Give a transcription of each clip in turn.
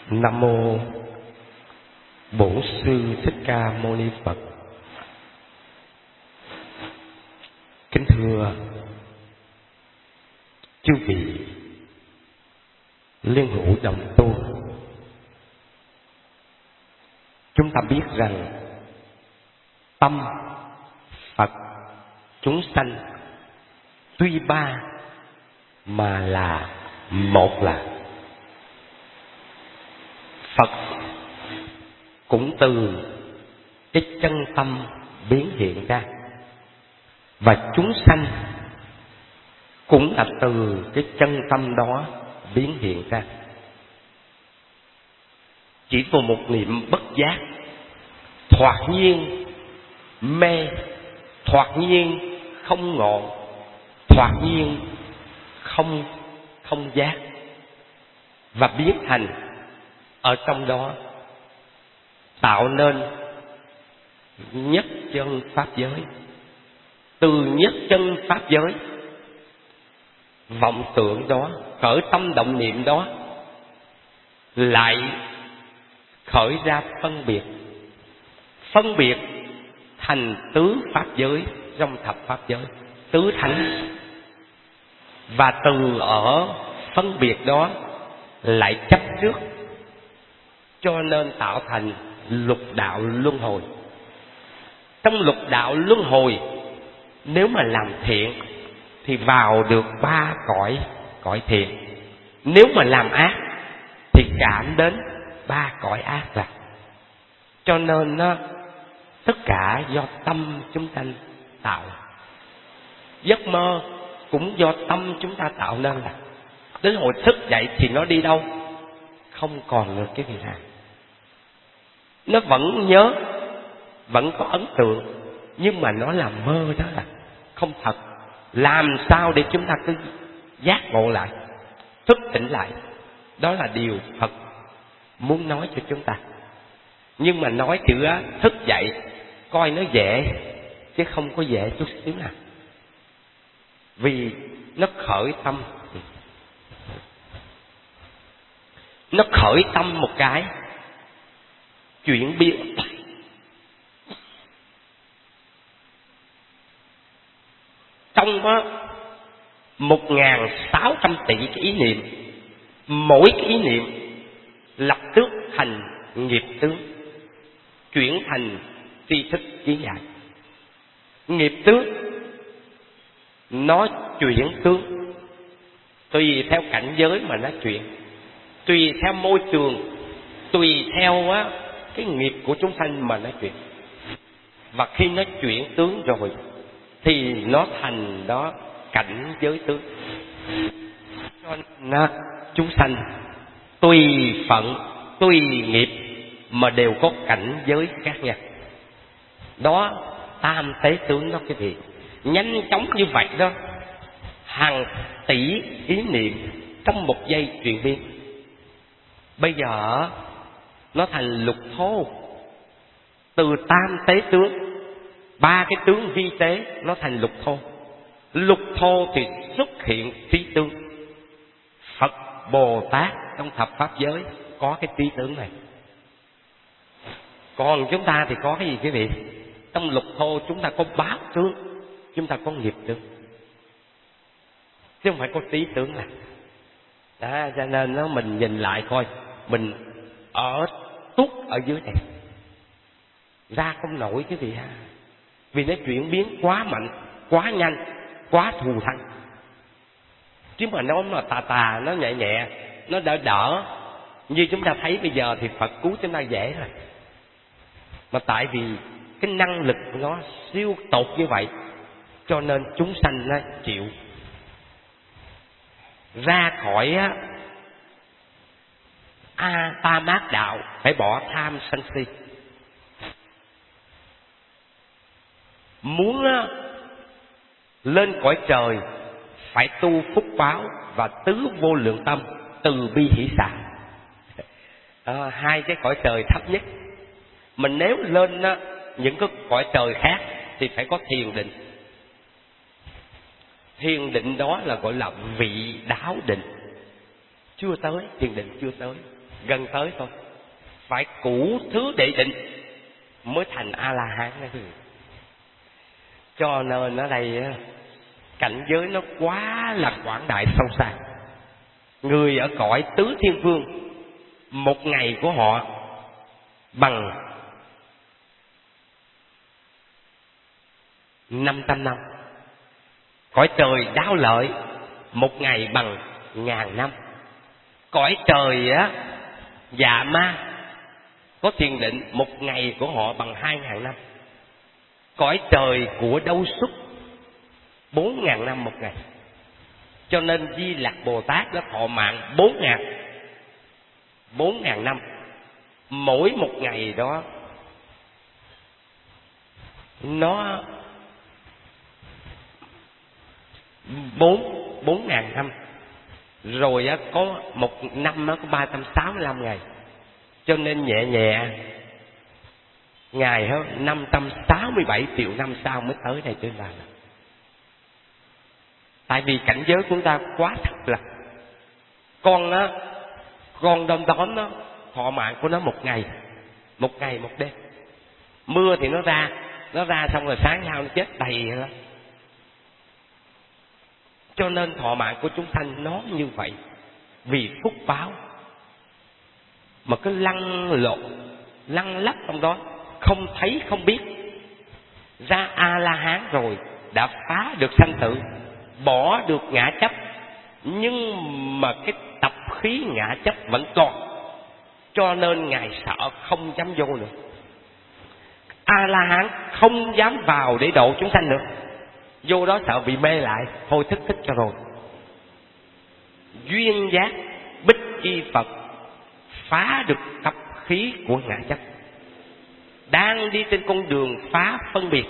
Nam mô Bổn Sư Thích Ca Mâu Ni Phật. Kính thưa chư vị liên hữu đồng tu, chúng ta biết rằng tâm Phật chúng sanh tuy ba mà là một. Là Phật cũng từ cái chân tâm biến hiện ra, và chúng sanh cũng là từ cái chân tâm đó biến hiện ra. Chỉ vào một niệm bất giác, thoạt nhiên mê, thoạt nhiên không ngộ, thoạt nhiên không giác, và biến thành ở trong đó tạo nên nhất chân pháp giới. Từ nhất chân pháp giới, vọng tưởng đó, khởi tâm động niệm đó lại khởi ra phân biệt thành tứ pháp giới trong thập pháp giới, tứ thánh. Và từ ở phân biệt đó lại chấp trước, cho nên tạo thành lục đạo luân hồi. Trong lục đạo luân hồi, nếu mà làm thiện thì vào được ba cõi thiện. Nếu mà làm ác thì cảm đến ba cõi ác. Là cho nên tất cả do tâm chúng ta tạo. Giấc mơ cũng do tâm chúng ta tạo nên. Là đến hồi thức dậy thì nó đi đâu? Không còn được cái gì nào. Nó vẫn nhớ, vẫn có ấn tượng, nhưng mà nó là mơ, đó là không thật. Làm sao để chúng ta cứ giác ngộ lại, thức tỉnh lại? Đó là điều Phật muốn nói cho chúng ta. Nhưng mà nói chữ thức dậy coi nó dễ, chứ không có dễ chút xíu nào. Vì nó khởi tâm, nó khởi tâm một cái chuyển biến. Trong 1.600 tỷ cái ý niệm, mỗi cái ý niệm lập tức thành nghiệp tướng, chuyển thành tri thức trí giải. Nghiệp tướng nó chuyển tướng tùy theo cảnh giới mà nó chuyển, tùy theo môi trường, tùy theo cái nghiệp của chúng sanh mà nó chuyển. Và khi nó chuyển tướng rồi thì nó thành đó cảnh giới tướng. Cho nên chúng sanh tùy phận, tùy nghiệp mà đều có cảnh giới khác nhau. Đó tam tế tướng đó quý vị. Nhanh chóng như vậy đó, hàng tỷ ý niệm trong một giây chuyển biến. Bây giờ nó thành lục thô. Từ tam tế tướng, ba cái tướng vi tế, nó thành lục thô. Lục thô thì xuất hiện trí tướng. Phật Bồ Tát trong thập pháp giới có cái trí tướng này. Còn chúng ta thì có cái gì quý vị? Trong lục thô chúng ta có báo tướng, chúng ta có nghiệp tướng, chứ không phải có trí tướng này. Đó, cho nên nó mình nhìn lại coi, mình ở tuốt ở dưới này ra không nổi cái gì ha. Vì nó chuyển biến quá mạnh, quá nhanh, quá thù thắng. Chứ mà nó tà, nó nhẹ, nó đỡ. Như chúng ta thấy bây giờ thì Phật cứu chúng ta dễ rồi. Mà tại vì cái năng lực của nó siêu tột như vậy, cho nên chúng sanh nó chịu ra khỏi ta mát đạo, phải bỏ tham sân si. Muốn lên cõi trời phải tu phúc báo và tứ vô lượng tâm, từ bi hỷ xả. Hai cái cõi trời thấp nhất. Mình nếu lên những cái cõi trời khác thì phải có thiền định. Thiền định đó là gọi là vị đáo định. Chưa tới, thiền định chưa tới. gần tới thôi. Phải cũ thứ đệ định mới thành A-la-hán đó quý vị. Cho nên ở đây cảnh giới nó quá là quảng đại sâu xa. Người ở cõi tứ thiên vương, một ngày của họ bằng 500 năm. Cõi trời đáo lợi, một ngày bằng 1000 năm. Cõi trời dạ ma có thiền định, một ngày của họ bằng 2000 năm. Cõi trời của Đâu Xuất 4000 năm một ngày. Cho nên Di Lặc Bồ Tát đã thọ mạng 4000 năm. Mỗi một ngày đó nó 4000 năm. Rồi có một năm nó có 365 ngày. Cho nên nhẹ nhẹ ngày 567 triệu năm sau mới tới đây trên Đà Lạt. Tại vì cảnh giới của chúng ta quá thật là con đom đóm nó thọ mạng của nó một ngày một đêm. Mưa thì nó ra xong rồi sáng sau nó chết đầy lắm. Cho nên thọ mạng của chúng sanh nó như vậy, vì phúc báo mà cứ lăn lắc trong đó, không thấy không biết. Ra A-la-hán rồi đã phá được sanh tử, bỏ được ngã chấp, nhưng mà cái tập khí ngã chấp vẫn còn. Cho nên Ngài sợ không dám vô nữa. A-la-hán không dám vào để độ chúng sanh nữa. Vô đó sợ bị mê lại, thôi thức cho rồi. Duyên giác Bích Chi Phật phá được tập khí của ngã chấp, đang đi trên con đường phá phân biệt,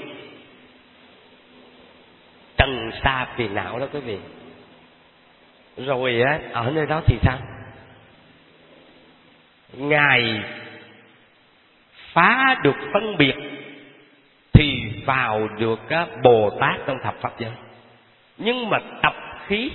trần xa phiền não đó quý vị. Rồi ở nơi đó thì sao? Ngài phá được phân biệt thì vào được Bồ Tát trong thập pháp giới. Nhưng mà tập khí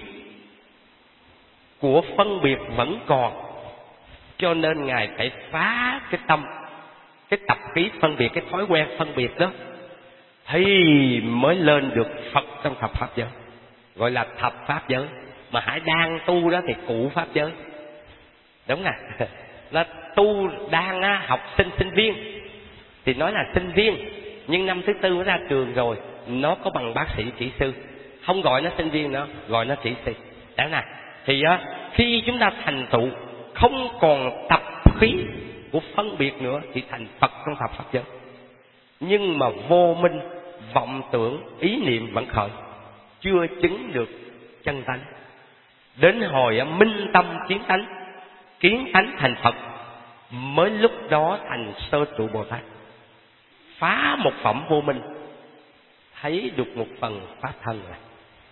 của phân biệt vẫn còn, cho nên Ngài phải phá cái tâm, cái tập khí phân biệt, cái thói quen phân biệt đó, thì mới lên được Phật trong thập pháp giới, gọi là thập pháp giới. Mà Hải đang tu đó thì cụ pháp giới, đúng à? Là tu đang học sinh viên thì nói là sinh viên, nhưng năm thứ tư nó ra trường rồi, nó có bằng bác sĩ kỹ sư, không gọi nó sinh viên nữa, gọi nó kỹ sư, đúng nè. Thì khi chúng ta thành tựu không còn tập khí của phân biệt nữa thì thành Phật trong thập pháp giới. Nhưng mà vô minh, vọng tưởng, ý niệm vẫn khởi, chưa chứng được chân tánh. Đến hồi minh tâm kiến tánh thành Phật, mới lúc đó thành sơ trụ Bồ Tát, phá một phẩm vô minh, thấy được một phần pháp thân này.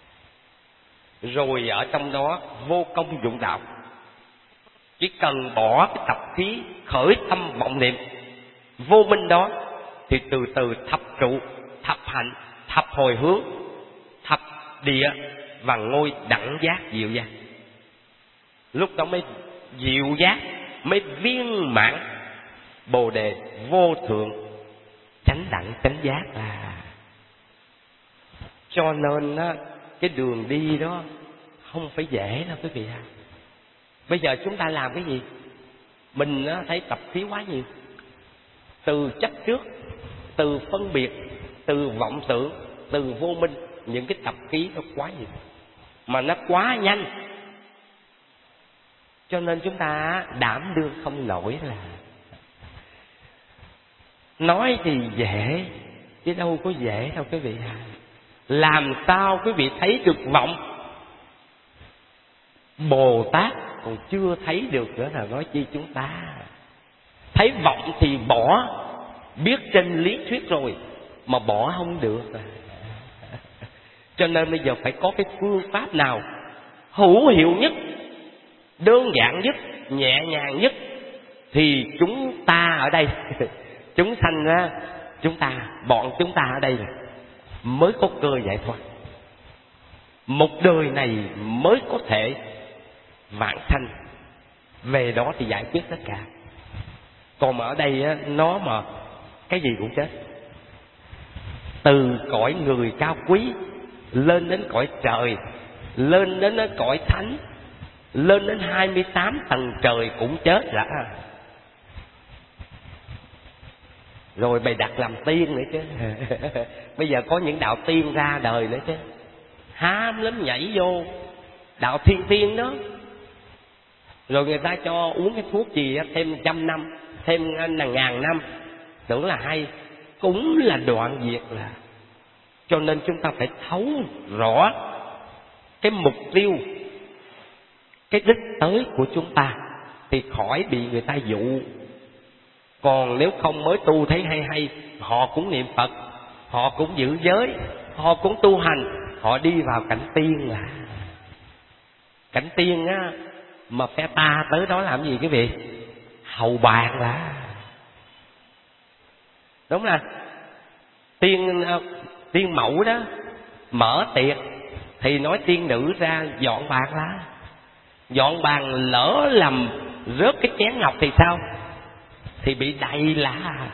Rồi ở trong đó vô công dụng đạo, chỉ cần bỏ cái tập khí khởi tâm vọng niệm vô minh đó, thì từ từ thập trụ, thập hạnh, thập hồi hướng, thập địa và ngôi đẳng giác diệu giác. Lúc đó mới diệu giác, mới viên mãn Bồ đề vô thượng chánh đẳng chánh giác à. Cho nên cái đường đi đó không phải dễ đâu quý vị ạ. Bây giờ chúng ta làm cái gì? Mình thấy tập khí quá nhiều, từ chấp trước, từ phân biệt, từ vọng tưởng, từ vô minh. Những cái tập khí nó quá nhiều, mà nó quá nhanh, cho nên chúng ta đảm đương không nổi. Là nói thì dễ chứ đâu có dễ đâu quý vị ạ. Làm sao quý vị thấy được vọng? Bồ Tát còn chưa thấy được nữa, là nói chi chúng ta. Thấy vọng thì bỏ, biết trên lý thuyết rồi mà bỏ không được. Cho nên bây giờ phải có cái phương pháp nào hữu hiệu nhất, đơn giản nhất, nhẹ nhàng nhất, thì chúng ta ở đây chúng sanh ra, bọn chúng ta ở đây mới có cơ giải thoát. Một đời này mới có thể vãng sanh, về đó thì giải quyết tất cả. Còn mà ở đây á, nó mà cái gì cũng chết, từ cõi người cao quý lên đến cõi trời, lên đến cõi thánh, lên đến 28 tầng trời cũng chết đã. Rồi bày đặt làm tiên nữa chứ. Bây giờ có những đạo tiên ra đời nữa chứ, ham lắm, nhảy vô đạo thiên tiên đó. Rồi người ta cho uống cái thuốc gì thêm 100 năm, thêm 1000 năm, tưởng là hay, cũng là đoạn diệt là. Cho nên chúng ta phải thấu rõ cái mục tiêu, cái đích tới của chúng ta thì khỏi bị người ta dụ. Còn nếu không mới tu thấy hay hay, họ cũng niệm Phật, họ cũng giữ giới, họ cũng tu hành, họ đi vào cảnh tiên là. Cảnh tiên á, mà phe ta tới đó làm gì quý vị? Hầu bàn là. Đúng là tiên mẫu đó mở tiệc thì nói tiên nữ ra dọn bàn lá. Dọn bàn lỡ làm rớt cái chén ngọc thì sao? Thì bị đầy lá.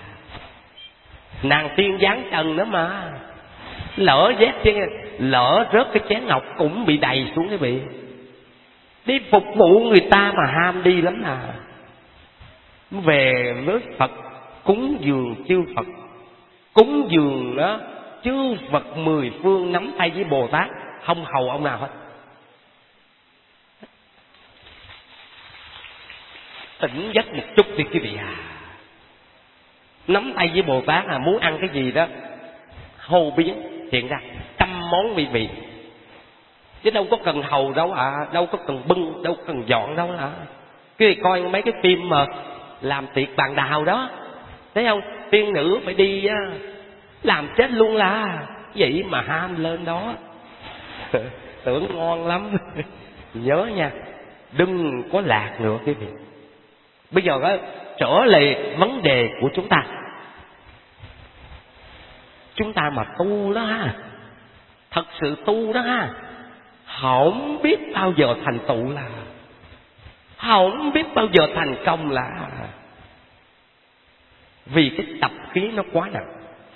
Nàng tiên giáng trần đó mà, lỡ rớt cái chén ngọc cũng bị đầy xuống quý vị. Đi phục vụ người ta mà ham đi lắm à. Về với Phật, cúng dường chư Phật, cúng dường đó chư Phật 10 phương, nắm tay với Bồ Tát, không hầu ông nào hết. Tỉnh giấc một chút đi quý vị à. Nắm tay với Bồ Tát là muốn ăn cái gì đó hô biến hiện ra trăm món vị vị, chứ đâu có cần hầu đâu à, đâu có cần bưng, đâu có cần dọn đâu là. Cứ coi mấy cái phim mà làm tiệc bàn đào đó, thấy không? Tiên nữ phải đi làm chết luôn là, vậy mà ham lên đó. Tưởng ngon lắm. Nhớ nha, đừng có lạc nữa quý vị. Bây giờ đó, trở lại vấn đề của chúng ta. Chúng ta mà tu đó ha, thật sự tu đó ha, không biết bao giờ thành tựu là, không biết bao giờ thành công là. Vì cái tập khí nó quá nặng,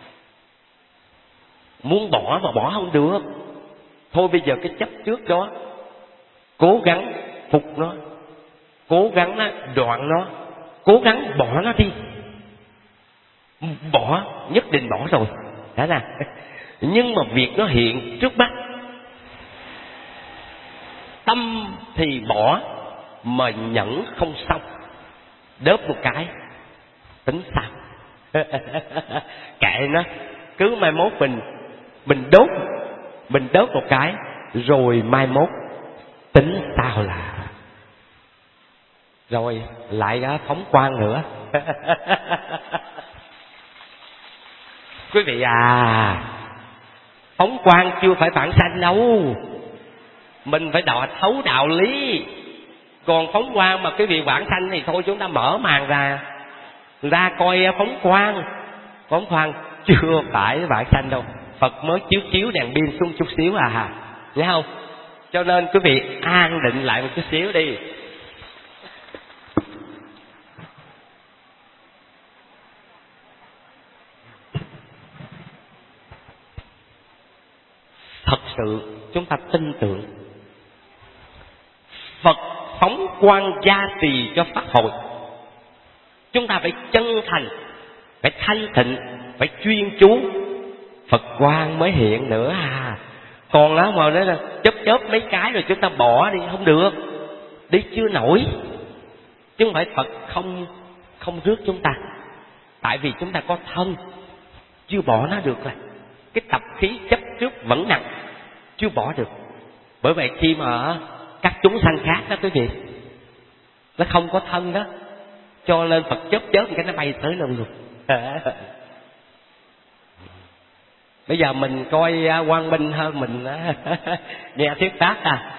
muốn bỏ mà bỏ không được. Thôi bây giờ cái chấp trước đó, cố gắng phục nó, cố gắng đoạn nó, cố gắng bỏ nó đi. Bỏ, nhất định bỏ rồi, đã là. Nhưng mà việc nó hiện trước mắt, tâm thì bỏ mà nhẫn không xong, đớp một cái tính sao. Kệ nó, cứ mai mốt mình đốt một cái rồi mai mốt tính sao là. Rồi lại phóng quang nữa. Quý vị à, phóng quang chưa phải vãng sanh đâu, mình phải thấu đạo lý. Còn phóng quang mà quý vị vãng sanh thì thôi, chúng ta mở màn ra coi phóng quang. Phóng quang chưa phải vãng sanh đâu, Phật mới chiếu đèn pin xuống chút xíu à, nhớ không? Cho nên quý vị an định lại một chút xíu đi. Thật sự chúng ta tin tưởng Phật phóng quang gia trì cho pháp hội. Chúng ta phải chân thành, phải thanh tịnh, phải chuyên chú, Phật quang mới hiện nữa à. Còn đó mà nói là chớp mấy cái rồi chúng ta bỏ đi, không được, đi chưa nổi. Chứ không phải Phật không rước chúng ta, tại vì chúng ta có thân, chưa bỏ nó được là. Cái tập khí chấp trước vẫn nặng, chưa bỏ được. Bởi vậy khi mà các chúng sanh khác đó quý vị, nó không có thân đó, cho nên Phật chớp cái nó bay tới luôn. Bây giờ mình coi Quang Minh hơn, mình nghe thuyết pháp à.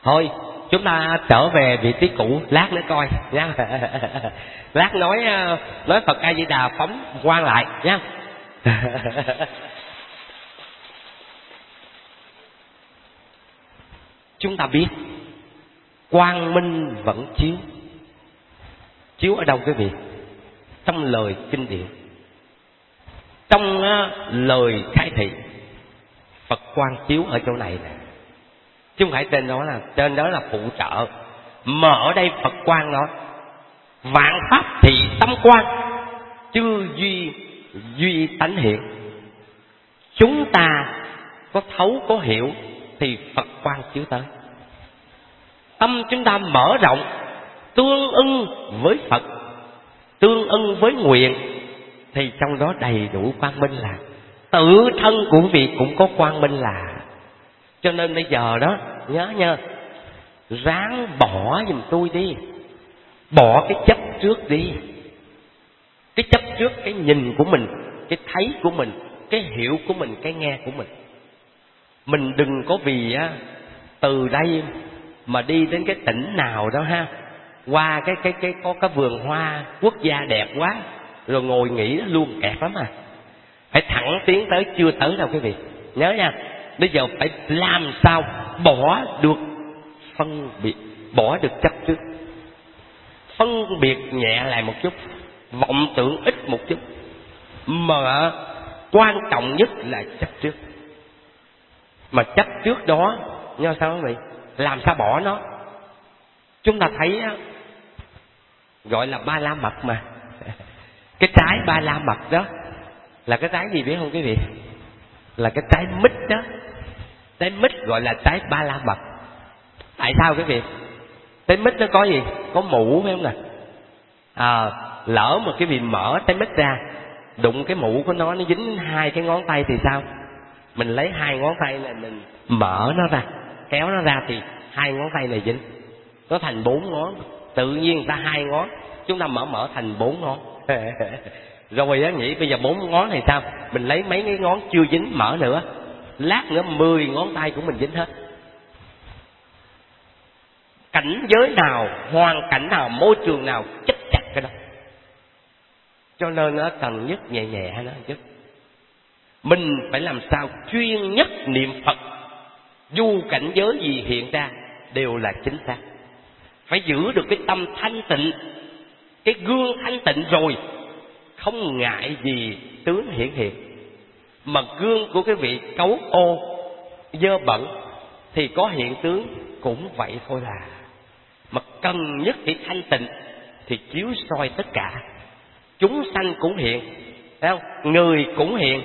Thôi chúng ta trở về vị trí cũ, lát nữa coi nha. Lát nói Phật A Di Đà phóng quang lại nha. Chúng ta biết quang minh vẫn chiếu ở đâu quý vị? Trong lời kinh điển, trong lời khai thị. Phật quang chiếu ở chỗ này nè, chứ không phải trên đó là phụ trợ, mà ở đây Phật quang nói vạn pháp thị tâm quang, chư duy tánh hiện. Chúng ta có thấu có hiểu thì Phật quang chiếu tới. Tâm chúng ta mở rộng, tương ưng với Phật, tương ưng với nguyện, thì trong đó đầy đủ quang minh là. Tự thân của quý vị cũng có quang minh là. Cho nên bây giờ đó, nhớ nha, ráng bỏ giùm tôi đi. Bỏ cái chấp trước đi. Cái chấp trước cái nhìn của mình, cái thấy của mình, cái hiểu của mình, cái nghe của mình. Mình đừng có vì từ đây mà đi đến cái tỉnh nào đó ha, qua cái có cái vườn hoa quốc gia đẹp quá, rồi ngồi nghỉ luôn kẹt lắm à. Phải thẳng tiến tới, chưa tới đâu quý vị. Nhớ nha, bây giờ phải làm sao bỏ được phân biệt, bỏ được chấp trước. Phân biệt nhẹ lại một chút, vọng tưởng ít một chút, mà quan trọng nhất là chấp trước. Mà chấp trước đó như sao quý vị? Làm sao bỏ nó? Chúng ta thấy gọi là ba la mật mà. Cái trái ba la mật đó là cái trái gì biết không quý vị? Là cái trái mít đó. Trái mít gọi là trái ba la mật. Tại sao quý vị? Trái mít nó có gì? Có mủ phải không nè? Lỡ mà quý vị mở trái mít ra, đụng cái mủ của nó dính hai cái ngón tay thì sao? Mình lấy hai ngón tay này mình mở nó ra, kéo nó ra thì hai ngón tay này dính, nó thành 4 ngón. Tự nhiên ta 2 ngón, chúng ta mở thành 4 ngón. Rồi á nhỉ, bây giờ 4 ngón thì sao? Mình lấy mấy cái ngón chưa dính mở nữa, lát nữa 10 ngón tay của mình dính hết. Cảnh giới nào, hoàn cảnh nào, môi trường nào chấp chặt cái đó. Cho nên nó cần nhất nhẹ nhẹ nó chút. Mình phải làm sao chuyên nhất niệm Phật, dù cảnh giới gì hiện ra đều là chính xác. Phải giữ được cái tâm thanh tịnh, cái gương thanh tịnh rồi không ngại gì tướng hiển hiện. Mà gương của cái vị cấu ô dơ bẩn thì có hiện tướng cũng vậy thôi là. Mà cần nhất cái thanh tịnh thì chiếu soi tất cả. Chúng sanh cũng hiện, thấy không? Người cũng hiện.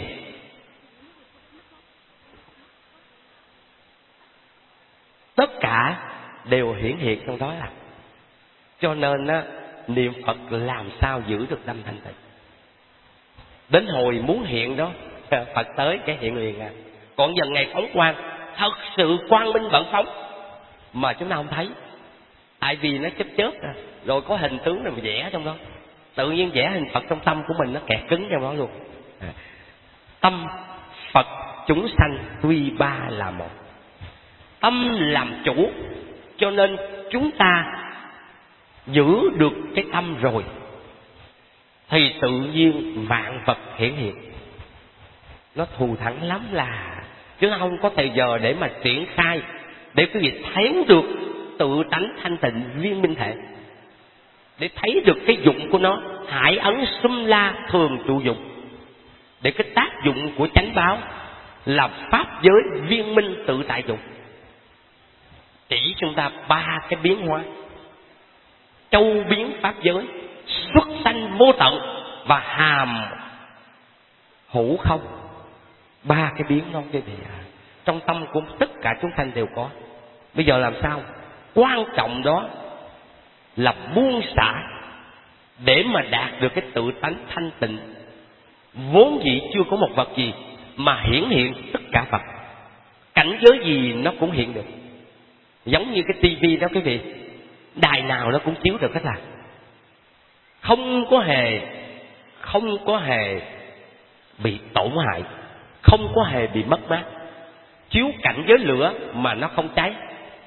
Tất cả đều hiển hiện trong đó là. Cho nên niệm Phật làm sao giữ được tâm thanh tịnh. Đến hồi muốn hiện đó, Phật tới cái hiện liền à. Còn giờ ngày phóng quang, thật sự quang minh bận phóng, mà chúng ta không thấy. Tại vì nó chớp rồi có hình tướng rồi vẽ trong đó. Tự nhiên vẽ hình Phật trong tâm của mình nó kẹt cứng trong đó luôn. Tâm Phật chúng sanh tuy ba là một. Tâm làm chủ, cho nên chúng ta giữ được cái tâm rồi thì tự nhiên vạn vật hiển hiện. Nó thù thắng lắm là. Chứ không có thời giờ để mà triển khai, để quý vị thấy được tự tánh thanh tịnh viên minh thể, để thấy được cái dụng của nó. Hải ấn xum la thường trụ dụng, để cái tác dụng của chánh báo là pháp giới viên minh tự tại dụng. Chỉ chúng ta 3 cái biến hóa: châu biến pháp giới, xuất sanh vô tận và hàm hữu không. 3 cái biến đó cái gì trong tâm của tất cả chúng sanh đều có. Bây giờ làm sao? Quan trọng đó là buông xả để mà đạt được cái tự tánh thanh tịnh, vốn dĩ chưa có một vật gì mà hiển hiện tất cả vật. Cảnh giới gì nó cũng hiện được. Giống như cái tivi đó quý vị, đài nào nó cũng chiếu được hết là. Không có hề bị tổn hại, không có hề bị mất mát. Chiếu cảnh giới lửa mà nó không cháy.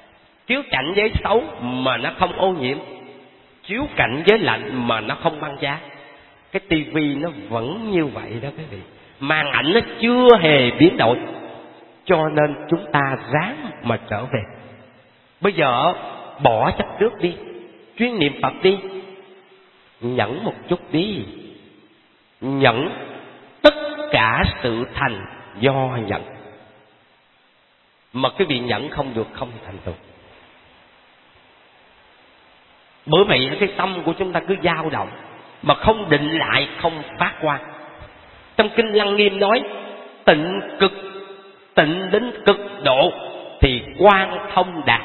chiếu cảnh giới xấu mà nó không ô nhiễm, chiếu cảnh giới lạnh mà nó không băng giá. Cái tivi nó vẫn như vậy đó quý vị, màn ảnh nó chưa hề biến đổi. Cho nên chúng ta ráng mà trở về. Bây giờ bỏ chấp trước đi, chuyên niệm Phật đi, nhẫn một chút đi. Nhẫn, tất cả sự thành do nhẫn. Mà cái vị nhẫn không được không thành tựu. Bởi vậy cái tâm của chúng ta cứ dao động mà không định lại, không phát quan. Trong kinh Lăng Nghiêm nói tịnh cực, tịnh đến cực độ thì quang thông đạt.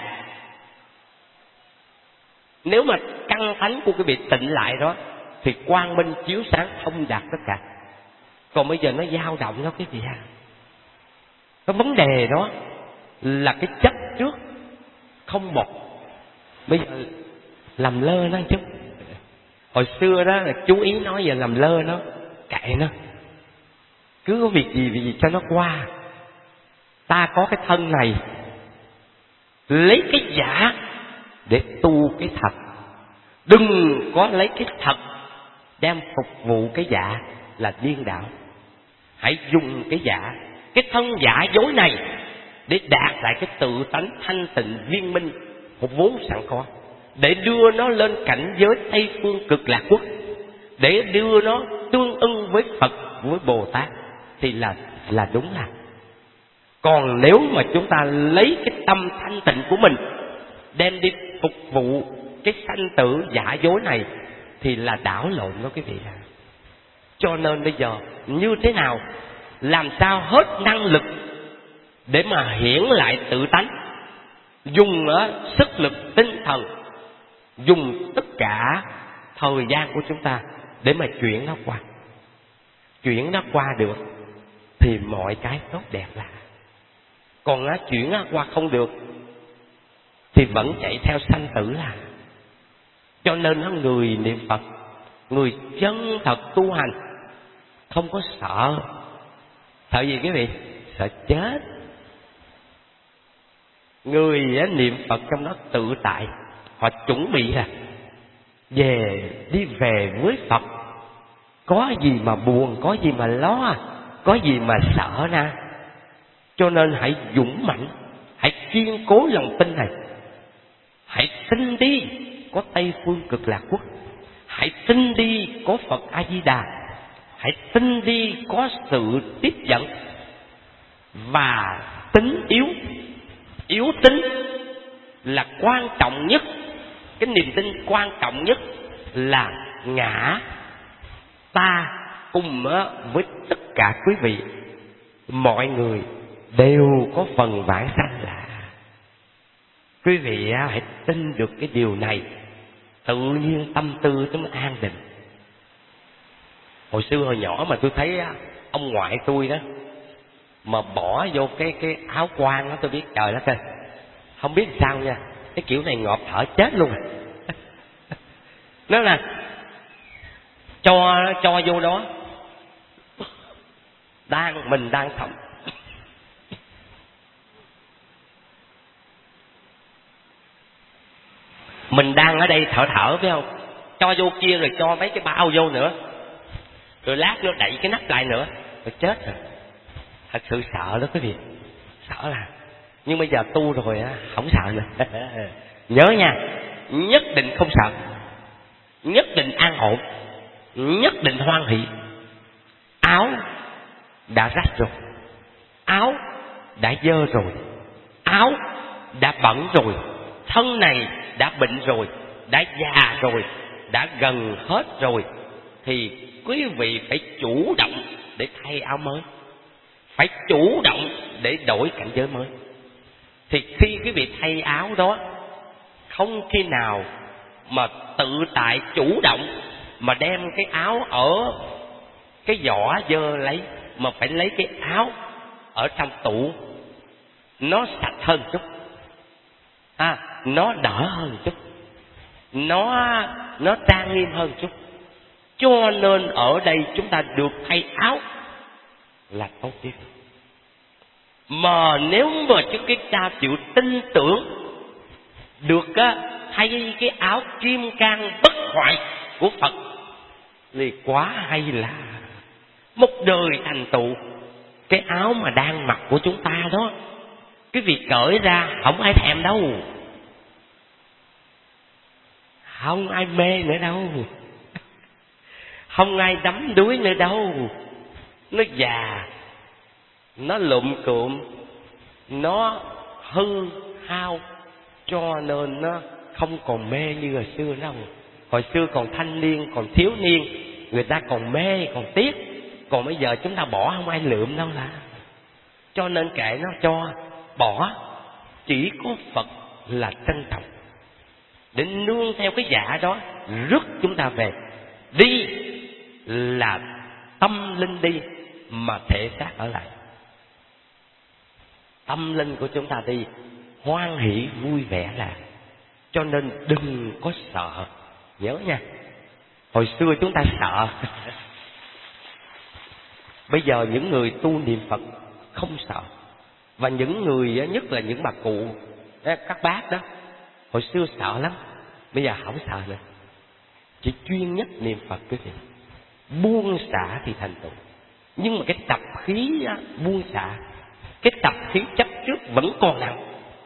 Nếu mà căn thánh của cái vị tịnh lại đó thì quang minh chiếu sáng thông đạt tất cả. Còn bây giờ nó dao động đó quý vị à. Cái vấn đề đó là cái chấp trước không một. Bây giờ làm lơ nó chút. Hồi xưa đó là chú ý nói giờ làm lơ nó, kệ nó, cứ có việc gì cho nó qua. Ta có cái thân này, lấy cái giả để tu cái thật. Đừng có lấy cái thật đem phục vụ cái giả là điên đảo. Hãy dùng cái giả, cái thân giả dối này để đạt lại cái tự tánh thanh tịnh viên minh một vốn sẵn có, để đưa nó lên cảnh giới Tây Phương Cực Lạc Quốc, để đưa nó tương ưng với Phật, với Bồ Tát thì là đúng là. Còn nếu mà chúng ta lấy cái tâm thanh tịnh của mình đem đi phục vụ cái sanh tử giả dối này thì là đảo lộn đó quý vị ạ. Cho nên bây giờ như thế nào, làm sao hết năng lực để mà hiển lại tự tánh, dùng sức lực tinh thần, dùng tất cả thời gian của chúng ta để mà chuyển nó qua. Chuyển nó qua được thì mọi cái tốt đẹp là. Còn chuyển nó qua không được thì vẫn chạy theo sanh tử là. Cho nên người niệm Phật, người chân thật tu hành không có sợ. Sợ gì quý vị? Sợ chết. Người niệm Phật trong đó tự tại, họ chuẩn bị là đi về với Phật. Có gì mà buồn, có gì mà lo, có gì mà sợ nè. Cho nên hãy dũng mãnh, hãy kiên cố lòng tin này. Hãy tin đi có Tây Phương Cực Lạc Quốc, hãy tin đi có Phật A Di Đà, hãy tin đi có sự tiếp dẫn. Và tính yếu tính là quan trọng nhất. Cái niềm tin quan trọng nhất là ngã ta cùng với tất cả quý vị, mọi người đều có phần vãng sanh là. Quý vị hãy tin được cái điều này, tự nhiên tâm tư chúng an định. Hồi xưa hồi nhỏ mà tôi thấy ông ngoại tôi đó mà bỏ vô cái áo quan đó, tôi biết trời đất ơi, không biết sao nha, cái kiểu này ngọt thở chết luôn. Nó là cho vô đó, mình đang sống, mình đang ở đây thở phải không, cho vô kia rồi cho mấy cái bao vô nữa, rồi lát nữa đậy cái nắp lại nữa, rồi chết rồi. Thật sự sợ đó quý vị, sợ là. Nhưng bây giờ tu rồi không sợ nữa. Nhớ nha, nhất định không sợ, nhất định an ổn, nhất định hoan hỷ. Áo đã rách rồi, áo đã dơ rồi, áo đã bẩn rồi, thân này đã bệnh rồi, đã già rồi, đã gần hết rồi, thì quý vị phải chủ động để thay áo mới, phải chủ động để đổi cảnh giới mới. Thì khi quý vị thay áo đó, không khi nào mà tự tại chủ động mà đem cái áo ở cái giỏ dơ lấy, mà phải lấy cái áo ở trong tủ nó sạch hơn chút, nó đỡ hơn chút, nó trang nghiêm hơn chút. Cho nên ở đây chúng ta được thay áo là tốt nhất. Mà nếu mà chúng ta chịu tin tưởng được thay cái áo kim cang bất hoại của Phật thì quá hay là. Một đời thành tựu, cái áo mà đang mặc của chúng ta đó, cái việc cởi ra không ai thèm đâu, không ai mê nữa đâu, không ai đắm đuối nữa đâu. Nó già, nó lụm cụm, nó hư hao, cho nên nó không còn mê như hồi xưa đâu. Hồi xưa còn thanh niên, còn thiếu niên, người ta còn mê, còn tiếc. Còn bây giờ chúng ta bỏ không ai lượm đâu là. Cho nên kệ nó cho, bỏ. Chỉ có Phật là trân trọng, để nương theo cái dạ đó rước chúng ta về. Đi là tâm linh đi, mà thể xác ở lại. Tâm linh của chúng ta đi, hoan hỷ vui vẻ là. Cho nên đừng có sợ. Nhớ nha, hồi xưa chúng ta sợ. Bây giờ những người tu niệm Phật không sợ. Và những người, nhất là những bà cụ, các bác đó, hồi xưa sợ lắm, bây giờ không sợ nữa. Chỉ chuyên nhất niệm Phật quý vị. Buông xả thì thành tựu. Nhưng mà cái tập khí buông xả, cái tập khí chấp trước vẫn còn nặng.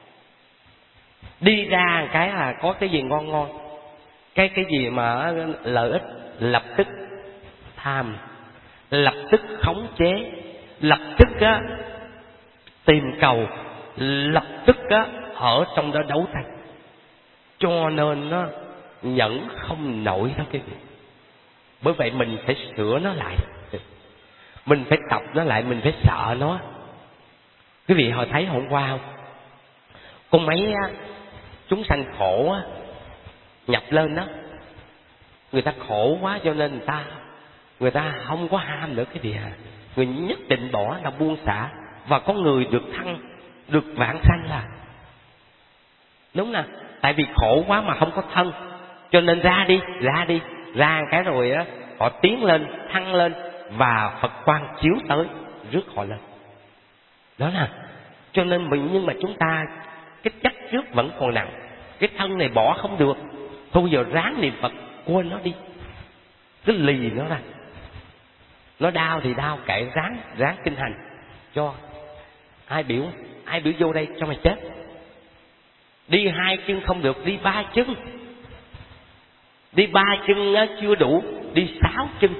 Đi ra cái là có cái gì ngon ngon, cái gì mà lợi ích, lập tức tham, lập tức khống chế, lập tức tìm cầu, lập tức ở trong đó đấu tranh. Cho nên nó nhẫn không nổi đó quý vị. Bởi vậy mình phải sửa nó lại, mình phải tập nó lại, mình phải sợ nó. Quý vị hồi thấy hôm qua không, con mấy chúng sanh khổ nhập lên đó, người ta khổ quá cho nên người ta không có ham nữa cái gì người nhất định bỏ là buông xả. Và có người được thăng, được vãng sanh là đúng nè. Tại vì khổ quá mà không có thân, cho nên ra đi, ra cái rồi họ tiến lên, thăng lên, và Phật quang chiếu tới rước họ lên. Đó nè. Cho nên nhưng mà chúng ta cái chấp trước vẫn còn nặng, cái thân này bỏ không được. Thôi giờ ráng niệm Phật, quên nó đi, cứ lì nó ra. Nó đau thì đau, kệ, ráng kinh hành. Cho ai biểu vô đây cho mày chết. Đi 2 chân không được, đi 3 chân. Đi 3 chân chưa đủ, đi 6 chân.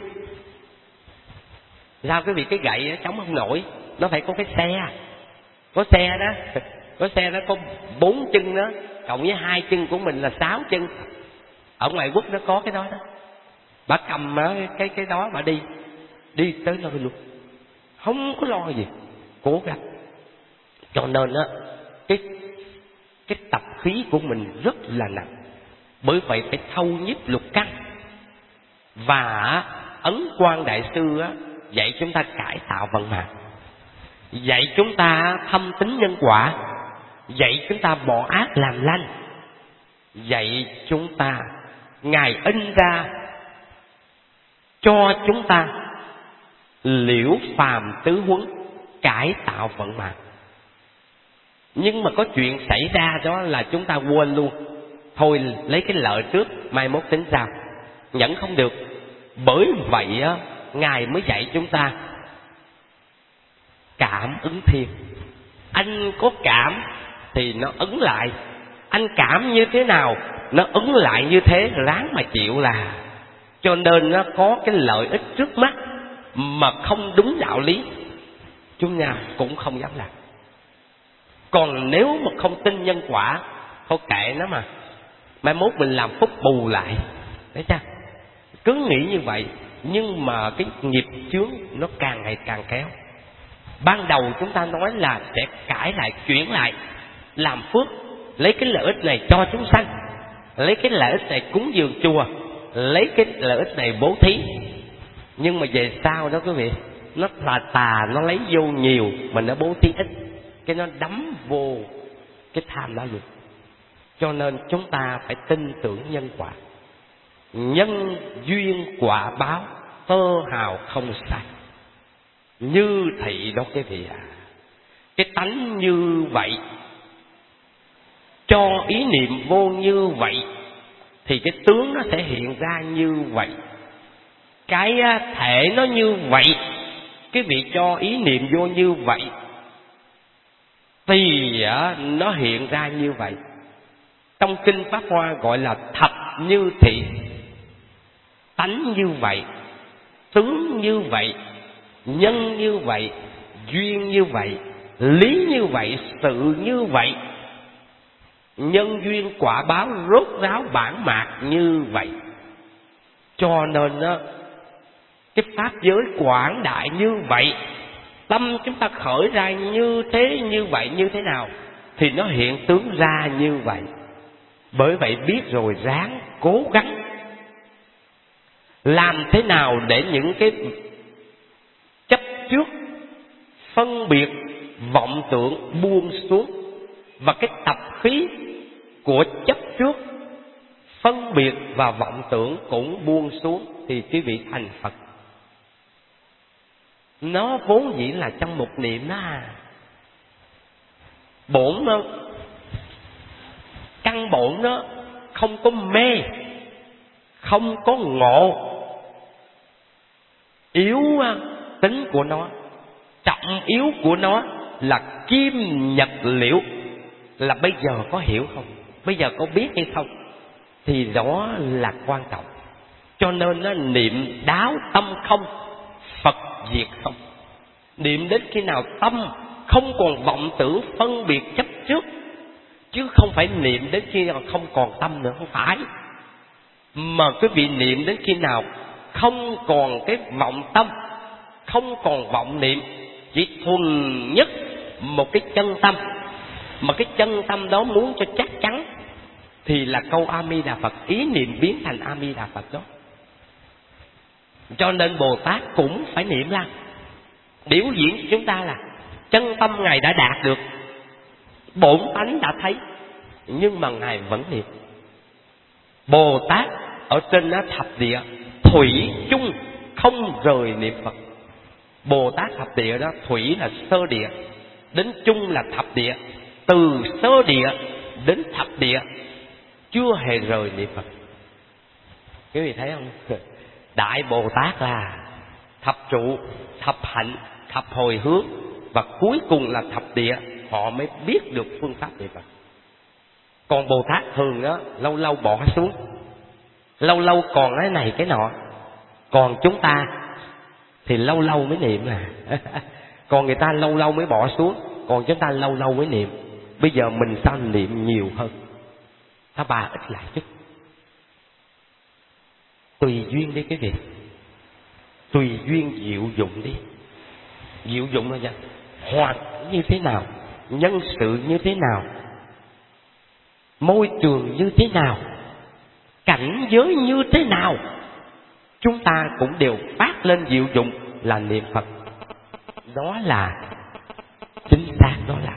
Sao quý vị? Cái gậy chống không nổi, nó phải có cái xe. Có xe đó có 4 chân đó, cộng với 2 chân của mình là 6 chân. Ở ngoài quốc nó có cái đó đó. Bà cầm cái đó bà đi tới nơi luôn, không có lo gì, cố gắng. Cho nên cái tập khí của mình rất là nặng. Bởi vậy phải thâu nhiếp lục căn. Và Ấn Quang Đại Sư dạy chúng ta cải tạo vận mạng, dạy chúng ta thâm tín nhân quả, dạy chúng ta bỏ ác làm lành, dạy chúng ta, Ngài in ra cho chúng ta liễu phàm tứ huấn, cải tạo vận mạng. Nhưng mà có chuyện xảy ra đó là chúng ta quên luôn. Thôi lấy cái lợi trước, mai mốt tính sao. Nhẫn không được. Bởi vậy Ngài mới dạy chúng ta cảm ứng thiên. Anh có cảm thì nó ứng lại. Anh cảm như thế nào, nó ứng lại như thế, ráng mà chịu là. Cho nên nó có cái lợi ích trước mắt mà không đúng đạo lý, chúng ta cũng không dám làm. Còn nếu mà không tin nhân quả, thôi kệ nó mà, mai mốt mình làm phúc bù lại. Thấy chưa? Cứ nghĩ như vậy, nhưng mà cái nghiệp chướng nó càng ngày càng kéo. Ban đầu chúng ta nói là sẽ cải lại, chuyển lại, làm phước, lấy cái lợi ích này cho chúng sanh, lấy cái lợi ích này cúng dường chùa, lấy cái lợi ích này bố thí. Nhưng mà về sau đó quý vị, nó là tà, nó lấy vô nhiều mà nó bố thí ít, cái nó đắm vô cái tham đó luôn. Cho nên chúng ta phải tin tưởng nhân quả. Nhân duyên quả báo, tơ hào không sai. Như thị đó quý vị ạ. Cái tánh như vậy cho ý niệm vô như vậy thì cái tướng nó sẽ hiện ra như vậy. Cái thể nó như vậy, cái vị cho ý niệm vô như vậy thì nó hiện ra như vậy. Trong kinh Pháp Hoa gọi là thập như thị. Tánh như vậy, tướng như vậy, nhân như vậy, duyên như vậy, lý như vậy, sự như vậy, nhân duyên quả báo rốt ráo bản mạc như vậy. Cho nên cái pháp giới quảng đại như vậy, tâm chúng ta khởi ra như thế, như vậy, như thế nào thì nó hiện tướng ra như vậy. Bởi vậy biết rồi ráng cố gắng làm thế nào để những cái chấp trước, phân biệt, vọng tưởng buông xuống, và cái tập khí của chấp trước, phân biệt và vọng tưởng cũng buông xuống thì quý vị thành Phật. Nó vốn dĩ là trong một niệm đó bổn nó, căn bổn nó không có mê, không có ngộ. Yếu tính của nó, trọng yếu của nó là kim nhật liễu, là bây giờ có hiểu không, bây giờ có biết hay không, thì đó là quan trọng. Cho nên nó niệm đáo tâm không, Phật diệt không. Niệm đến khi nào tâm không còn vọng tưởng phân biệt chấp trước, chứ không phải niệm đến khi nào không còn tâm nữa, không phải. Mà quý vị niệm đến khi nào không còn cái vọng tâm, không còn vọng niệm, chỉ thuần nhất một cái chân tâm. Mà cái chân tâm đó muốn cho chắc chắn thì là câu A Di Đà Phật, ý niệm biến thành A Di Đà Phật đó. Cho nên Bồ Tát cũng phải niệm ra. Biểu diễn cho chúng ta là chân tâm Ngài đã đạt được, bổn tánh đã thấy, nhưng mà Ngài vẫn niệm. Bồ Tát ở trên thập địa thủy chung không rời niệm Phật. Bồ Tát thập địa đó, thủy là sơ địa, đến chung là thập địa, từ sơ địa đến thập địa chưa hề rời niệm Phật. Quý vị thấy không? Đại Bồ Tát là thập trụ, thập hạnh, thập hồi hướng, và cuối cùng là thập địa, họ mới biết được phương pháp niệm Phật. Còn Bồ Tát thường đó, lâu lâu bỏ xuống, lâu lâu còn cái này cái nọ. Còn chúng ta thì lâu lâu mới niệm còn người ta lâu lâu mới bỏ xuống, còn chúng ta lâu lâu mới niệm. Bây giờ mình sao niệm nhiều hơn, ta bà ít lại chút. Tùy duyên đi cái việc, tùy duyên diệu dụng đi. Diệu dụng là gì? Hoàn như thế nào, nhân sự như thế nào, môi trường như thế nào, cảnh giới như thế nào, chúng ta cũng đều phát lên diệu dụng là niệm Phật. Đó là chính xác, đó là.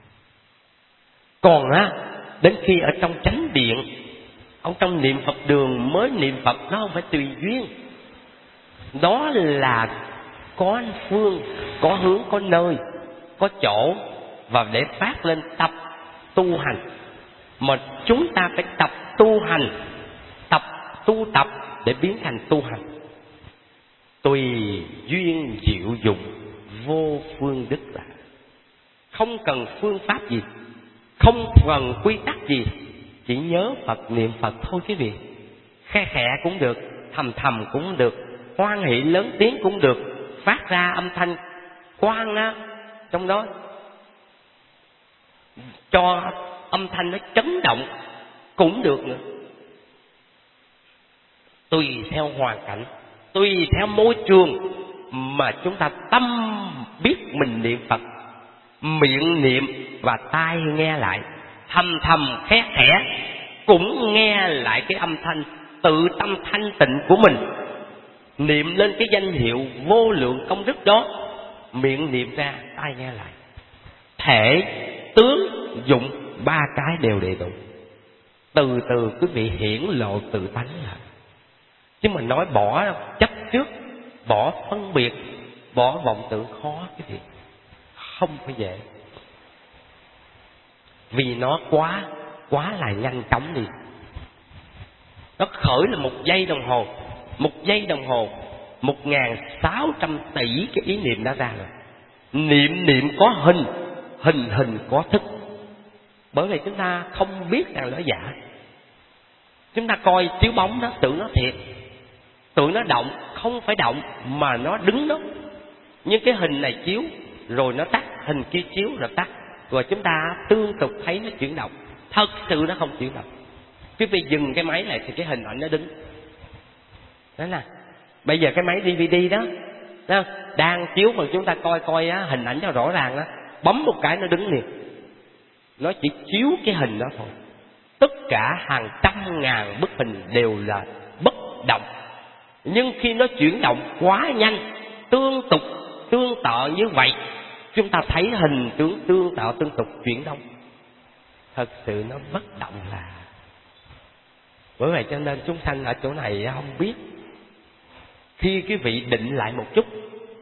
Còn đến khi ở trong chánh điện, ở trong niệm Phật đường mới niệm Phật, nó không phải tùy duyên. Đó là có phương, có hướng, có nơi, có chỗ, và để phát lên tập tu hành. Mà chúng ta phải tập tu hành, tập tu tập để biến thành tu hành. Tùy duyên diệu dụng, vô phương đức là. Không cần phương pháp gì, không cần quy tắc gì, chỉ nhớ Phật, niệm Phật thôi quý vị. Khe khẽ cũng được, thầm thầm cũng được, hoan hỷ lớn tiếng cũng được, phát ra âm thanh quang trong đó, cho âm thanh nó chấn động cũng được nữa. Tùy theo hoàn cảnh, tùy theo môi trường mà chúng ta tâm biết mình niệm Phật, miệng niệm và tai nghe lại, thầm thầm khẽ khẽ cũng nghe lại cái âm thanh tự tâm thanh tịnh của mình, niệm lên cái danh hiệu vô lượng công đức đó, miệng niệm ra, tai nghe lại. Thể, tướng, dụng, ba cái đều đầy đủ. Từ từ quý vị hiển lộ tự tánh là. Chứ mà nói bỏ chấp trước, bỏ phân biệt, bỏ vọng tưởng khó cái gì, không phải dễ. Vì nó quá quá là nhanh chóng đi. Nó khởi là 1 giây đồng hồ, 1 giây đồng hồ 1600 tỷ cái ý niệm đã ra rồi. Niệm có hình, hình có thức. Bởi vì chúng ta không biết rằng nó giả. Chúng ta coi chiếu bóng đó, tưởng nó thiệt, tưởng nó động, không phải động mà nó đứng đó. Nhưng cái hình này chiếu rồi nó tắt, hình kia chiếu rồi tắt, rồi chúng ta tương tục thấy nó chuyển động. Thật sự nó không chuyển động. Quý vị dừng cái máy lại thì cái hình ảnh nó đứng. Đó là bây giờ cái máy DVD đó, đang chiếu mà chúng ta coi á, hình ảnh cho rõ ràng đó, bấm một cái nó đứng liền. Nó chỉ chiếu cái hình đó thôi. Tất cả hàng trăm ngàn bức hình đều là bất động. Nhưng khi nó chuyển động quá nhanh, tương tự như vậy, chúng ta thấy hình tương tục chuyển động. Thật sự nó bất động là. Bởi vậy cho nên chúng sanh ở chỗ này không biết. Khi quý vị định lại một chút,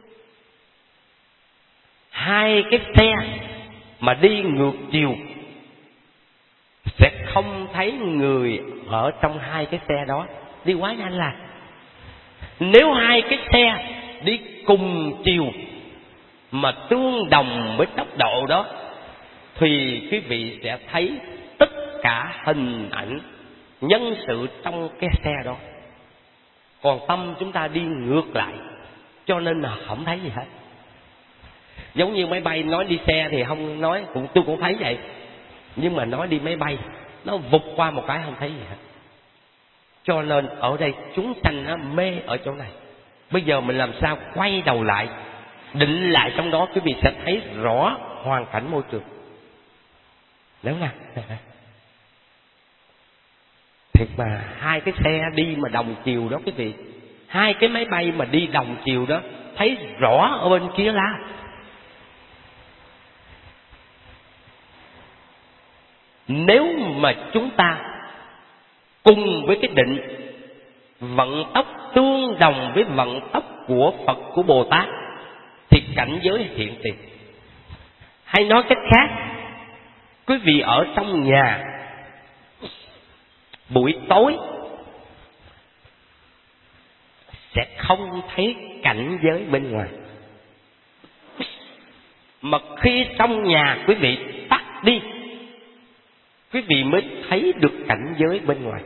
2 cái xe mà đi ngược chiều sẽ không thấy người ở trong 2 cái xe đó, đi quá nhanh là. Nếu 2 cái xe đi cùng chiều mà tương đồng với tốc độ đó thì quý vị sẽ thấy tất cả hình ảnh nhân sự trong cái xe đó. Còn tâm chúng ta đi ngược lại, cho nên là không thấy gì hết. Giống như máy bay nói đi xe thì không nói, tôi cũng thấy vậy. Nhưng mà nói đi máy bay, nó vụt qua một cái không thấy gì hết. Cho nên ở đây chúng sanh nó mê ở chỗ này. Bây giờ mình làm sao quay đầu lại, định lại trong đó, quý vị sẽ thấy rõ hoàn cảnh môi trường. Đúng không? Thiệt mà 2 cái xe đi mà đồng chiều đó quý vị, 2 cái máy bay mà đi đồng chiều đó, thấy rõ ở bên kia lá. Nếu mà chúng ta cùng với cái định vận tốc tương đồng với vận tốc của Phật, của Bồ Tát, thì cảnh giới hiện tiền. Hay nói cách khác, quý vị ở trong nhà buổi tối sẽ không thấy cảnh giới bên ngoài. Mà khi trong nhà quý vị tắt đi, quý vị mới thấy được cảnh giới bên ngoài.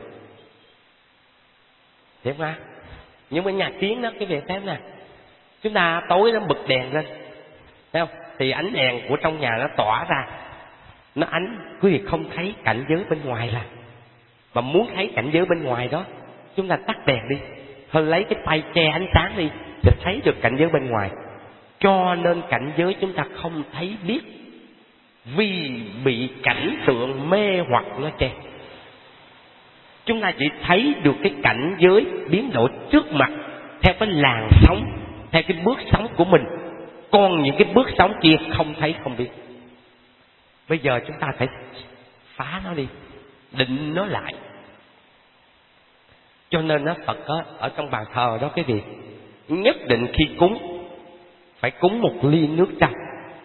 Hiểu không? Nhưng mà nhà kiến đó quý vị thấy nè, chúng ta tối nó bật đèn lên, thấy không? Thì ánh đèn của trong nhà nó tỏa ra, nó ánh, quý vị không thấy cảnh giới bên ngoài là. Mà muốn thấy cảnh giới bên ngoài đó, chúng ta tắt đèn đi, thôi lấy cái tay che ánh sáng đi, sẽ thấy được cảnh giới bên ngoài. Cho nên cảnh giới chúng ta không thấy biết, vì bị cảnh tượng mê hoặc nó che. Chúng ta chỉ thấy được cái cảnh giới biến đổi trước mặt theo cái làn sóng, theo cái bước sóng của mình. Còn những cái bước sóng kia không thấy không biết. Bây giờ chúng ta phải phá nó đi, định nó lại. Cho nên nó Phật đó, ở trong bàn thờ đó cái gì, nhất định khi cúng phải cúng 1 ly nước trong.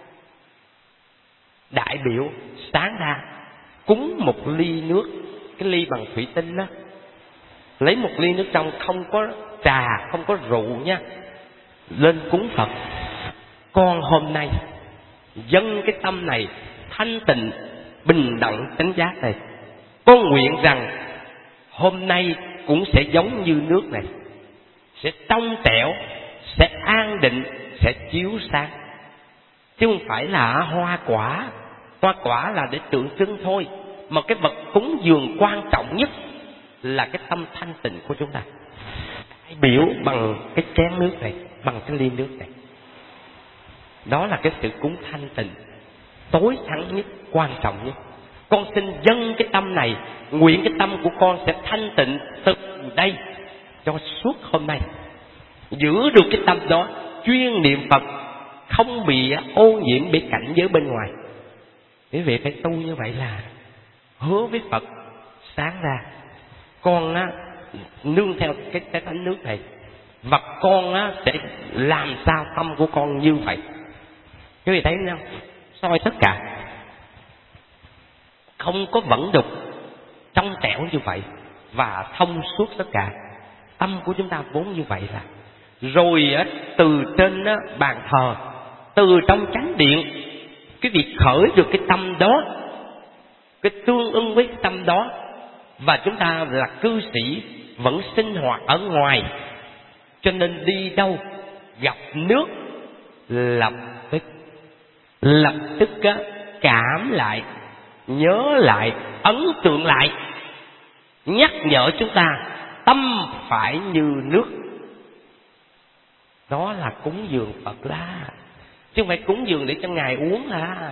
Đại biểu sáng ra cúng 1 ly nước, cái ly bằng thủy tinh đó, lấy 1 ly nước trong, không có trà, không có rượu nha, lên cúng Phật. Con hôm nay dâng cái tâm này thanh tịnh, bình đẳng, chánh giác này, con nguyện rằng hôm nay cũng sẽ giống như nước này, sẽ trong trẻo, sẽ an định, sẽ chiếu sáng. Chứ không phải là hoa quả. Hoa quả là để tượng trưng thôi. Mà cái vật cúng dường quan trọng nhất là cái tâm thanh tịnh của chúng ta. Biểu bằng cái chén nước này, bằng cái ly nước này. Đó là cái sự cúng thanh tịnh tối thắng nhất, quan trọng nhất. Con xin dâng cái tâm này, nguyện cái tâm của con sẽ thanh tịnh từ đây cho suốt hôm nay. Giữ được cái tâm đó, chuyên niệm Phật, không bị ô nhiễm bởi cảnh giới bên ngoài. Quý vị phải tu như vậy là hứa với Phật sáng ra, con á, nương theo cái tánh nước này, và con á, sẽ làm sao tâm của con như vậy. Quý vị thấy không? Soi tất cả, không có vẫn đục, trong trẻo như vậy và thông suốt tất cả. Tâm của chúng ta vốn như vậy là. Rồi từ trên bàn thờ, từ trong chánh điện, cái việc khởi được cái tâm đó, cái tương ưng với cái tâm đó, và chúng ta là cư sĩ vẫn sinh hoạt ở ngoài, cho nên đi đâu gặp nước lập tức cảm lại, nhớ lại, ấn tượng lại, nhắc nhở chúng ta tâm phải như nước. Đó là cúng dường Phật đó, chứ không phải cúng dường để cho Ngài uống là.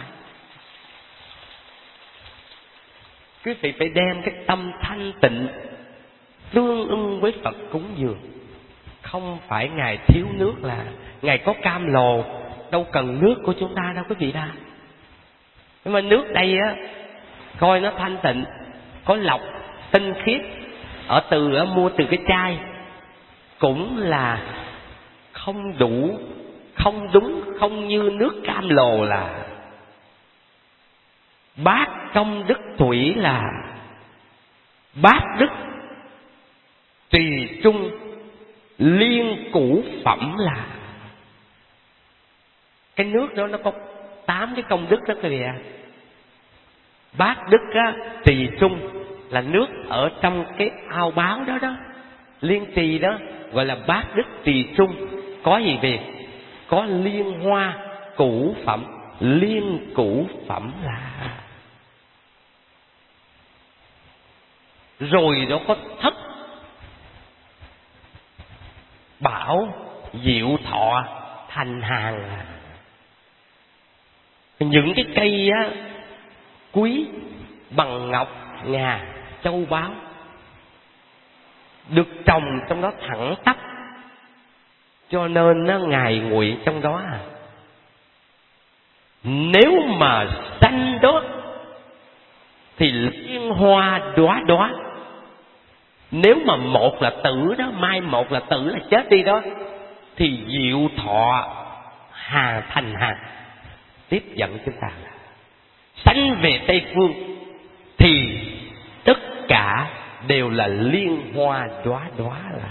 Quý vị phải đem cái tâm thanh tịnh tương ưng với Phật cúng dường. Không phải Ngài thiếu nước là Ngài có cam lồ, đâu cần nước của chúng ta đâu quý vị ta. Nhưng mà nước đây coi nó thanh tịnh, có lọc, tinh khiết, mua từ cái chai, cũng là không đủ, không đúng, không như nước cam lồ là. Bát công đức thủy là bát đức trì trung liên củ phẩm là. Cái nước đó nó có 8 cái công đức đó quý vị ạ. Bát đức trì trung là nước ở trong cái ao báo đó đó, liên trì đó, gọi là bát đức trì trung. Có gì về? Có liên hoa củ phẩm, liên củ phẩm là. Rồi nó có thất bảo diệu thọ thành hàng là. Những cái cây quý bằng ngọc, ngà, châu báu được trồng trong đó thẳng tắp, cho nên Ngài nguyện trong đó nếu mà xanh đó thì liên hoa đóa đóa. Nếu mà một là tử đó, mai một là tử là chết đi đó, thì diệu thọ thành hàng tiếp dẫn chúng ta. Sanh về Tây Phương thì tất cả đều là liên hoa đóa đóa là.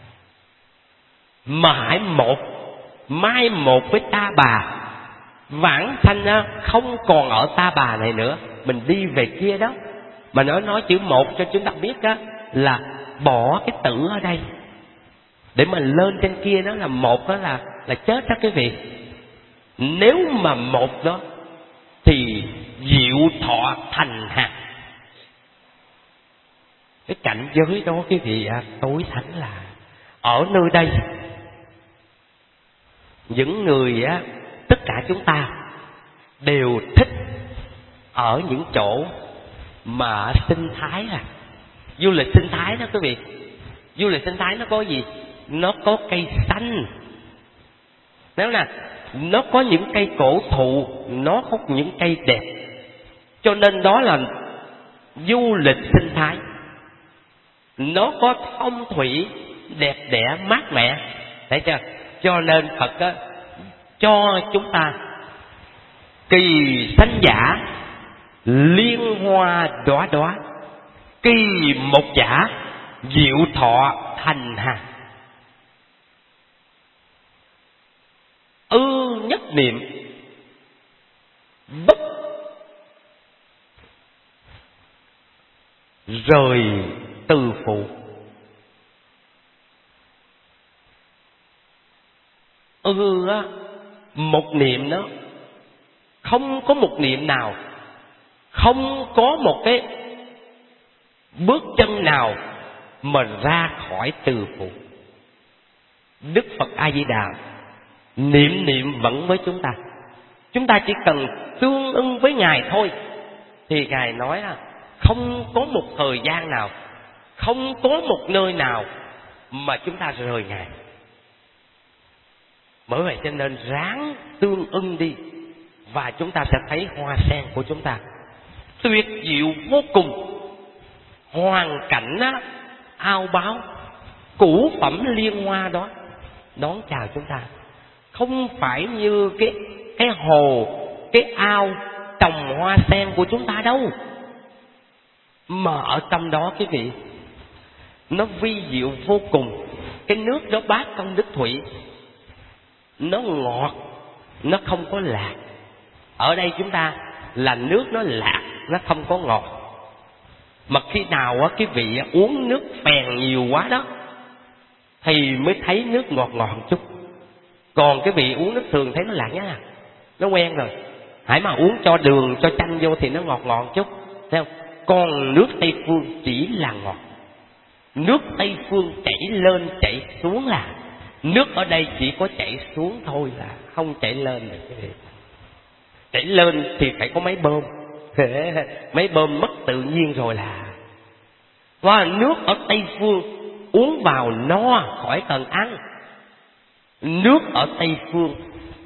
Mãi một, mai một với ta bà, vãng sanh không còn ở ta bà này nữa, mình đi về kia đó. Mà nói chữ một cho chúng ta biết là bỏ cái tử ở đây để mà lên trên kia, đó là một, đó là chết đó quý vị. Nếu mà một đó thì diệu thọ thành hàng. Cái cảnh giới đó quý vị tối thánh là ở nơi đây. Những người tất cả chúng ta đều thích ở những chỗ mà sinh thái du lịch sinh thái đó quý vị. Du lịch sinh thái nó có gì? Nó có cây xanh, nếu nè, nó có những cây cổ thụ, nó có những cây đẹp, cho nên đó là du lịch sinh thái. Nó có phong thủy đẹp đẽ mát mẻ, thấy chưa? Cho nên Phật cho chúng ta kỳ sanh giả liên hoa đóa đóa, kỳ một giả diệu thọ thành hàng. Ư nhất niệm bất rời từ phụ. Một niệm đó, không có một niệm nào, không có một cái bước chân nào mà ra khỏi từ phụ. Đức Phật A Di Đà niệm niệm vẫn với chúng ta. Chúng ta chỉ cần tương ưng với Ngài thôi, thì Ngài nói không có một thời gian nào, không có một nơi nào mà chúng ta rời Ngài. Bởi vậy cho nên ráng tương ưng đi, và chúng ta sẽ thấy hoa sen của chúng ta tuyệt diệu vô cùng. Hoàn cảnh ao báo, củ phẩm liên hoa đó đón chào chúng ta. Không phải như cái hồ, cái ao trồng hoa sen của chúng ta đâu, Mà ở trong đó quý vị, nó vi diệu vô cùng. Cái nước đó bát công đức thủy, nó ngọt, nó không có lạc. Ở đây chúng ta là nước nó lạc, nó không có ngọt. Mà khi nào á quý vị uống nước phèn nhiều quá đó thì mới thấy nước ngọt ngọt chút. Còn cái vị uống nước thường thấy nó lạc nhá, nó quen rồi. Hãy mà uống cho đường, cho chanh vô thì nó ngọt ngọt chút, thấy không? Còn nước Tây Phương chỉ là ngọt. Nước Tây Phương chảy lên chảy xuống là, nước ở đây chỉ có chảy xuống thôi, là không chảy lên được cái gì. Chảy lên thì phải có máy bơm. Máy bơm mất tự nhiên rồi là. Và nước ở Tây Phương uống vào no khỏi cần ăn. Nước ở Tây Phương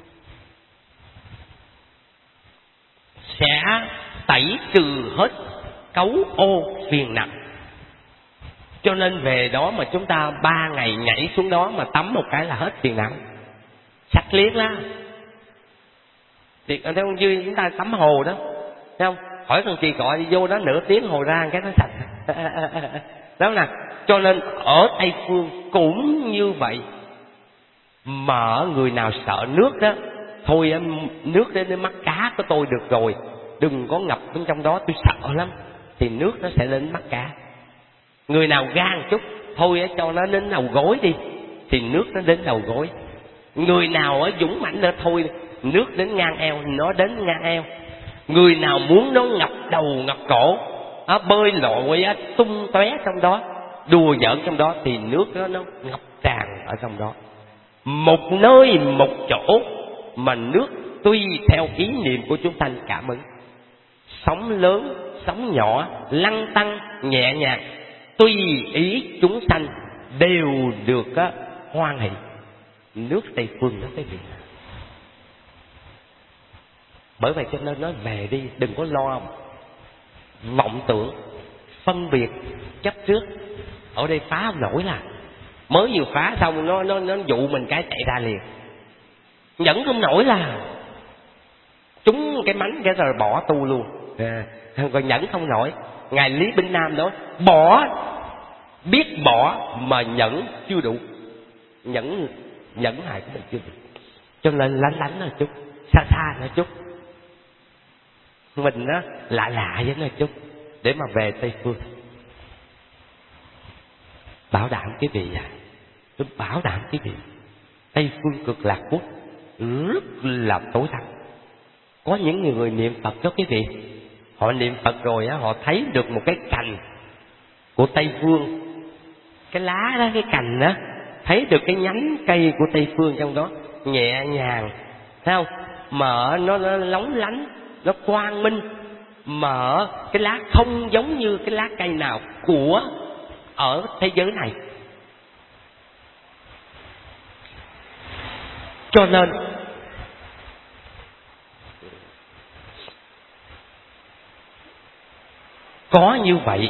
sẽ tẩy trừ hết cấu ô phiền não. Cho nên về đó mà chúng ta 3 ngày nhảy xuống đó mà tắm một cái là hết phiền não, sạch liếc lá. Thì thấy không, như chúng ta tắm hồ đó, thấy không? Hỏi thằng chị gọi đi vô đó nửa tiếng hồ ra cái nó sạch. Đó nè. Cho nên ở Tây Phương cũng như vậy. Mà người nào sợ nước đó, thôi nước đến mắc cá của tôi được rồi, đừng có ngập bên trong đó, tôi sợ lắm, thì nước nó sẽ lên mắc cá. Người nào gan chút, thôi cho nó đến đầu gối đi, thì nước nó đến đầu gối. Người nào dũng mãnh nữa, thôi nước đến ngang eo, nó đến ngang eo. Người nào muốn nó ngập đầu ngập cổ, bơi lội tung tóe trong đó, đùa giỡn trong đó, thì nước đó nó ngập tràn ở trong đó. Một nơi một chỗ mà nước tùy theo ý niệm của chúng ta cảm ứng. Sóng lớn, sóng nhỏ, lăn tăn, nhẹ nhàng, tùy ý chúng sanh đều được hoan hỷ. Nước Tây Phương đó cái gì. Bởi vậy cho nên nói về đi, đừng có lo vọng tưởng, phân biệt, chấp trước. Ở đây phá không nổi là. Mới vừa phá xong nó dụ mình cái chạy ra liền. Nhẫn không nổi là. Trúng cái mánh cái rồi bỏ tu luôn. Còn nhẫn không nổi. Ngài Lý Binh Nam nói bỏ, biết bỏ mà nhẫn chưa đủ. Nhẫn hại của mình chưa đủ. Cho nên lánh nó chút, xa nó chút. Mình lạ với nó chút, để mà về Tây Phương. Bảo đảm cái gì vậy? Tôi bảo đảm cái gì? Tây Phương Cực Lạc Quốc rất là tối thắng. Có những người niệm Phật đó cái gì? Họ niệm Phật rồi họ thấy được một cái cành của Tây Phương, cái lá đó, cái cành đó, thấy được cái nhánh cây của Tây Phương trong đó, nhẹ nhàng, thấy không? Mà nó lóng lánh, nó quang minh, mà cái lá không giống như cái lá cây nào của ở thế giới này. Cho nên có như vậy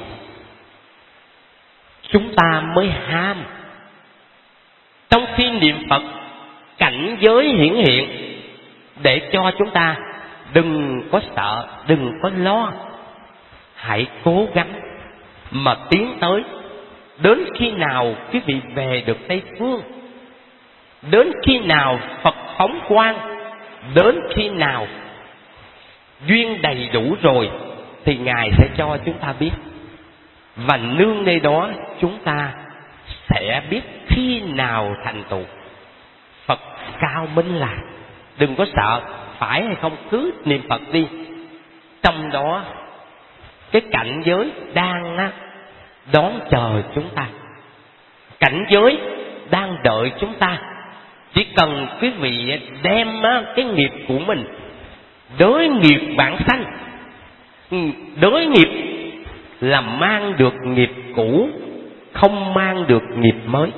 chúng ta mới ham. Trong khi niệm Phật, cảnh giới hiển hiện để cho chúng ta đừng có sợ, đừng có lo. Hãy cố gắng mà tiến tới. Đến khi nào quý vị về được Tây Phương, đến khi nào Phật phóng quang, đến khi nào duyên đầy đủ rồi thì Ngài sẽ cho chúng ta biết. Và nương nơi đó chúng ta sẽ biết khi nào thành tựu. Phật cao minh là đừng có sợ, phải hay không cứ niệm Phật đi. Trong đó cái cảnh giới đang đón chờ chúng ta, cảnh giới đang đợi chúng ta. Chỉ cần quý vị đem cái nghiệp của mình, đối nghiệp vãng sanh. Đối nghiệp là mang được nghiệp cũ, không mang được nghiệp mới.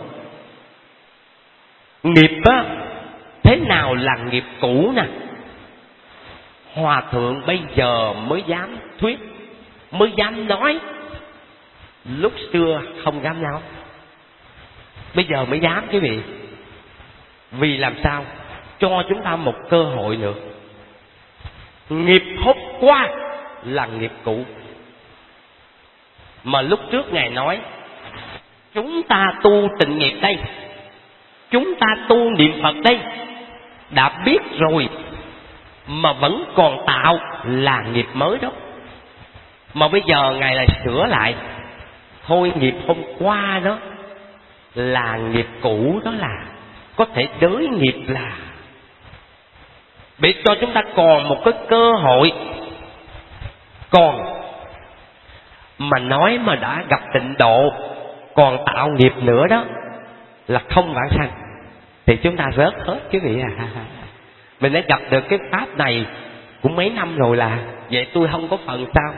Nghiệp thế nào là nghiệp cũ nè? Hòa thượng bây giờ mới dám thuyết, mới dám nói. Lúc xưa không dám nói, bây giờ mới dám quý vị. Vì làm sao? Cho chúng ta một cơ hội nữa. Nghiệp hôm qua là nghiệp cũ, Mà lúc trước Ngài nói chúng ta tu tịnh nghiệp đây, chúng ta tu niệm Phật đây, đã biết rồi mà vẫn còn tạo là nghiệp mới đó. Mà bây giờ Ngài lại sửa lại, thôi nghiệp hôm qua đó là nghiệp cũ, đó là có thể đới nghiệp là, để cho chúng ta còn một cái cơ hội. Còn mà nói mà đã gặp tịnh độ còn tạo nghiệp nữa đó là không vãng sanh, thì chúng ta rớt hết quý vị à. Mình đã gặp được cái pháp này cũng mấy năm rồi, là vậy tôi không có phần sao?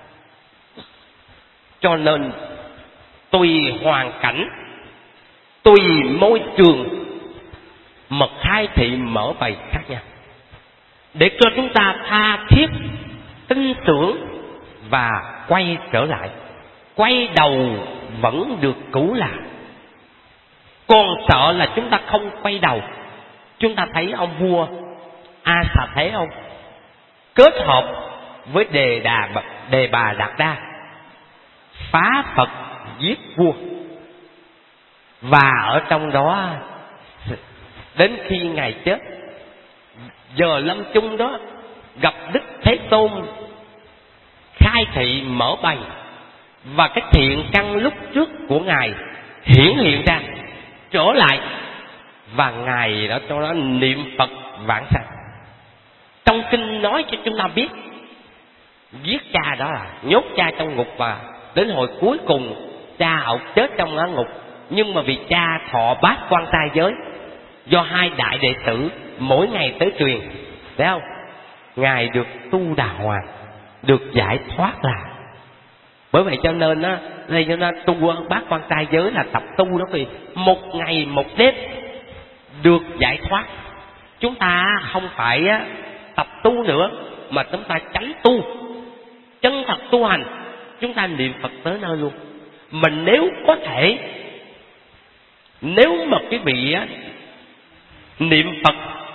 Cho nên tùy hoàn cảnh, tùy môi trường mà khai thị mở bày khác nhau, để cho chúng ta tha thiết tin tưởng và quay trở lại. Quay đầu vẫn được cũ là, còn sợ là chúng ta không quay đầu. Chúng ta thấy ông vua A Xà Thế không, kết hợp với Đề Bà Đạt Đa phá Phật giết vua, và ở trong đó đến khi Ngài chết, giờ lâm chung đó gặp Đức Thế Tôn khai thị mở bày, và cái thiện căn lúc trước của Ngài hiển hiện ra trở lại, và Ngài đã cho nó niệm Phật vãng sanh. Trong kinh nói cho chúng ta biết, giết cha đó là nhốt cha trong ngục, và đến hồi cuối cùng cha ổng chết trong ngã ngục, nhưng mà vì cha thọ bát quan trai giới, do hai đại đệ tử mỗi ngày tới truyền, thấy không, Ngài được tu đà hoàng, được giải thoát là. Bởi vậy cho nên á, đây cho nên tu bát quan trai giới là tập tu đó, vì một ngày một đêm được giải thoát. Chúng ta không phải tập tu nữa, mà chúng ta tránh tu, chân thật tu hành. Chúng ta niệm Phật tới nơi luôn. Mình nếu có thể, nếu mà quý vị niệm Phật,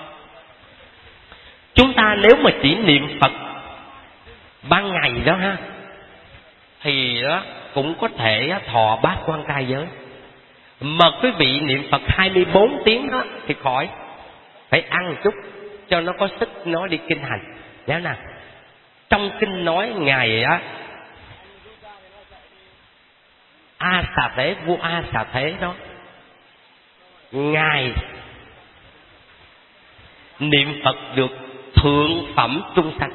chúng ta nếu mà chỉ niệm Phật ban ngày đó ha, thì đó cũng có thể thọ bát quan trai giới. Mà quý vị niệm Phật 24 tiếng đó thì khỏi, phải ăn chút cho nó có sức nói đi kinh hành. Nhớ nè, trong kinh nói Ngài A Xà Thế, vua A Xà Thế đó, Ngài niệm Phật được thượng phẩm trung sanh.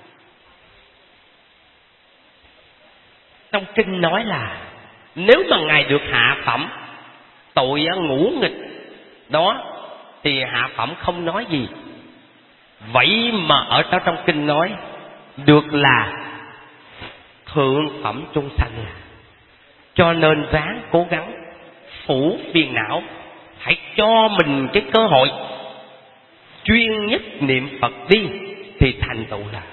Trong kinh nói là nếu mà Ngài được hạ phẩm, tội ngũ nghịch đó, thì hạ phẩm không nói gì. Vậy mà ở trong kinh nói được là thượng phẩm trung sanh là. Cho nên ráng cố gắng phủ phiền não, hãy cho mình cái cơ hội chuyên nhất niệm Phật đi, thì thành tựu là.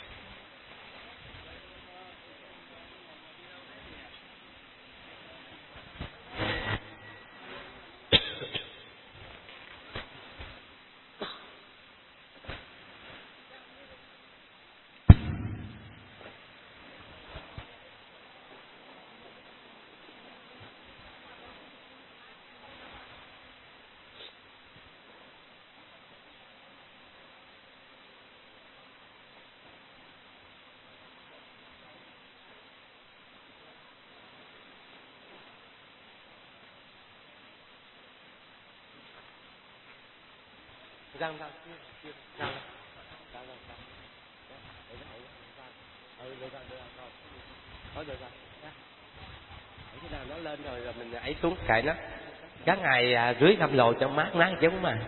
Nó lên rồi mình ấy xuống kệ nó. Các ngày rưới 5 lồ cho mát giống mà.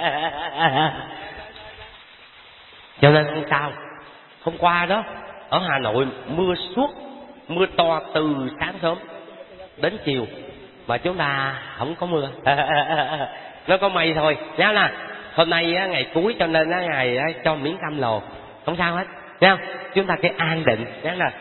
Cho nên không sao. Hôm qua đó ở Hà Nội mưa suốt, mưa to từ sáng sớm đến chiều, mà chúng ta không có mưa. Nó có mây thôi nhá nè. Hôm nay ngày cuối cho nên ngày cho miếng 5 lồ, không sao hết nha. Chúng ta cái an định nhá nè.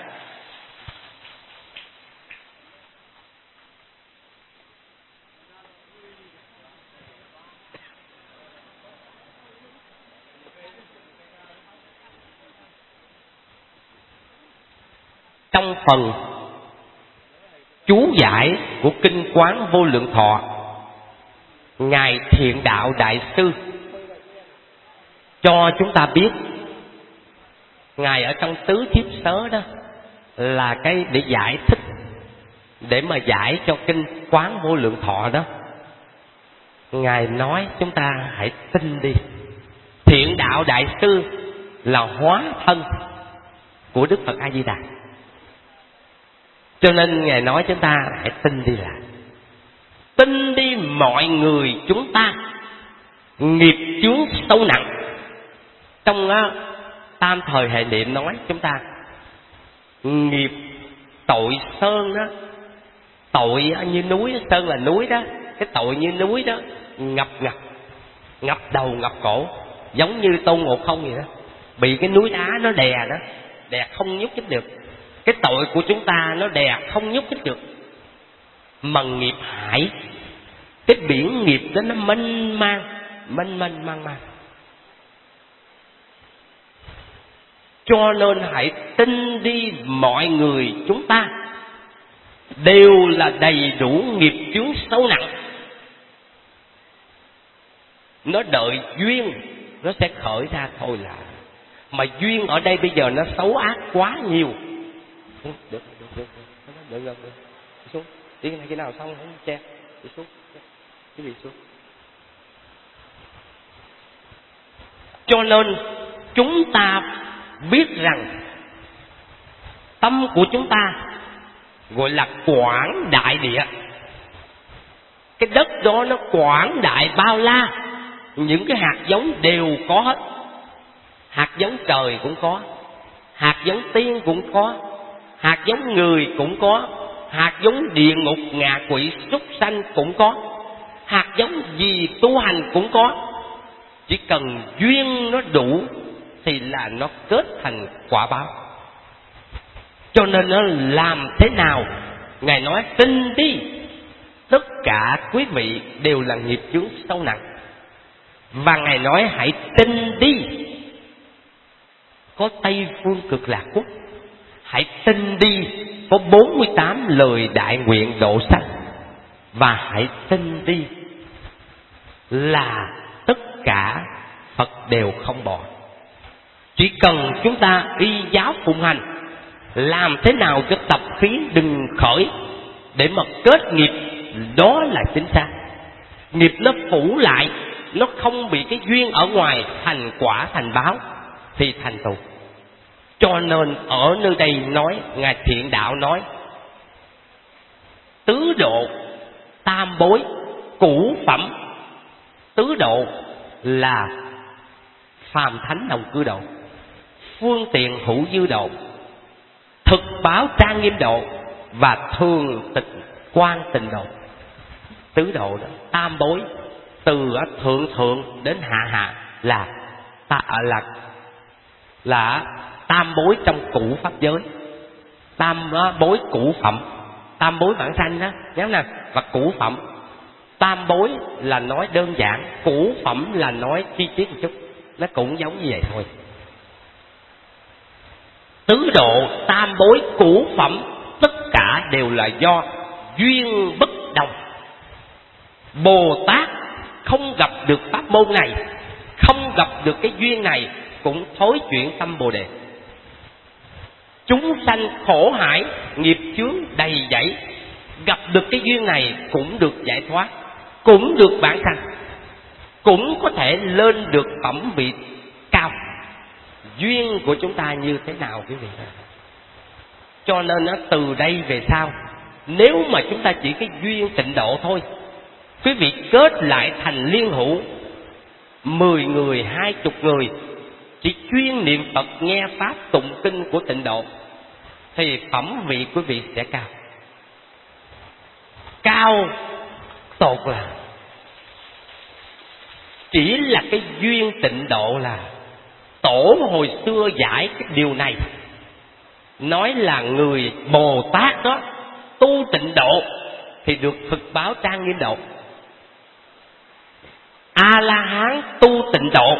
Trong phần chú giải của Kinh Quán Vô Lượng Thọ, Ngài Thiện Đạo Đại Sư cho chúng ta biết. Ngài ở trong Tứ Thiếp Sớ đó là cái để giải thích, để mà giải cho Kinh Quán Vô Lượng Thọ đó. Ngài nói chúng ta hãy tin đi. Thiện Đạo Đại Sư là hóa thân của Đức Phật A Di Đà, cho nên Ngài nói chúng ta hãy tin đi là tin đi mọi người chúng ta nghiệp chướng sâu nặng. Trong Tam Thời Hệ Niệm nói chúng ta nghiệp tội sơn đó, tội như núi, sơn là núi đó, cái tội như núi đó, ngập đầu ngập cổ, giống như Tôn Ngộ Không vậy đó, bị cái núi đá nó đè đó, đè không nhúc nhích được. Cái tội của chúng ta nó đè không nhúc nhích được, mà nghiệp hải, cái biển nghiệp đó nó mênh mang. Cho nên hãy tin đi mọi người chúng ta đều là đầy đủ nghiệp chướng sâu nặng. Nó đợi duyên nó sẽ khởi ra thôi là. Mà duyên ở đây bây giờ nó xấu ác quá nhiều. Được. Đi xuống. Đi cái này khi nào xong không che. Đi xuống. Cái gì xuống. Cho nên chúng ta biết rằng tâm của chúng ta gọi là quảng đại địa. Cái đất đó nó quảng đại bao la, những cái hạt giống đều có hết. Hạt giống trời cũng có, hạt giống tiên cũng có, hạt giống người cũng có, hạt giống địa ngục ngạ quỷ súc sanh cũng có, hạt giống gì tu hành cũng có. Chỉ cần duyên nó đủ thì là nó kết thành quả báo. Cho nên nó làm thế nào? Ngài nói tin đi, tất cả quý vị đều là nghiệp chướng sâu nặng. Và Ngài nói hãy tin đi, có Tây Phương Cực Lạc Quốc. Hãy tin đi, có 48 lời đại nguyện độ sanh. Và hãy tin đi là tất cả Phật đều không bỏ. Chỉ cần chúng ta y giáo phụng hành, làm thế nào cho tập khí đừng khởi để mà kết nghiệp, đó là chính xác. Nghiệp nó phủ lại, nó không bị cái duyên ở ngoài thành quả thành báo thì thành tù. Cho nên ở nơi đây nói, Ngài Thiện Đạo nói tứ độ tam bối cửu phẩm. Tứ độ là phàm thánh đồng cư độ, phương tiện hữu dư độ, thực báo trang nghiêm độ và thường tịch quan tịnh độ. Tứ độ đó, tam bối, từ thượng đến hạ là tam bối trong cũ pháp giới. Tam bối cũ phẩm, tam bối bản sanh đó, nhớ nè. Và cũ phẩm, tam bối là nói đơn giản, cũ phẩm là nói chi tiết một chút, nó cũng giống như vậy thôi. Tứ độ tam bối cũ phẩm tất cả đều là do duyên bất đồng. Bồ Tát không gặp được pháp môn này, không gặp được cái duyên này, cũng thối chuyển tâm Bồ Đề. Chúng sanh khổ hải, nghiệp chướng đầy dẫy, gặp được cái duyên này cũng được giải thoát, cũng được vãng sanh, cũng có thể lên được phẩm vị cao. Duyên của chúng ta như thế nào quý vị? Cho nên từ đây về sau, nếu mà chúng ta chỉ cái duyên tịnh độ thôi, quý vị kết lại thành liên hữu 10 người, 20 người, chỉ chuyên niệm Phật nghe pháp tụng kinh của tịnh độ, thì phẩm vị quý vị sẽ cao. Cao tột là chỉ là cái duyên tịnh độ. Là Tổ hồi xưa giải cái điều này, nói là người Bồ Tát đó tu tịnh độ thì được thực báo trang nghiêm độ, A-la-hán tu tịnh độ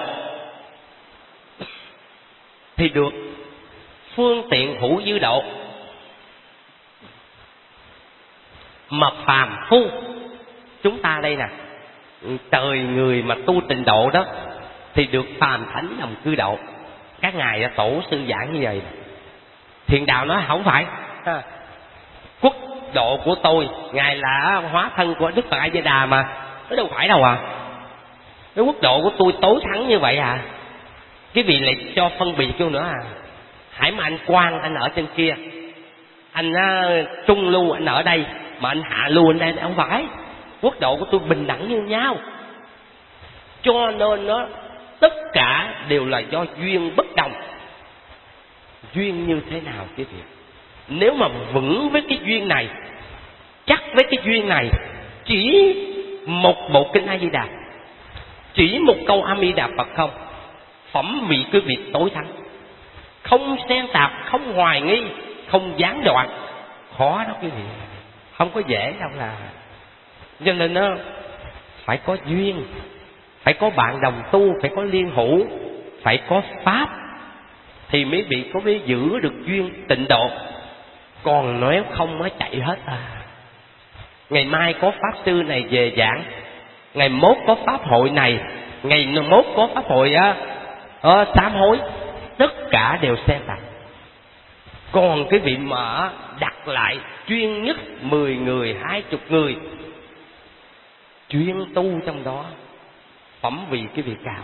thì được phương tiện hữu dư độ. Mà phàm phu chúng ta đây nè, trời người mà tu tịnh độ đó thì được phàm thánh đồng cư độ. Các ngài tổ sư giảng như vậy. Thiền Đạo nói không phải, quốc độ của tôi, ngài là hóa thân của Đức Phật A Di Đà mà, nó đâu phải đâu à. Cái quốc độ của tôi tối thắng như vậy à. Cái vị lại cho phân biệt vô nữa à. Hãy mà anh Quang anh ở trên kia, anh Trung Lưu anh ở đây, mà anh Hạ Lưu anh đây, không phải. Quốc độ của tôi bình đẳng như nhau. Cho nên nó tất cả đều là do duyên bất đồng. Duyên như thế nào cái việc? Nếu mà vững với cái duyên này, chắc với cái duyên này, chỉ một bộ kinh A Di Đà, chỉ một câu A Di Đà Phật không, phẩm vị cứ việc tối thắng, không xen tạp, không hoài nghi, không gián đoạn. Khó đó quý vị, không có dễ đâu là. Cho nên nó phải có duyên, phải có bạn đồng tu, phải có liên hữu, phải có pháp thì mấy vị có mới giữ được duyên tịnh độ. Còn nếu không nó chạy hết à. Ngày mai có pháp sư này về giảng, ngày mốt có pháp hội này, ngày mốt có pháp hội sám hối, tất cả đều xen tạp. Còn cái vị mà đặt lại chuyên nhất 10 người, 20 người chuyên tu trong đó, phẩm vị cái vị cao.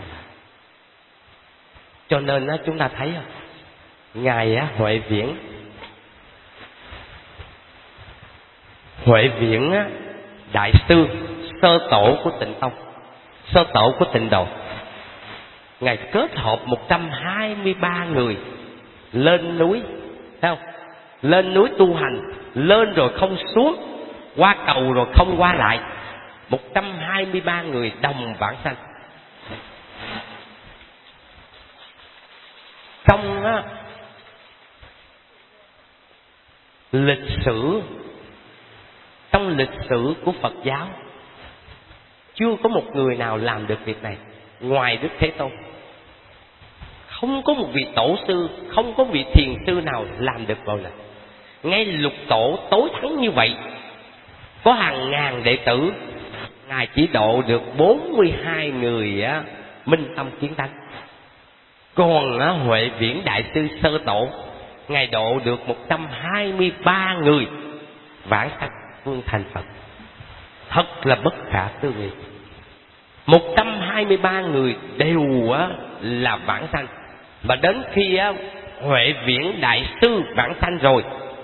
Cho nên chúng ta thấy không, ngài Huệ Viễn đại sư sơ tổ của Tịnh Tông, sơ tổ của Tịnh Độ, ngài kết hợp 123 người lên núi, thấy không? Lên núi tu hành, lên rồi không xuống, qua cầu rồi không qua lại. 123 người đồng vãng sanh. Trong lịch sử của Phật giáo chưa có một người nào làm được việc này ngoài Đức Thế Tôn. Không có một vị tổ sư, không có vị thiền sư nào làm được bao lần. Ngay lục tổ tối thắng như vậy, có hàng ngàn đệ tử, ngài chỉ độ được 42 người minh tâm kiến tánh. Còn Huệ Viễn đại sư sơ tổ, ngài độ được 123 người vãng sanh phương thành Phật. Thật là bất khả tư nghị. 123 người đều là vãng sanh. Mà đến khi Huệ Viễn đại sư vãng sanh rồi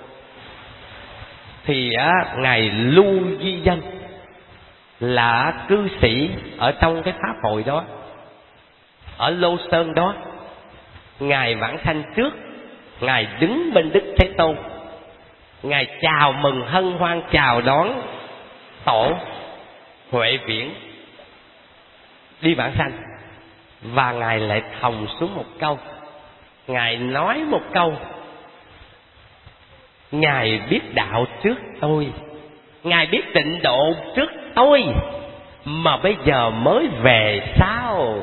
thì ngài Lưu Di Dân là cư sĩ ở trong cái pháp hội đó, ở Lô Sơn đó, ngài vãng sanh trước, ngài đứng bên Đức Thế Tôn, ngài chào mừng hân hoan chào đón tổ Huệ Viễn đi vãng sanh. Và ngài lại thòng xuống một câu, ngài nói một câu: ngài biết đạo trước tôi, ngài biết tịnh độ trước tôi, mà bây giờ mới về sao?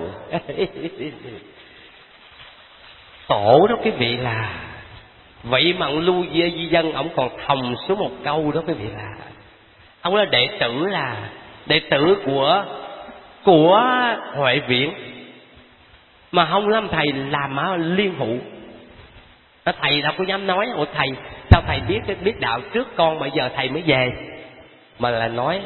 Tổ đó quý vị là. Vậy mà Lưu Di Dân ông còn thòng xuống một câu đó quý vị là. Ông là đệ tử của Huệ Viễn, mà không làm thầy làm liên hữu. Thầy đâu có dám nói: ủa thầy, sao thầy biết đạo trước con, bây giờ thầy mới về? Mà là nói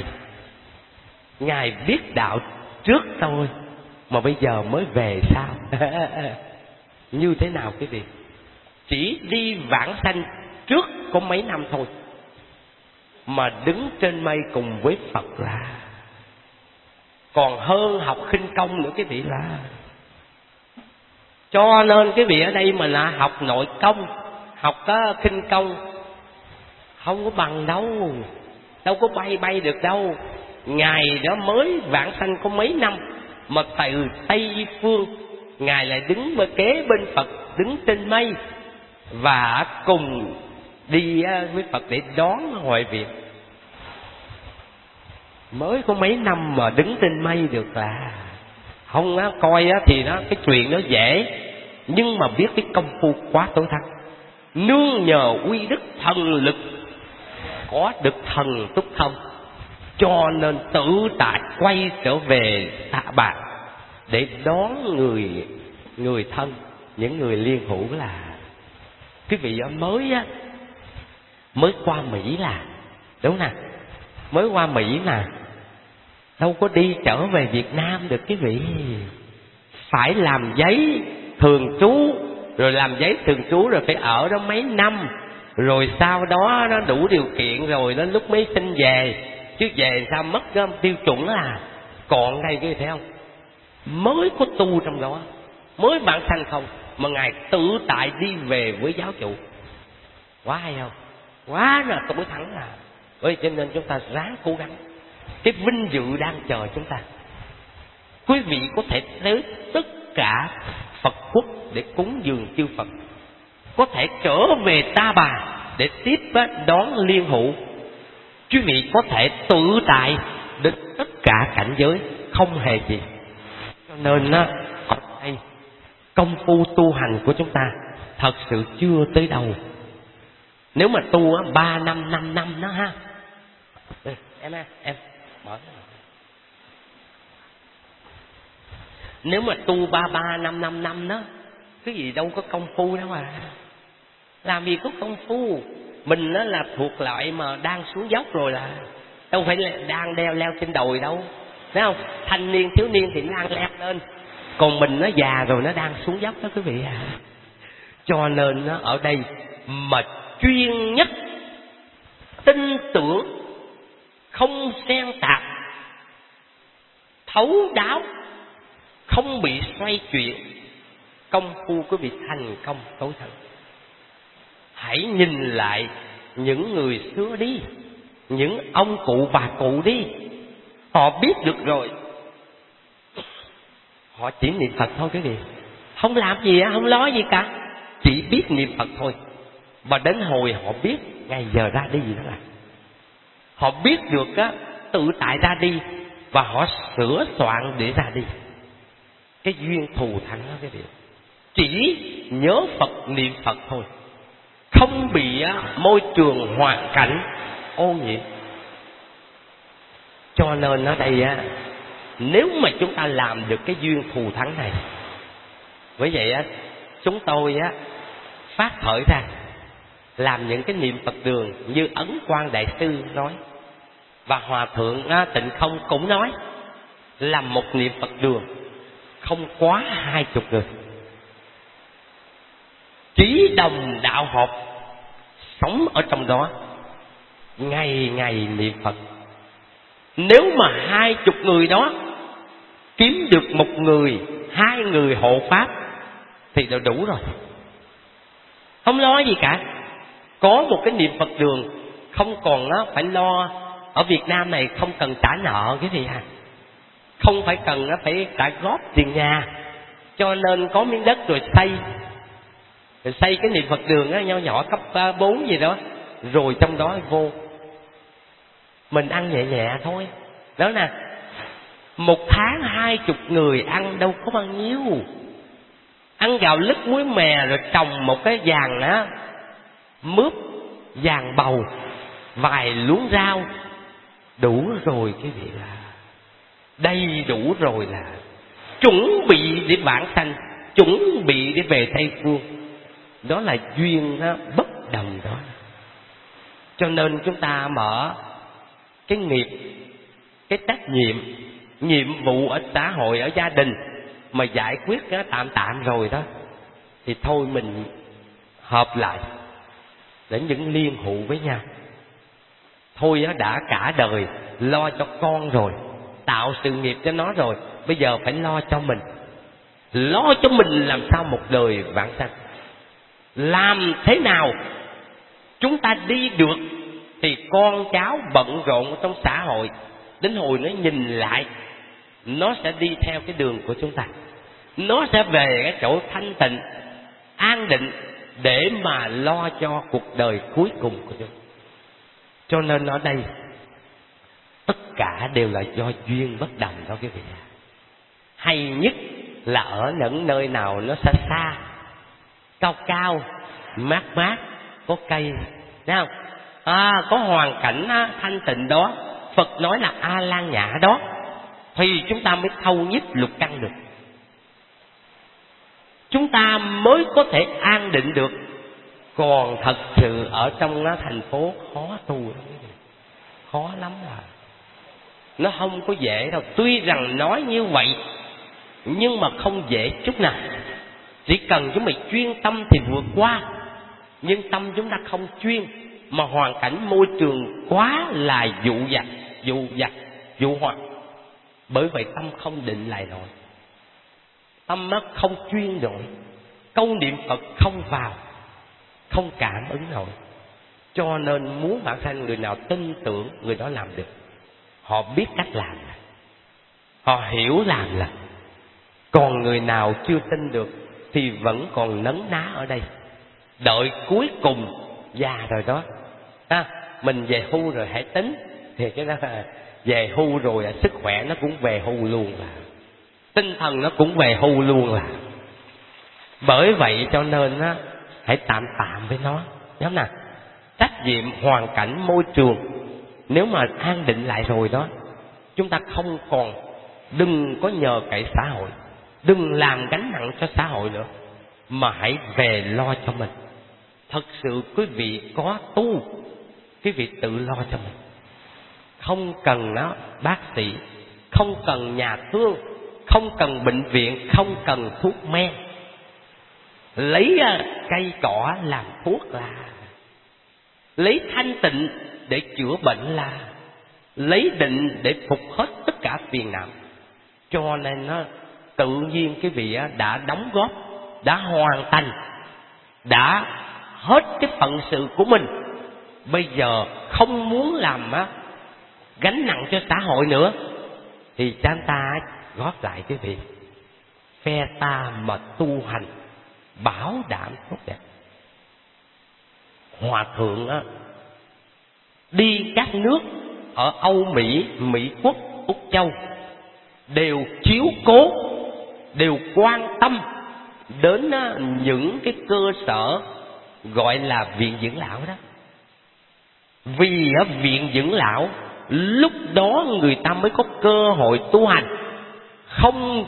ngài biết đạo trước tôi, mà bây giờ mới về sao? Như thế nào quý vị? Chỉ đi vãng sanh trước có mấy năm thôi, mà đứng trên mây cùng với Phật là còn hơn học khinh công nữa quý vị là. Cho nên quý vị ở đây mà là học nội công, học khinh công, không có bằng đâu, đâu có bay được đâu. Ngài đó mới vãng sanh có mấy năm, mà từ Tây Phương ngài lại đứng kế bên Phật, đứng trên mây và cùng đi với Phật để đón Huệ Viễn. Mới có mấy năm mà đứng trên mây được là. Không coi thì cái chuyện đó dễ, nhưng mà biết cái công phu quá tối thắng, nương nhờ uy đức thần lực có được thần túc thông, cho nên tự tại quay trở về Tạ Bà để đón người thân, những người liên hữu là quý vị mới qua Mỹ là đúng nè, mới qua Mỹ mà đâu có đi trở về Việt Nam được quý vị, phải làm giấy thường trú, rồi làm giấy thường trú rồi phải ở đó mấy năm, rồi sau đó nó đủ điều kiện rồi đến lúc mới xin về, chứ về sao mất cái tiêu chuẩn là. Còn đây quý vị thấy không, mới có tu trong đó, mới bản sanh không mà ngài tự tại đi về với giáo chủ, quá hay không, quá là tối thắng là. Bởi cho nên chúng ta ráng cố gắng, cái vinh dự đang chờ chúng ta. Quý vị có thể tới tất cả Phật quốc để cúng dường chư Phật, có thể trở về Ta Bà để tiếp đón liên hữu. Quý vị có thể tự tại đến tất cả cảnh giới, không hề gì. Cho nên ở đây công phu tu hành của chúng ta thật sự chưa tới đâu. Nếu mà tu 3 năm 5 năm đó ha. Em bỏ. Nếu mà tu 3 năm 5 năm đó, cái gì đâu có công phu đâu mà. Làm gì có công phu. Mình đó là thuộc loại mà đang xuống dốc rồi, là đâu phải là đang leo trên đồi đâu, thấy không? Thanh niên thiếu niên thì nó đang leo lên, còn mình nó già rồi nó đang xuống dốc đó quý vị à. Cho nên nó ở đây mà chuyên nhất, tin tưởng, không xen tạp, thấu đáo, không bị xoay chuyển, công phu quý vị thành công tối thắng. Hãy nhìn lại những người xưa đi, những ông cụ bà cụ đi, họ biết được rồi, họ chỉ niệm Phật thôi quý vị, không làm gì, không nói gì cả, chỉ biết niệm Phật thôi. Và đến hồi họ biết ngày giờ ra đi đó là họ biết được tự tại ra đi, và họ sửa soạn để ra đi. Cái duyên thù thắng đó quý vị, chỉ nhớ Phật niệm Phật thôi, không bị môi trường hoàn cảnh ô nhiễm. Cho nên ở đây nếu mà chúng ta làm được cái duyên thù thắng này, bởi vậy chúng tôi phát khởi ra làm những cái niệm Phật đường như Ấn Quang Đại Sư nói, và Hòa Thượng Tịnh Không cũng nói, làm một niệm Phật đường không quá 20 người, chí đồng đạo hợp, sống ở trong đó, ngày ngày niệm Phật. Nếu mà 20 người đó kiếm được 1 người, 2 người hộ pháp thì đã đủ rồi, không lo gì cả. Có một cái niệm Phật đường không còn phải lo. Ở Việt Nam này không cần trả nợ cái gì không phải cần phải trả góp tiền nhà, cho nên có miếng đất rồi xây cái niệm Phật đường nho nhỏ cấp 4 gì đó, rồi trong đó vô mình ăn nhẹ nhẹ thôi đó nè. 1 tháng 20 người ăn đâu có bao nhiêu, ăn gạo lứt muối mè, rồi trồng một cái vàng mướp, vàng bầu, vài luống rau, đủ rồi cái vị là đầy đủ rồi, là chuẩn bị để vãng sanh, chuẩn bị để về Tây Phương. Đó là duyên bất đồng đó. Cho nên chúng ta mở cái nghiệp, cái trách nhiệm, nhiệm vụ ở xã hội, ở gia đình mà giải quyết tạm rồi đó, thì thôi mình hợp lại để những liên hữu với nhau. Thôi đã cả đời lo cho con rồi, tạo sự nghiệp cho nó rồi, bây giờ phải lo cho mình. Lo cho mình làm sao một đời vãng sanh. Làm thế nào chúng ta đi được thì con cháu bận rộn trong xã hội, đến hồi nó nhìn lại, nó sẽ đi theo cái đường của chúng ta, nó sẽ về cái chỗ thanh tịnh, an định để mà lo cho cuộc đời cuối cùng của chúng. Cho nên ở đây tất cả đều là do duyên bất đồng đó quý vị. Hay nhất là ở những nơi nào nó xa xa, cao cao, mát mát, có cây, thấy không? có hoàn cảnh thanh tịnh đó, Phật nói là A Lan Nhã đó, thì chúng ta mới thâu nhiếp lục căn được, chúng ta mới có thể an định được. Còn thật sự ở trong thành phố khó tu lắm, khó lắm là nó không có dễ đâu. Tuy rằng nói như vậy nhưng mà không dễ chút nào. Chỉ cần chúng mày chuyên tâm thì vượt qua. Nhưng tâm chúng ta không chuyên, mà hoàn cảnh môi trường quá là dụ dặt, dụ hoặc. Bởi vậy tâm không định lại nổi, tâm nó không chuyên nổi, câu niệm Phật không vào, không cảm ứng nổi. Cho nên muốn bản thân người nào tin tưởng, người đó làm được. Họ biết cách làm, họ hiểu làm là. Còn người nào chưa tin được thì vẫn còn nấn ná ở đây, đợi cuối cùng già rồi đó, mình về hưu rồi hãy tính. Thì cái đó là về hưu rồi sức khỏe nó cũng về hưu luôn, là tinh thần nó cũng về hưu luôn là. Bởi vậy cho nên hãy tạm với nó, nhớ nè. Trách nhiệm hoàn cảnh môi trường, nếu mà an định lại rồi đó, chúng ta không còn, đừng có nhờ cậy xã hội, đừng làm gánh nặng cho xã hội nữa, mà hãy về lo cho mình. Thật sự quý vị có tu, quý vị tự lo cho mình, không cần bác sĩ, không cần nhà thương, không cần bệnh viện, không cần thuốc men. Lấy cây cỏ làm thuốc là, lấy thanh tịnh để chữa bệnh là, lấy định để phục hết tất cả phiền não. Cho nên tự nhiên cái vị đã đóng góp, đã hoàn thành, đã hết cái phận sự của mình. Bây giờ không muốn làm gánh nặng cho xã hội nữa, thì chúng ta góp lại cái việc phe ta mà tu hành bảo đảm tốt đẹp. Hòa thượng đi các nước ở Âu Mỹ, Mỹ Quốc, Úc Châu đều chiếu cố, đều quan tâm đến những cái cơ sở gọi là viện dưỡng lão đó. Vì ở viện dưỡng lão lúc đó người ta mới có cơ hội tu hành, không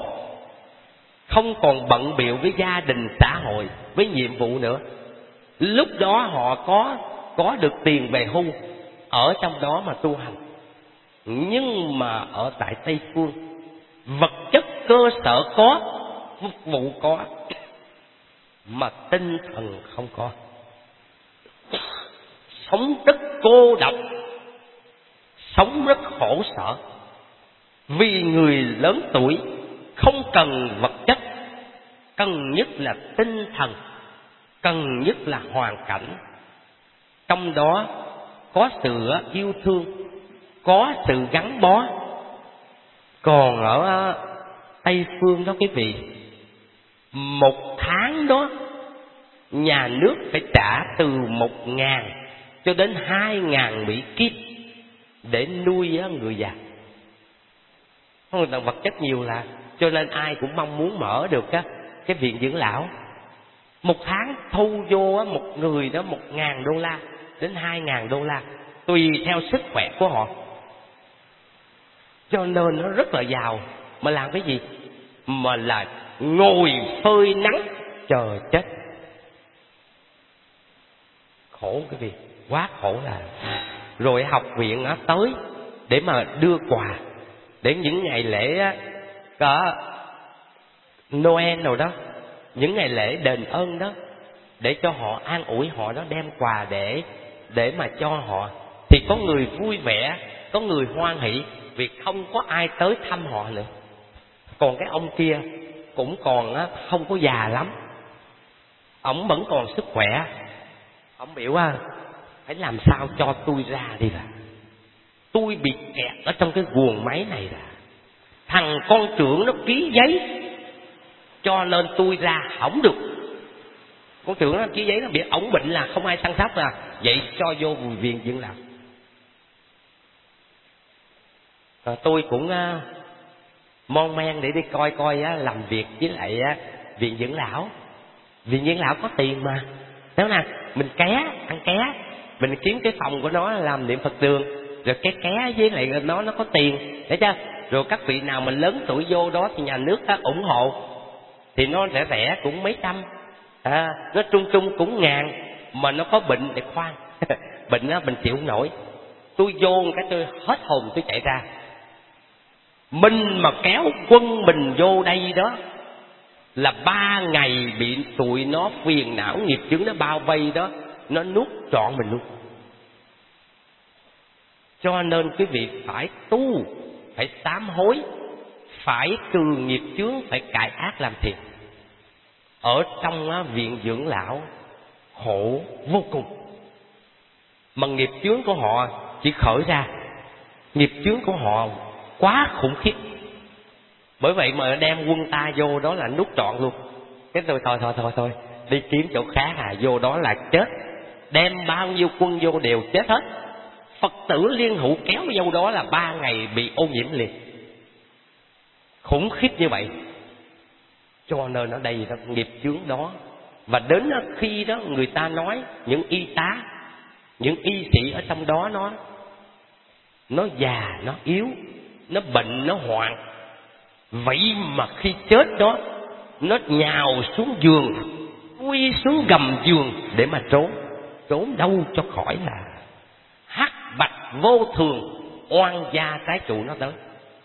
còn bận bịu với gia đình xã hội, với nhiệm vụ nữa. Lúc đó họ có được tiền về hưu, ở trong đó mà tu hành. Nhưng mà ở tại Tây Phương, vật chất cơ sở có, phục vụ có, mà tinh thần không có. Sống rất cô độc, sống rất khổ sở. Vì người lớn tuổi không cần vật chất, cần nhất là tinh thần, cần nhất là hoàn cảnh. Trong đó có sự yêu thương, có sự gắn bó. Còn ở Tây Phương đó quý vị, 1 tháng đó nhà nước phải trả từ 1.000 cho đến 2.000 Mỹ Kim để nuôi người già. Người ta vật chất nhiều là, cho nên ai cũng mong muốn mở được cái viện dưỡng lão. 1 tháng thu vô một người đó $1.000 đến $2.000, tùy theo sức khỏe của họ. Cho nên nó rất là giàu. Mà làm cái gì? Mà là ngồi phơi nắng chờ chết. Khổ cái việc, quá khổ là. Rồi học viện tới để mà đưa quà, để những ngày lễ có Noel nào đó, những ngày lễ đền ơn đó, để cho họ an ủi họ đó, đem quà để mà cho họ. Thì có người vui vẻ, có người hoan hỷ vì không có ai tới thăm họ nữa. Còn cái ông kia cũng còn không có già lắm, ổng vẫn còn sức khỏe. Ổng biểu phải làm sao cho tôi ra đi là, tôi bị kẹt ở trong cái guồng máy này là, thằng con trưởng nó ký giấy cho nên tôi ra không được. Con trưởng nó ký giấy, nó biết ổng bệnh là không ai săn sóc là vậy, cho vô viện dưỡng lão. Tôi cũng mon men để đi coi làm việc với lại viện dưỡng lão. Viện dưỡng lão có tiền mà, nếu nè mình ké, ăn ké Mình kiếm cái phòng của nó làm niệm Phật đường, rồi cái ké với lại nó có tiền, thấy chưa? Rồi các vị nào mình lớn tuổi vô đó thì nhà nước ủng hộ, thì nó rẻ rẻ cũng mấy trăm, nó trung trung cũng ngàn, mà nó có bệnh để khoan. Bệnh á mình chịu không nổi, tôi vô cái tôi hết hồn tôi chạy ra. Mình mà kéo quân mình vô đây đó là 3 ngày bị tụi nó phiền não nghiệp chướng nó bao vây đó, nó nuốt trọn mình luôn. Cho nên quý vị phải tu, phải sám hối, phải trừ nghiệp chướng, phải cải ác làm thiện. Ở trong viện dưỡng lão khổ vô cùng, mà nghiệp chướng của họ chỉ khởi ra, nghiệp chướng của họ quá khủng khiếp. Bởi vậy mà đem quân ta vô đó là nuốt trọn luôn. Cái tôi thôi đi kiếm chỗ khác, vô đó là chết. Đem bao nhiêu quân vô đều chết hết. Phật tử liên hữu kéo vô đó là 3 ngày bị ô nhiễm liền. Khủng khiếp như vậy. Cho nên ở đây đó, nghiệp chướng đó. Và đến khi đó người ta nói, những y tá, những y sĩ ở trong đó nó già, nó yếu, nó bệnh, nó hoạn. Vậy mà khi chết đó, nó nhào xuống giường, quy xuống gầm giường để mà trốn. Trốn đâu cho khỏi là hắc bạch vô thường, oan gia trái chủ nó tới.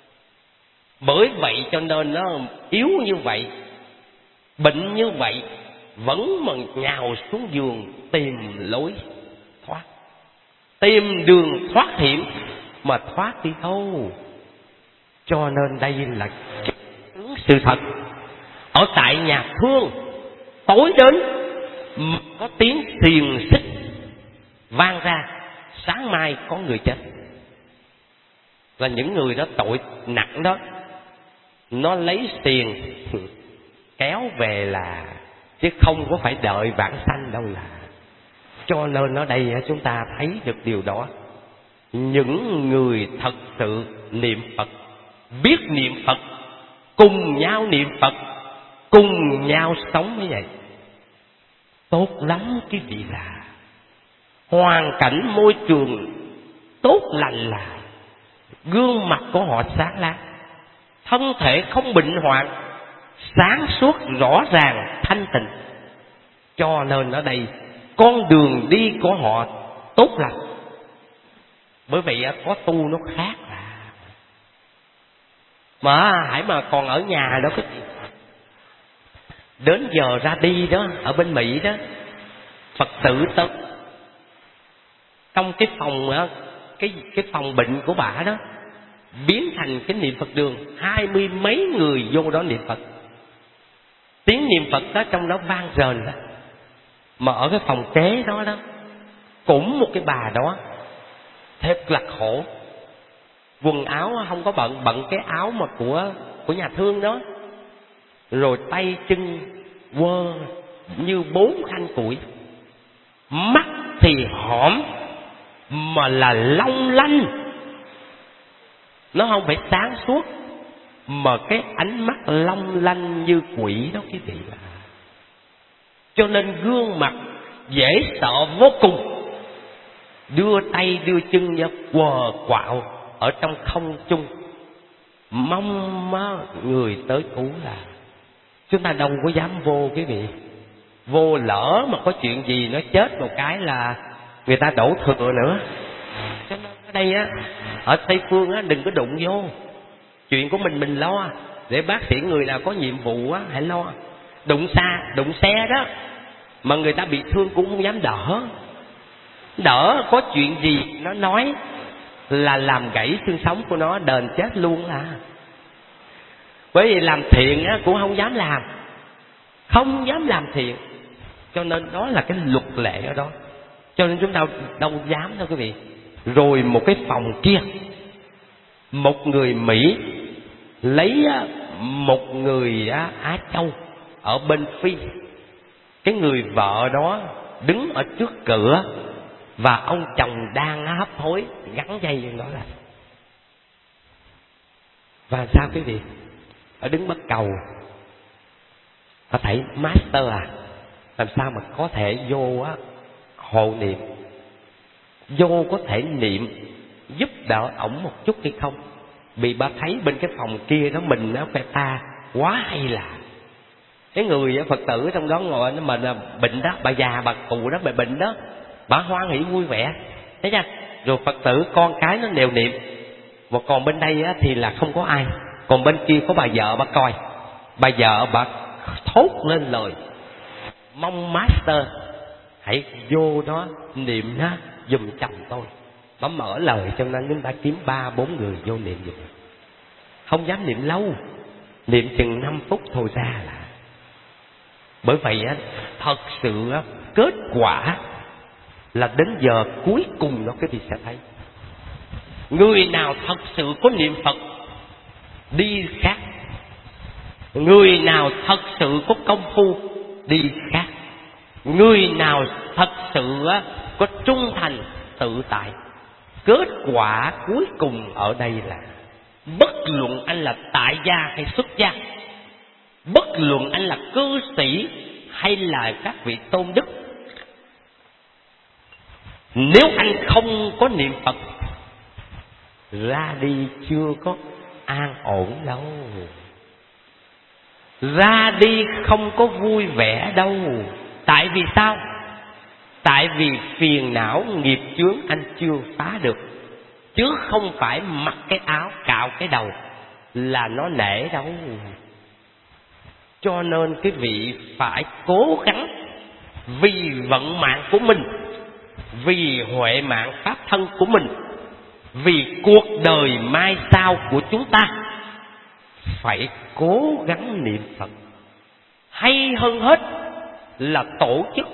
Bởi vậy cho nên nó yếu như vậy, bệnh như vậy, vẫn mà nhào xuống giường tìm lối thoát, tìm đường thoát hiểm mà thoát đi đâu. Cho nên đây là sự thật. Ở tại nhà thương, tối đến có tiếng xiềng xích vang ra, sáng mai có người chết. Là những người đó tội nặng đó, nó lấy xiềng kéo về là, chứ không có phải đợi vãng sanh đâu là. Cho nên ở đây chúng ta thấy được điều đó. Những người thật sự niệm Phật, biết niệm Phật, cùng nhau niệm Phật, cùng nhau sống như vậy, tốt lắm quý vị. Là hoàn cảnh môi trường tốt lành, là gương mặt của họ sáng láng, thân thể không bệnh hoạn, sáng suốt rõ ràng thanh tịnh. Cho nên ở đây con đường đi của họ tốt lành. Bởi vậy có tu nó khác mà hãy mà còn ở nhà đó, đến giờ ra đi đó, ở bên Mỹ đó, Phật tử tới trong cái phòng cái phòng bệnh của bà đó biến thành cái niệm Phật đường, 20 mấy người vô đó niệm Phật. Tiếng niệm Phật đó trong đó vang rền đó. Mà ở cái phòng kế đó đó cũng một cái bà đó thật là khổ, quần áo không có bận cái áo mà của nhà thương đó, rồi tay chân quơ như 4 khanh củi, mắt thì hõm mà là long lanh, nó không phải sáng suốt, mà cái ánh mắt long lanh như quỷ đó quý vị. Cho nên gương mặt dễ sợ vô cùng, đưa tay đưa chân ra quờ quạo ở trong không trung, mong người tới cứu. Là chúng ta đâu có dám vô quý vị. Vô lỡ mà có chuyện gì nó chết một cái là người ta đổ thừa nữa. Cho nên ở đây ở Tây Phương đừng có đụng vô. Chuyện của mình lo, để bác sĩ người nào có nhiệm vụ hãy lo. Đụng xe đó mà người ta bị thương cũng không dám đỡ. Có chuyện gì nó nói là làm gãy xương sống của nó, đền chết luôn là. Bởi vì làm thiện cũng không dám làm thiện. Cho nên đó là cái luật lệ ở đó. Cho nên chúng ta đâu dám đâu quý vị. Rồi một cái phòng kia, một người Mỹ lấy một người Á Châu ở bên Phi. Cái người vợ đó đứng ở trước cửa, và ông chồng đang hấp hối gắn dây lên đó là. Và sao quý vị? Ở đứng bắt cầu, có thầy master làm sao mà có thể vô hộ niệm. vô có thể niệm giúp đỡ ổng một chút hay không? Vì bà thấy bên cái phòng kia đó mình nó phải ta quá hay là cái người Phật tử trong đó ngồi nó mà bệnh đó, bà già bà cụ đó, bà bệnh đó, bà hoan hỉ vui vẻ, thấy chưa? Rồi Phật tử con cái nó đều niệm. Mà còn bên đây á, thì là không có ai. Còn bên kia có bà vợ bà coi. Bà vợ bà thốt lên lời: mong master hãy vô đó niệm đó giùm chồng tôi. Bà mở lời cho nên chúng ta kiếm 3-4 người vô niệm giùm. Không dám niệm lâu, niệm chừng 5 phút thôi ra là. Bởi vậy á, thật sự á, kết quả là đến giờ cuối cùng đó cái vị sẽ thấy. Người nào thật sự có niệm Phật đi khác, người nào thật sự có công phu đi khác, người nào thật sự có trung thành tự tại. Kết quả cuối cùng ở đây là bất luận anh là tại gia hay xuất gia, bất luận anh là cư sĩ hay là các vị tôn đức, nếu anh không có niệm Phật, ra đi chưa có an ổn đâu, ra đi không có vui vẻ đâu. Tại vì sao? Tại vì phiền não nghiệp chướng anh chưa phá được, chứ không phải mặc cái áo cạo cái đầu là nó nể đâu. Cho nên cái vị phải cố gắng vì vận mạng của mình, vì huệ mạng pháp thân của mình, vì cuộc đời mai sau của chúng ta, phải cố gắng niệm Phật. Hay hơn hết là tổ chức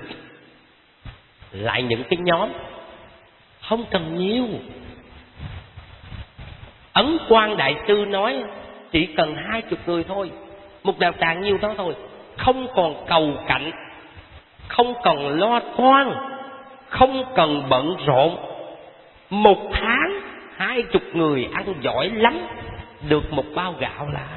lại những cái nhóm không cần nhiều. Ấn Quang Đại Sư nói chỉ cần 20 người thôi, một đạo tràng nhiêu đó thôi, không còn cầu cạnh, không cần lo toan, không cần bận rộn. 1 tháng 20 người ăn giỏi lắm, được 1 bao gạo là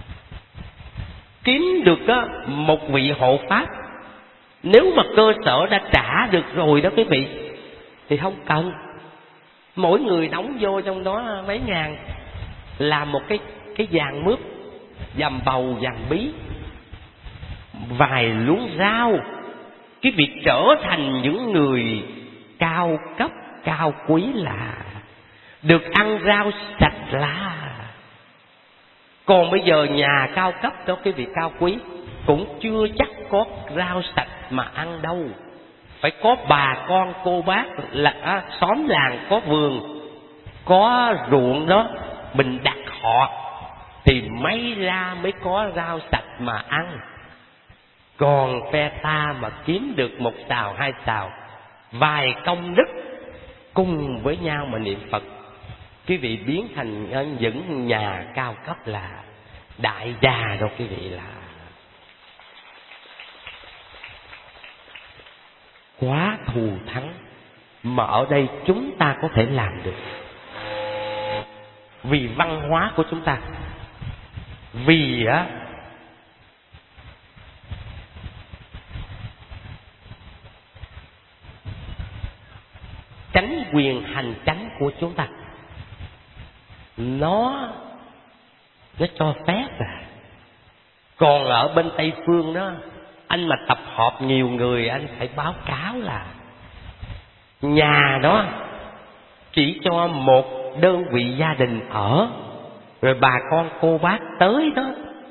kiếm được một vị hộ pháp. Nếu mà cơ sở đã trả được rồi đó quý vị, thì không cần. Mỗi người đóng vô trong đó mấy ngàn, làm một cái vàng mướp, dầm bầu vàng bí, vài luống rau. Cái việc trở thành những người cao cấp cao quý là được ăn rau sạch lá. Còn bây giờ nhà cao cấp đó cái vị cao quý cũng chưa chắc có rau sạch mà ăn đâu. Phải có bà con cô bác là xóm làng có vườn, có ruộng đó, mình đặt họ thì may ra mới có rau sạch mà ăn. Còn phe ta mà kiếm được 1 xào 2 xào, vài công đức cùng với nhau mà niệm Phật, quý vị biến thành những nhà cao cấp là đại gia đâu quý vị, là quá thù thắng. Mà ở đây chúng ta có thể làm được vì văn hóa của chúng ta, vì chánh quyền hành chánh của chúng ta, nó cho phép Còn ở bên Tây Phương đó, anh mà tập hợp nhiều người, anh phải báo cáo là nhà đó chỉ cho 1 đơn vị gia đình ở, rồi bà con cô bác tới đó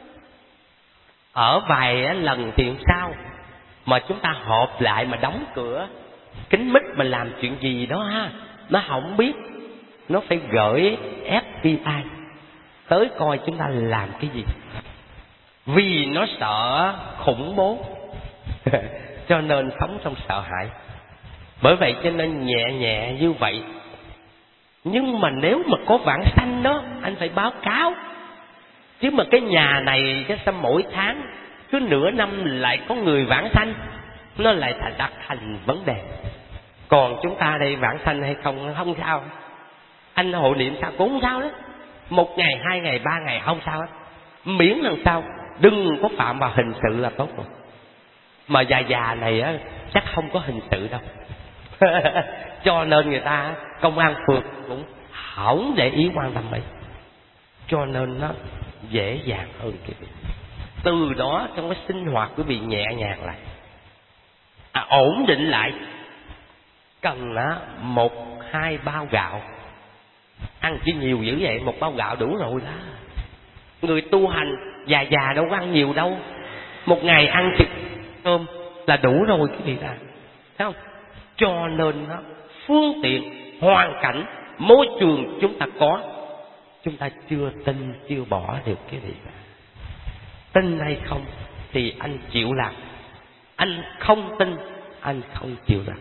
ở vài lần thì sao. Mà chúng ta họp lại mà đóng cửa kín mít mà làm chuyện gì đó nó không biết, nó phải gửi FBI tới coi chúng ta làm cái gì, vì nó sợ khủng bố cho nên sống trong sợ hãi. Bởi vậy cho nên nhẹ nhẹ như vậy. Nhưng mà nếu mà có vãng sanh đó, anh phải báo cáo. Chứ mà cái nhà này sao mỗi tháng cứ nửa năm lại có người vãng sanh, nó lại đặt thành vấn đề. Còn chúng ta đây vãng sanh hay không sao, anh hộ niệm sao cũng không sao đó, 1 ngày 2 ngày 3 ngày không sao hết, miễn làm sao đừng có phạm vào hình sự là tốt rồi. Mà già này chắc không có hình sự đâu Cho nên người ta công an phường cũng không để ý quan tâm ấy, cho nên nó dễ dàng hơn quý vị. Từ đó trong cái sinh hoạt quý vị nhẹ nhàng lại, ổn định lại. Cần 1-2 bao gạo, ăn chỉ nhiều dữ vậy, 1 bao gạo đủ rồi đó. Người tu hành già đâu có ăn nhiều đâu, 1 ngày ăn chục cơm là đủ rồi quý vị à, thấy không? Cho nên phương tiện, hoàn cảnh, môi trường chúng ta có, chúng ta chưa tin, chưa bỏ được cái gì. Tin hay không thì anh chịu làm, anh không tin anh không chịu làm.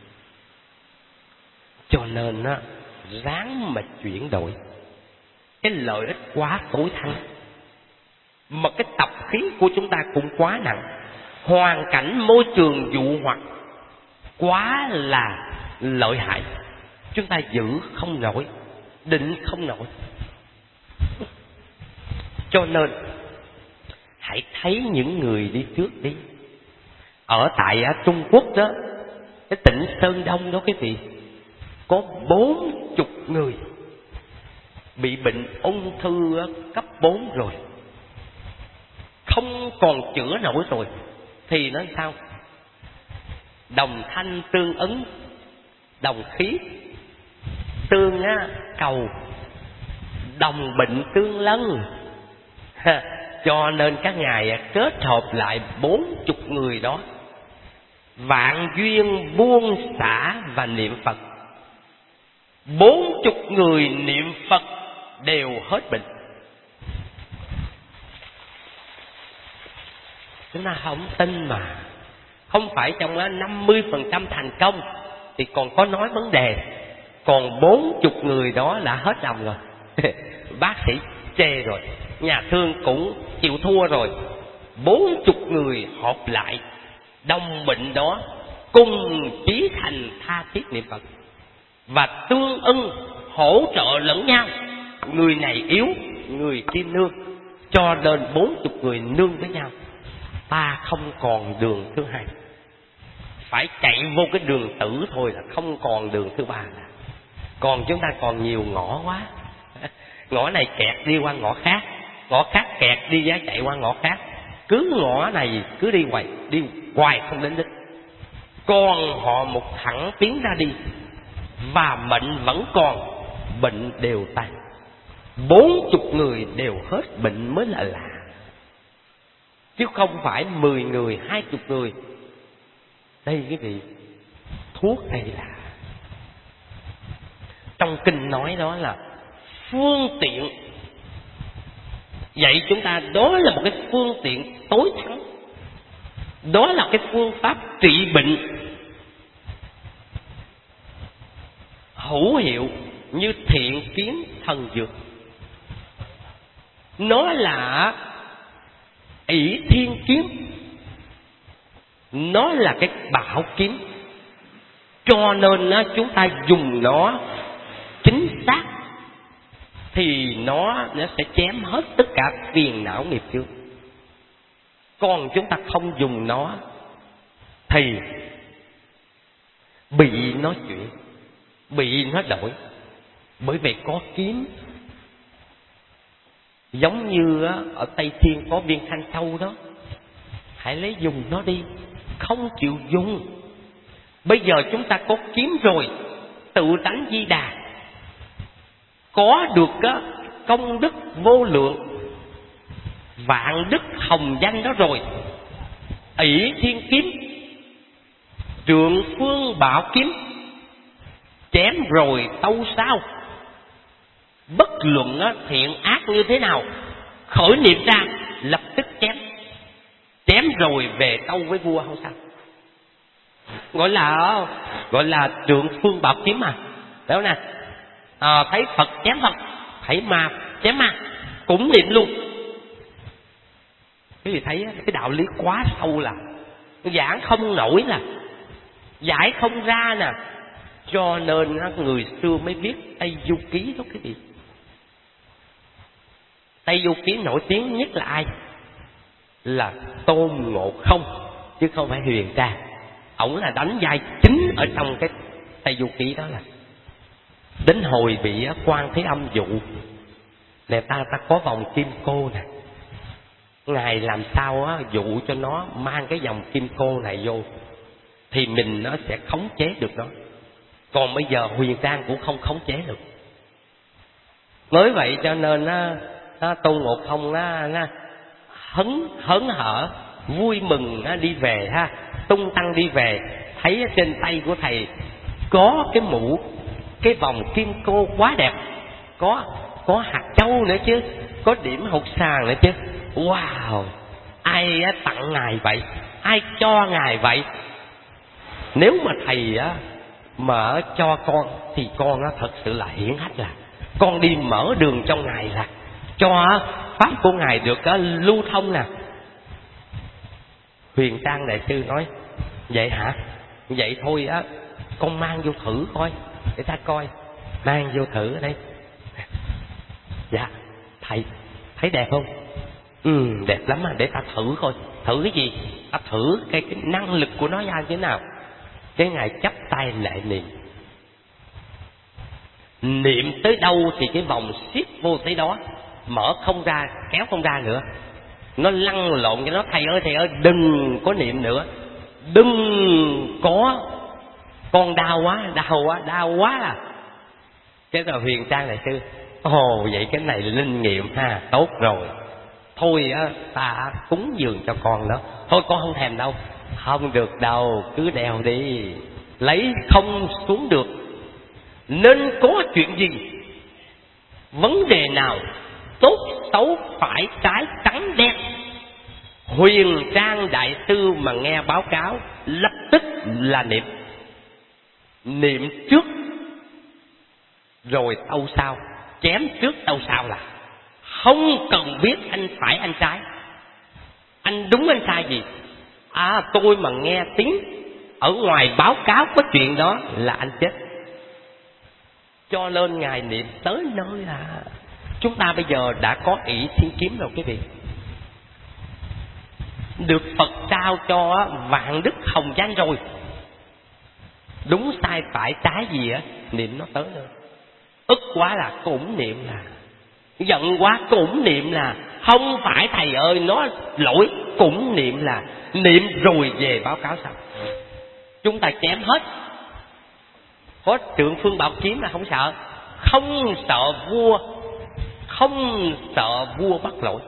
Cho nên ráng mà chuyển đổi. Cái lợi ích quá tối thắng, mà cái tập khí của chúng ta cũng quá nặng, hoàn cảnh môi trường dụ hoặc quá là lợi hại, chúng ta giữ không nổi, định không nổi. Cho nên hãy thấy những người đi trước đi. Ở tại Trung Quốc đó, cái tỉnh Sơn Đông đó quý vị, có 40 người bị bệnh ung thư cấp 4 rồi, không còn chữa nổi rồi. Thì nói sao? Đồng thanh tương ứng, đồng khí tương cầu, đồng bệnh tương lân. Cho nên các ngài kết hợp lại 40 người đó, vạn duyên buông xả và niệm Phật. 40 người niệm Phật đều hết bệnh. Chúng ta không tin mà. Không phải trong 50% thành công thì còn có nói vấn đề, còn 40 người đó là hết lòng rồi. Bác sĩ chê rồi, nhà thương cũng chịu thua rồi. 40 người họp lại, đồng bệnh đó, cùng chí thành tha thiết niệm Phật và tương ưng hỗ trợ lẫn nhau. Người này yếu, người kia nương, cho nên 40 người nương với nhau. Ta không còn đường thứ hai, phải chạy vô cái đường tử thôi, là không còn đường thứ ba. Còn chúng ta còn nhiều ngõ quá. Ngõ này kẹt đi qua ngõ khác, ngõ khác kẹt đi giá chạy qua ngõ khác, cứ ngõ này cứ đi hoài không đến đích. Còn họ một thẳng tiến ra đi, và bệnh vẫn còn, bệnh đều tan. 40 người đều hết bệnh mới là lạ, chứ không phải 10 người, 20 người. Đây cái vị thuốc đây là trong kinh nói đó là phương tiện, vậy chúng ta đó là một cái phương tiện tối thắng, đó là cái phương pháp trị bệnh hữu hiệu như thiện kiến thần dược. Nó là ỷ thiên kiếm, nó là cái bảo kiếm, cho nên chúng ta dùng nó chính xác thì nó sẽ chém hết tất cả phiền não nghiệp chướng. Còn chúng ta không dùng nó thì bị nó chuyển, bị nó đổi. Bởi vì có kiếm, giống như ở Tây Thiên có viên thanh châu đó, hãy lấy dùng nó đi, không chịu dùng. Bây giờ chúng ta có kiếm rồi, tự tánh Di Đà, có được công đức vô lượng, vạn đức hồng danh đó rồi. ỷ thiên kiếm, trượng phương bảo kiếm, chém rồi tâu sao. Bất luận thiện ác như thế nào, khởi niệm ra lập tức chém. Chém rồi về tâu với vua không sao. Gọi là trượng phương bảo kiếm mà, phải không nè? Thấy Phật chém Phật, thấy ma chém ma, cũng niệm luôn. Quý vị thấy cái đạo lý quá sâu là giảng không nổi, là giải không ra nè. Cho nên người xưa mới viết Tây Du Ký đó quý vị. Tây Du Ký nổi tiếng nhất là ai? Là Tôn Ngộ Không, chứ không phải Huyền Trang. Ổng là đánh vai chính ở trong cái Tây Du Ký đó là đến hồi bị Quan Thế Âm dụ nè, ta có vòng kim cô nè, Ngài làm sao dụ cho nó mang cái vòng kim cô này vô thì mình nó sẽ khống chế được nó. Còn bây giờ Huyền Trang cũng không khống chế được. Mới vậy cho nên Tôn Ngộ Không hớn hở vui mừng đi về ha, tung tăng đi về, thấy trên tay của thầy có cái mũ, cái vòng kim cô quá đẹp, có hạt châu nữa chứ, có điểm hột sàn nữa chứ. Wow, ai tặng Ngài vậy, ai cho Ngài vậy? Nếu mà thầy mà cho con thì con thật sự là hiển hách, là con đi mở đường cho Ngài, là cho pháp của Ngài được lưu thông nè. Huyền Trang đại sư nói vậy hả, vậy thôi con mang vô thử coi để ta coi. Mang vô thử ở đây. Dạ thầy thấy đẹp không? Đẹp lắm để ta thử coi. Thử cái gì? Ta thử cái năng lực của nó ra như thế nào. Cái Ngài chắp tay lệ niệm, niệm tới đâu thì cái vòng siết vô tới đó, mở không ra, kéo không ra nữa. Nó lăn lộn cho nó, thầy ơi đừng có niệm nữa, đừng có, con đau quá à. Cái rồi Huyền Trang đại sư, ồ vậy cái này linh nghiệm ha, tốt rồi, thôi ta cúng dường cho con đó. Thôi con không thèm đâu. Không được đâu, cứ đeo đi, lấy không xuống được. Nên có chuyện gì, vấn đề nào, tốt xấu phải trái trắng đen, Huyền Trang đại sư mà nghe báo cáo lập tức là niệm trước rồi tâu sau, chém trước tâu sau, là không cần biết anh phải anh trái, anh đúng anh sai gì. Tôi mà nghe tiếng ở ngoài báo cáo có chuyện đó là anh chết. Cho nên Ngài niệm tới nơi là chúng ta bây giờ đã có ỷ thiên kiếm rồi quý vị, được Phật trao cho vạn đức hồng danh rồi. Đúng sai phải trái gì niệm nó tới nơi. Ức quá là cũng niệm, là giận quá cũng niệm, là không phải thầy ơi nó lỗi cũng niệm, là niệm rồi về báo cáo sao. Chúng ta chém hết. Có Trượng Phương Bảo Kiếm là không sợ, không sợ vua bắt lỗi,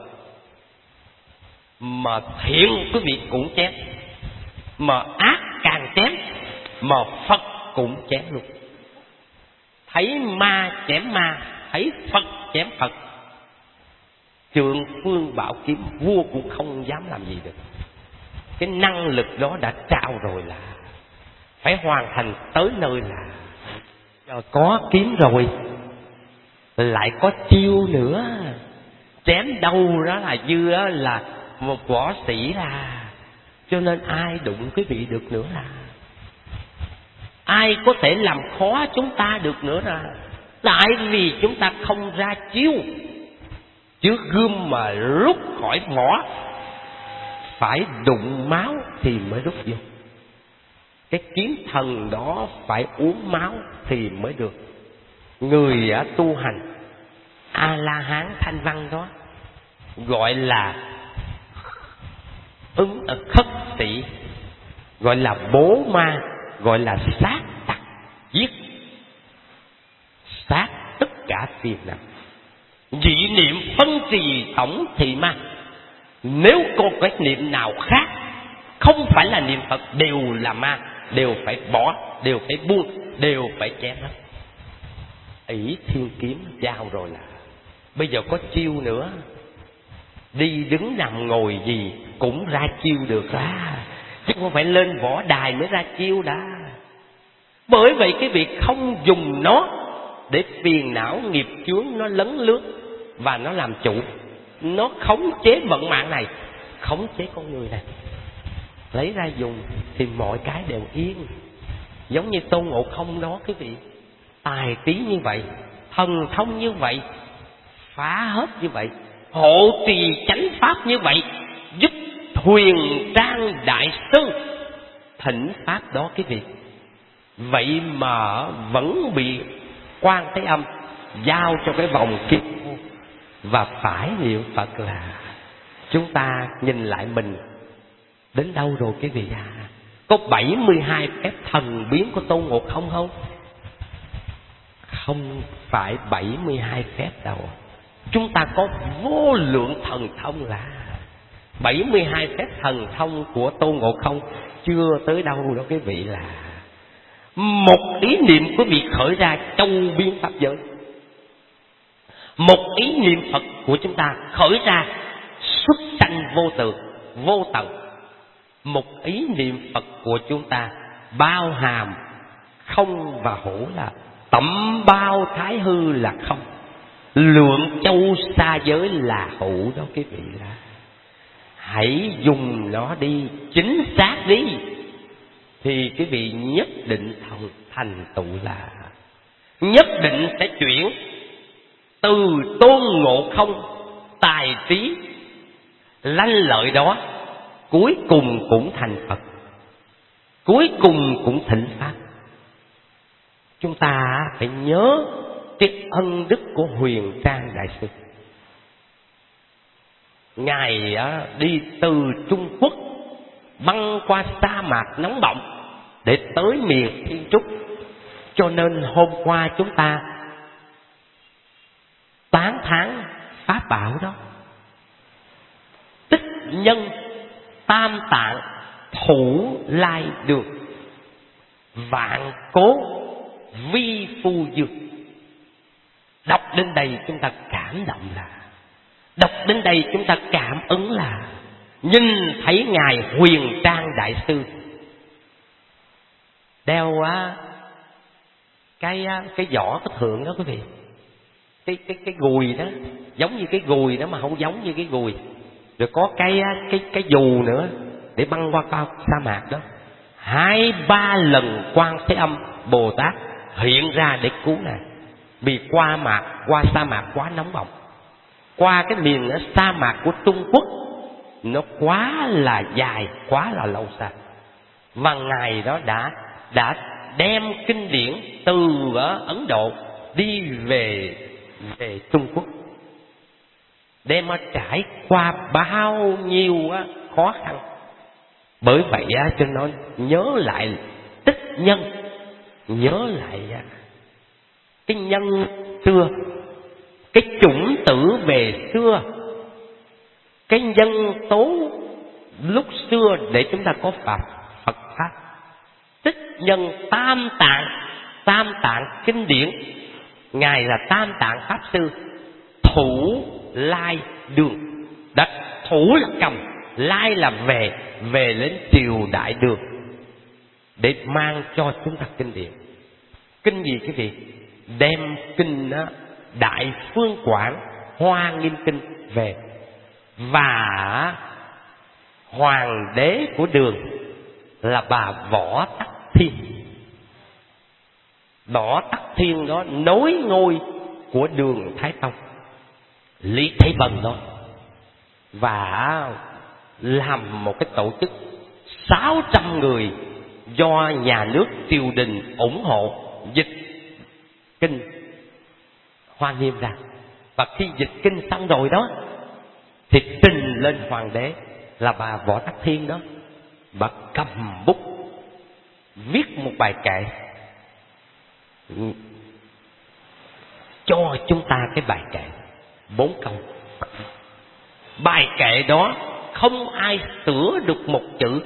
mà thiện quý vị cũng chém, mà ác càng chém, mà Phật cũng chém luôn. Thấy ma chém ma, thấy Phật chém Phật. Trượng Phương Bảo Kiếm vua cũng không dám làm gì được. Cái năng lực đó đã trao rồi, là phải hoàn thành tới nơi, là giờ có kiếm rồi lại có chiêu nữa. Chém đâu đó là dư đó là một võ sĩ, là cho nên ai đụng quý vị được nữa, là ai có thể làm khó chúng ta được nữa, là tại vì chúng ta không ra chiêu. Chứ gươm mà rút khỏi vỏ phải đụng máu thì mới rút vô. Cái kiếm thần đó phải uống máu thì mới được. Người tu hành A-la-hán thanh văn đó gọi là khất sĩ, gọi là bố ma, gọi là sát tặc, giết sát tất cả phiền não. Dị niệm phân trì tổng thị ma. Nếu có cái niệm nào khác không phải là niệm Phật đều là ma, đều phải bỏ, đều phải buông, đều phải chém hết. ỷ thiên kiếm giao rồi, là bây giờ có chiêu nữa, đi đứng nằm ngồi gì cũng ra chiêu được ra, chứ không phải lên võ đài mới ra chiêu đã. Bởi vậy cái việc không dùng nó để phiền não nghiệp chướng nó lấn lướt và nó làm chủ, nó khống chế vận mạng này, khống chế con người này, lấy ra dùng thì mọi cái đều yên. Giống như Tôn Ngộ Không đó quý vị, tài trí như vậy, thần thông như vậy, phá hết như vậy, hộ trì chánh pháp như vậy, giúp Huyền Trang đại sư thỉnh pháp đó quý vị, Vậy mà vẫn bị Quan Thế Âm giao cho cái vòng kim ô. Và phải niệm Phật là chúng ta nhìn lại mình đến đâu rồi quý vị à? Có 72 phép thần biến của Tôn Ngộ Không không? Không phải 72 phép đâu. Chúng ta có vô lượng thần thông là 72 phép thần thông của Tôn Ngộ Không chưa tới đâu đó quý vị là một ý niệm quý vị khởi ra châu biến pháp giới. Một ý niệm Phật của chúng ta khởi ra xuất sanh vô tượng, vô tận. Một ý niệm Phật của chúng ta bao hàm không và hữu là tẩm bao thái hư là không, lượng châu xa giới là hữu đó quý vị là. Hãy dùng nó đi, chính xác đi, thì quý vị nhất định thành tựu là nhất định sẽ chuyển từ Tôn Ngộ Không tài trí lanh lợi đó, cuối cùng cũng thành Phật, cuối cùng cũng thịnh Pháp. Chúng ta phải nhớ cái ân đức của Huyền Trang Đại Sư. Ngài đi từ Trung Quốc băng qua sa mạc nóng bỏng để tới miền Thiên Trúc. Cho nên hôm qua chúng ta tán thán pháp bảo đó. Tích nhân tam tạng thủ lai được, vạn cố vi phu dược. Đọc đến đây chúng ta cảm động là, đọc đến đây chúng ta cảm ứng là nhìn thấy Ngài Huyền Trang Đại Sư đeo cái vỏ cái thượng đó quý vị, cái gùi đó, giống như cái gùi đó mà không giống như cái gùi, rồi có cái dù nữa để băng qua sa mạc đó. 2-3 lần Quan Thế Âm Bồ Tát hiện ra để cứu Ngài, vì qua sa mạc quá nóng bỏng, qua cái miền sa mạc của Trung Quốc nó quá là dài, quá là lâu xa. Và Ngài đó đã đem kinh điển từ Ấn Độ đi về Trung Quốc, đem trải qua bao nhiêu khó khăn. Bởi vậy cho nó nhớ lại tích nhân, nhớ lại cái nhân xưa, cái chủng tử về xưa, cái nhân tố lúc xưa để chúng ta có Phật Pháp. Tích nhân tam tạng kinh điển. Ngài là Tam Tạng Pháp Sư, thủ lai đường. Đất thủ là cầm, lai là về lên triều đại đường để mang cho chúng ta kinh điển. Kinh gì quý vị? Đem kinh Đại Phương Quảng Hoa Nghiêm Kinh về. Và hoàng đế của đường là bà Võ Tắc Thiên. Võ Tắc Thiên đó nối ngôi của Đường Thái Tông, Lý Thái Bần đó, và làm một cái tổ chức 600 người do nhà nước triều đình ủng hộ dịch kinh Hoa Nghiêm ra. Và khi dịch kinh xong rồi đó thì trình lên hoàng đế là bà Võ Tắc Thiên đó. Bà cầm bút viết một bài kệ cho chúng ta. Cái bài kệ 4 câu. Bài kệ đó không ai sửa được một chữ,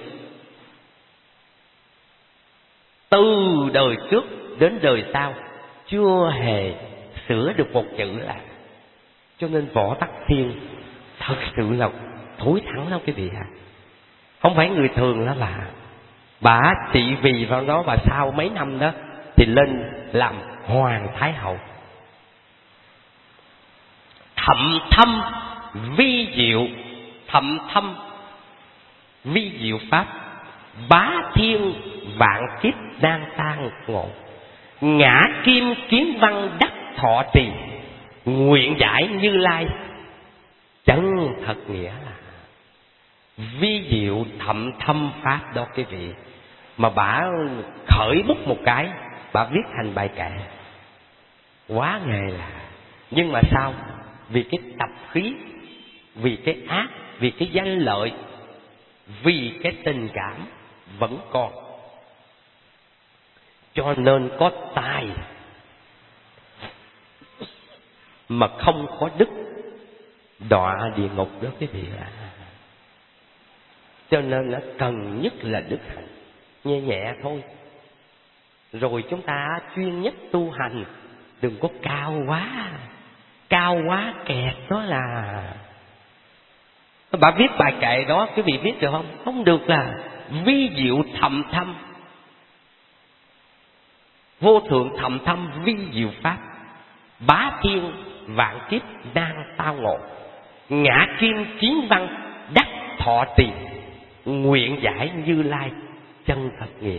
từ đời trước đến đời sau chưa hề sửa được một chữ là. Cho nên Võ Tắc Thiên thật sự là thối thắng lắm quý vị ạ. Không phải người thường đó là bà trị vì vào đó, và sau mấy năm đó thì lên làm hoàng thái hậu. Thậm thâm vi diệu, thậm thâm vi diệu pháp, bá thiên vạn kiếp đang tan ngộ, ngã kim kiến văn đắc thọ trì, nguyện giải Như Lai chân thật nghĩa là vi diệu thậm thâm pháp đó quý vị. mà bả khởi bút một cái, bả viết thành bài kệ. Quá nghề là. Nhưng mà sao? Vì cái tập khí, vì cái ác, vì cái danh lợi, vì cái tình cảm vẫn còn, cho nên có tài mà không có đức, đọa địa ngục đó quý vị ạ. Cho nên nó cần nhất là đức hạnh, nhẹ nhẹ thôi. Rồi chúng ta chuyên nhất tu hành, đừng có cao quá kẹt đó là. Bà viết bài kệ đó, quý vị viết được không? Không được, là vi diệu thầm thâm, vô thượng thầm thâm vi diệu pháp, bá thiên vạn kiếp đang tao ngộ, ngã kim kiến văn đắc thọ trì, nguyện giải Như Lai chân thật nghĩa.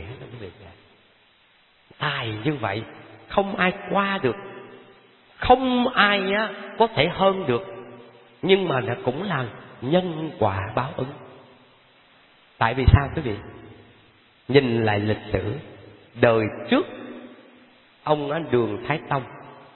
Tài như vậy không ai qua được, không ai có thể hơn được. Nhưng mà nó cũng là nhân quả báo ứng. Tại vì sao quý vị? Nhìn lại lịch sử đời trước, ông Đường Thái Tông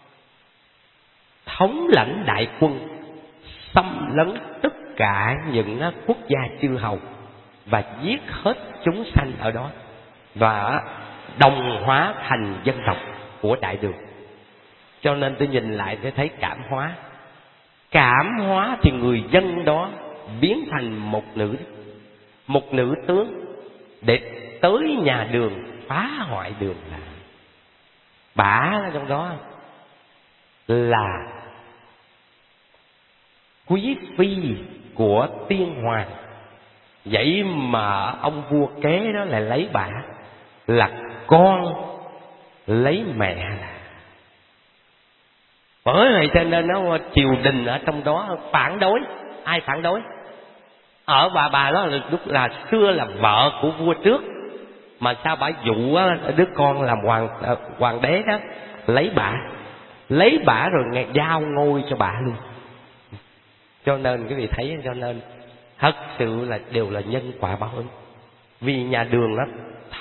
thống lãnh đại quân, xâm lấn tất cả những quốc gia chư hầu và giết hết chúng sanh ở đó, và đồng hóa thành dân tộc của Đại Đường. Cho nên tôi nhìn lại tôi thấy cảm hóa thì người dân đó biến thành một nữ tướng để tới nhà Đường phá hoại Đường. Là bả trong đó là quý phi của tiên hoàng, vậy mà ông vua kế đó lại lấy bả là con lấy mẹ. Là bởi vậy cho nên nó triều đình ở trong đó phản đối. Ai phản đối? Ở bà đó là lúc là xưa là vợ của vua trước, mà sao bả dụ đứa con làm hoàng đế đó lấy bả rồi giao ngôi cho bả luôn. Cho nên quý vị thấy, cho nên thật sự là đều là nhân quả báo ứng. Vì nhà Đường đó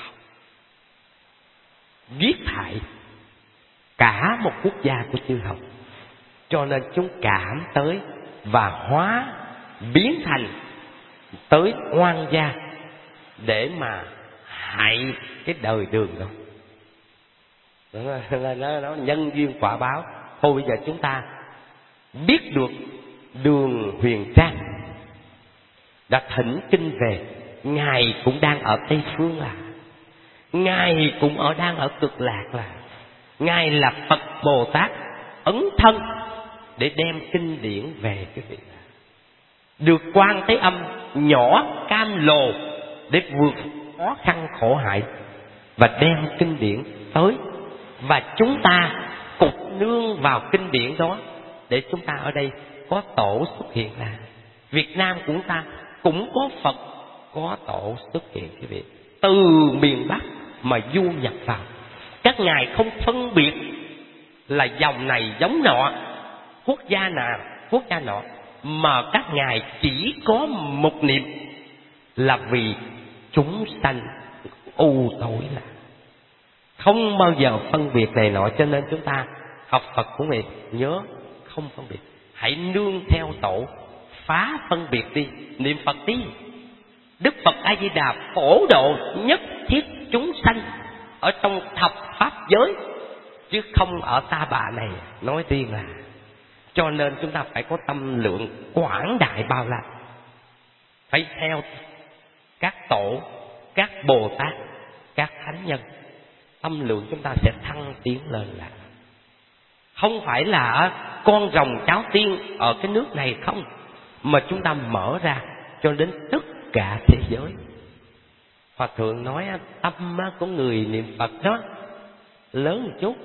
giết hại cả một quốc gia của chư hầu, cho nên chúng cảm tới và biến thành tới oan gia để mà hại cái đời Đường đó. Nó nhân duyên quả báo. Thôi bây giờ chúng ta biết được Đường Huyền Trang đã thỉnh kinh về, ngài cũng đang ở Tây Phương, là ngài cũng đang ở Cực Lạc, là ngài là Phật Bồ Tát ấn thân để đem kinh điển về quý vị. Được Quan Thế Âm nhỏ cam lồ để vượt khó khăn khổ hại và đem kinh điển tới, và chúng ta cũng nương vào kinh điển đó để chúng ta ở đây có tổ xuất hiện. Là Việt Nam của ta cũng có Phật, có tổ xuất hiện quý vị, từ miền Bắc mà du nhập vào. Các ngài không phân biệt là dòng này giống nọ, quốc gia nào quốc gia nọ, mà các ngài chỉ có một niệm là vì chúng sanh u tối, là không bao giờ phân biệt này nọ. Cho nên chúng ta học Phật cũng vậy, nhớ không phân biệt, hãy nương theo tổ, phá phân biệt đi, niệm Phật đi. Đức Phật A Di Đà phổ độ nhất thiết chúng sanh ở trong thập pháp giới, chứ không ở ta bà này nói riêng. Là cho nên chúng ta phải có tâm lượng quảng đại bao la, phải theo các tổ, các Bồ Tát, các thánh nhân, tâm lượng chúng ta sẽ thăng tiến lên. Là không phải là con rồng cháu tiên ở cái nước này không, mà chúng ta mở ra cho đến tất cả thế giới. Hòa thượng nói tâm của người niệm Phật đó lớn một chút,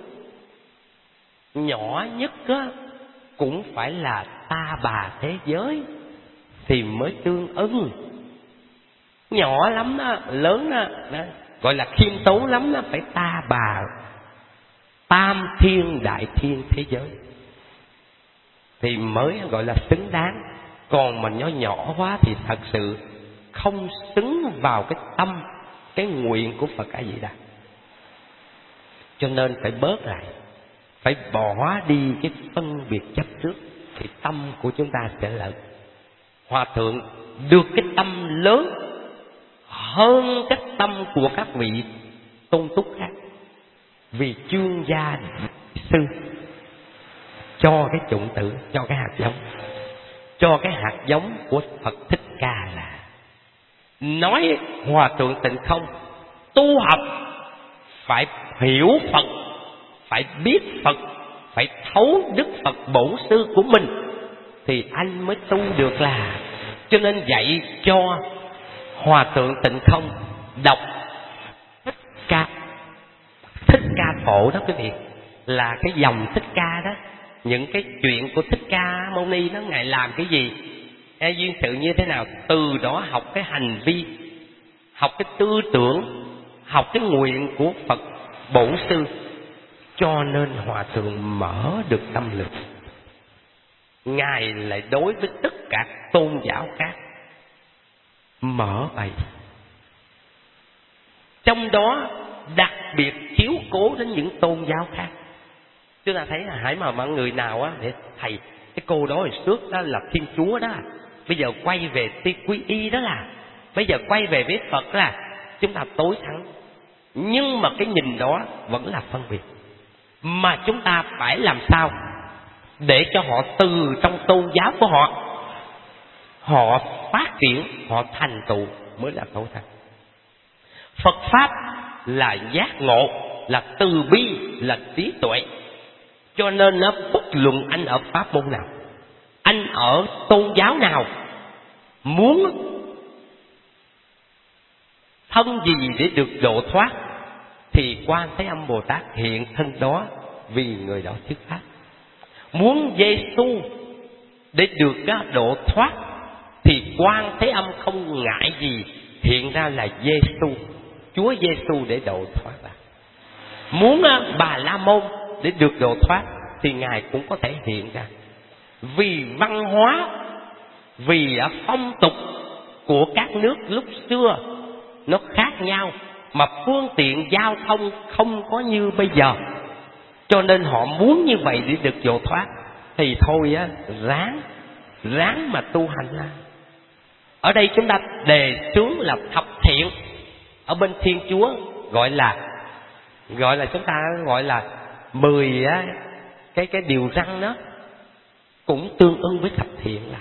nhỏ nhất cũng phải là ta bà thế giới thì mới tương ưng. Nhỏ lắm đó, lớn đó, gọi là khiêm tốn lắm đó, phải ta bà tam thiên đại thiên thế giới thì mới gọi là xứng đáng. Còn mà nhỏ nhỏ quá thì thật sự không xứng vào cái tâm cái nguyện của Phật A Di Đà. Cho nên phải bớt lại, phải bỏ đi cái phân biệt chấp trước, thì tâm của chúng ta sẽ lớn. Hòa thượng được cái tâm lớn hơn cái tâm của các vị tôn túc khác, vì chương gia sư cho cái chủng tử, cho cái hạt giống, cho cái hạt giống của Phật Thích Ca là nói Hòa thượng Tịnh Không tu học phải hiểu Phật, phải biết Phật, phải thấu Đức Phật Bổn Sư của mình thì anh mới tu được là. Cho nên dạy cho Hòa thượng Tịnh Không đọc Thích Ca Phổ đó quý vị, là cái dòng Thích Ca đó. Những cái chuyện của Thích Ca Mâu Ni đó, Ngài làm cái gì, hay duyên sự như thế nào, từ đó học cái hành vi, học cái tư tưởng, học cái nguyện của Phật Bổn Sư. Cho nên Hòa thượng mở được tâm lực. Ngài lại đối với tất cả tôn giáo khác mở bày, trong đó đặc biệt chiếu cố đến những tôn giáo khác. Chúng ta thấy là hãy mà mọi người nào á, để thầy cái cô đó hồi trước đó là Thiên Chúa đó, bây giờ quay về Ti Quy Y đó, là bây giờ quay về với Phật là chúng ta tối thắng. Nhưng mà cái nhìn đó vẫn là phân biệt, mà chúng ta phải làm sao để cho họ từ trong tôn giáo của họ phát triển, họ thành tựu mới là tối thắng. Phật Pháp là giác ngộ, là từ bi, là trí tuệ. Cho nên nó bất luận anh ở pháp môn nào, anh ở tôn giáo nào, muốn thân gì để được độ thoát thì Quan Thế Âm Bồ Tát hiện thân đó vì người đó thuyết pháp. Muốn Giê-xu để được độ thoát thì Quan Thế Âm không ngại gì hiện ra là Giê-xu, Chúa Giê-xu để độ thoát ra. Muốn Bà La Môn để được độ thoát thì Ngài cũng có thể hiện ra. Vì văn hóa, vì phong tục của các nước lúc xưa nó khác nhau, mà phương tiện giao thông không có như bây giờ, cho nên họ muốn như vậy để được độ thoát. Thì thôi á, ráng mà tu hành ra. Ở đây chúng ta đề xướng là thập thiện. Ở bên Thiên Chúa gọi là chúng ta gọi là 10 cái điều răn đó, cũng tương ứng với thập thiện là.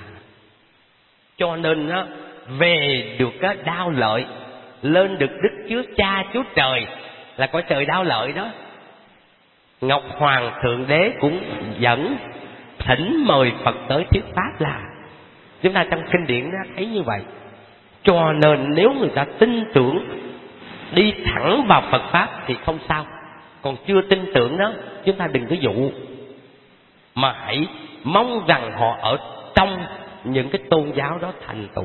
Cho nên á, về được đao lợi, lên được Đức Chúa Cha Chúa Trời, là cõi trời đao lợi đó. Ngọc Hoàng Thượng Đế cũng dẫn thỉnh mời Phật tới thuyết pháp là. Chúng ta trong kinh điển đó thấy như vậy. Cho nên nếu người ta tin tưởng đi thẳng vào Phật Pháp thì không sao. Còn chưa tin tưởng đó, chúng ta đừng có dụ, mà hãy mong rằng họ ở trong những cái tôn giáo đó thành tựu.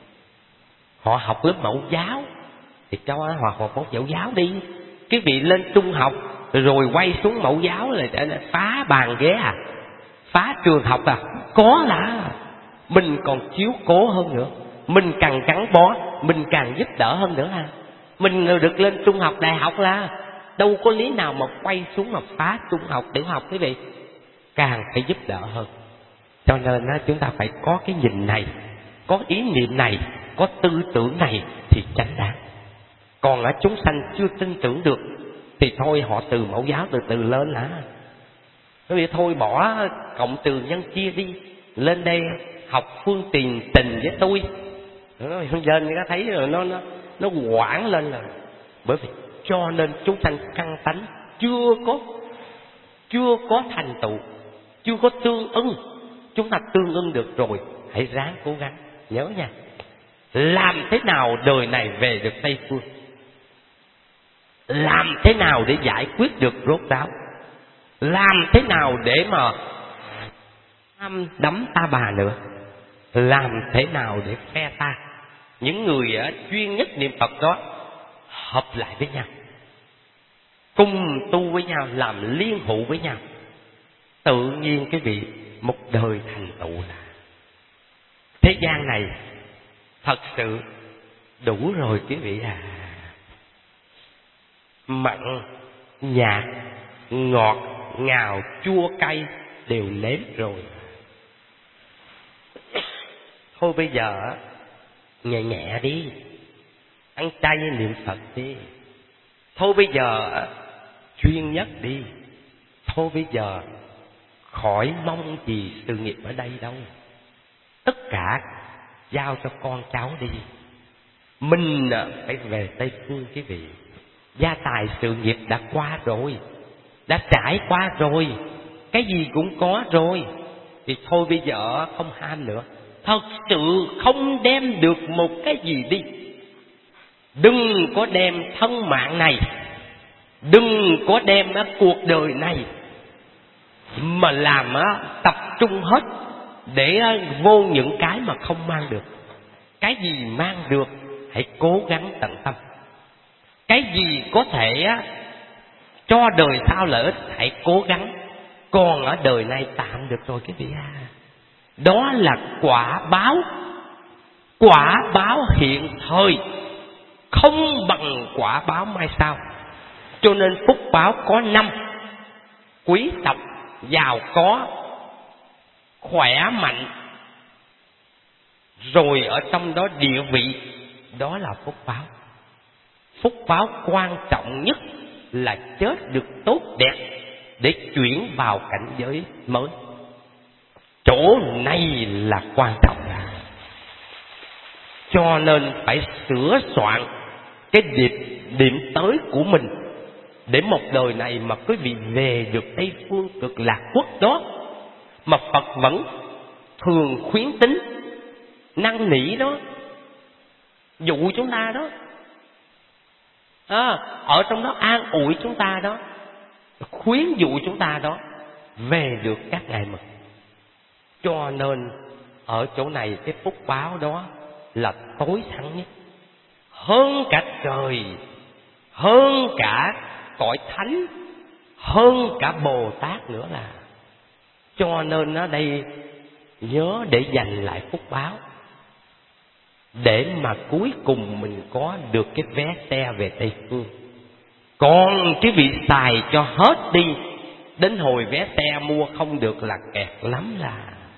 Họ học lớp mẫu giáo thì cho họ học mẫu giáo đi. Cái vị lên trung học rồi quay xuống mẫu giáo là để phá bàn ghế à, phá trường học à? Có là mình còn chiếu cố hơn nữa, mình càng gắn bó, mình càng giúp đỡ hơn nữa ha. Mình được lên trung học đại học là đâu có lý nào mà quay xuống mà phá trung học tiểu học, quý vị. Càng phải giúp đỡ hơn. Cho nên chúng ta phải có cái nhìn này, có ý niệm này, có tư tưởng này thì chánh đáng. Còn ở chúng sanh chưa tin tưởng được thì thôi họ từ mẫu giáo từ từ lên hả. Quý vị thôi bỏ cộng trừ nhân chia đi, lên đây học phương tiền tình với tôi. Lên người ta thấy rồi nó quảng lên rồi. Bởi vì cho nên chúng sanh căn tánh chưa có thành tựu, chưa có tương ưng. Chúng ta tương ưng được rồi, hãy ráng cố gắng. Nhớ nha, làm thế nào đời này về được Tây Phương, làm thế nào để giải quyết được rốt ráo, làm thế nào để mà đắm ta bà nữa, làm thế nào để phe ta. Những người chuyên nhất niệm Phật đó hợp lại với nhau, cùng tu với nhau, làm liên hữu với nhau, tự nhiên cái vị một đời thành tựu là. Thế gian này thật sự đủ rồi quý vị à. mặn, nhạt, ngọt, ngào, chua, cay đều nếm rồi. Thôi bây giờ nhẹ nhẹ đi, ăn chay niệm Phật đi. Thôi bây giờ chuyên nhất đi. Thôi bây giờ khỏi mong gì sự nghiệp ở đây đâu. Tất cả giao cho con cháu đi. Mình phải về Tây Phương quý vị. Gia tài sự nghiệp đã qua rồi, đã trải qua rồi, cái gì cũng có rồi. Thì thôi bây giờ không ham nữa. Thật sự không đem được một cái gì đi. Đừng có đem thân mạng này, đừng có đem cuộc đời này mà làm tập trung hết để vô những cái mà không mang được. Cái gì mang được hãy cố gắng tận tâm. Cái gì có thể cho đời sau lợi ích hãy cố gắng. Còn ở đời này tạm được rồi quý vị à. Đó là quả báo. Quả báo hiện thời không bằng quả báo mai sau. Cho nên phúc báo có 5: quý tộc, giàu có, khỏe mạnh, rồi ở trong đó địa vị. Đó là phúc báo. Phúc báo quan trọng nhất là chết được tốt đẹp để chuyển vào cảnh giới mới. Chỗ này là quan trọng. Cho nên phải sửa soạn cái điểm tới của mình, để một đời này mà quý vị về được Tây Phương Cực Lạc Quốc đó, mà Phật vẫn thường khuyến tính, năn nỉ đó, dụ chúng ta đó, ở trong đó an ủi chúng ta đó, khuyến dụ chúng ta đó, về được các ngày mừng. Cho nên ở chỗ này cái phúc báo đó là tối thắng nhất, hơn cả trời, hơn cả cõi thánh, hơn cả Bồ Tát nữa là. Cho nên ở đây nhớ để dành lại phúc báo, để mà cuối cùng mình có được cái vé xe về Tây Phương. Còn cái vị xài cho hết đi, đến hồi vé xe mua không được là kẹt lắm là.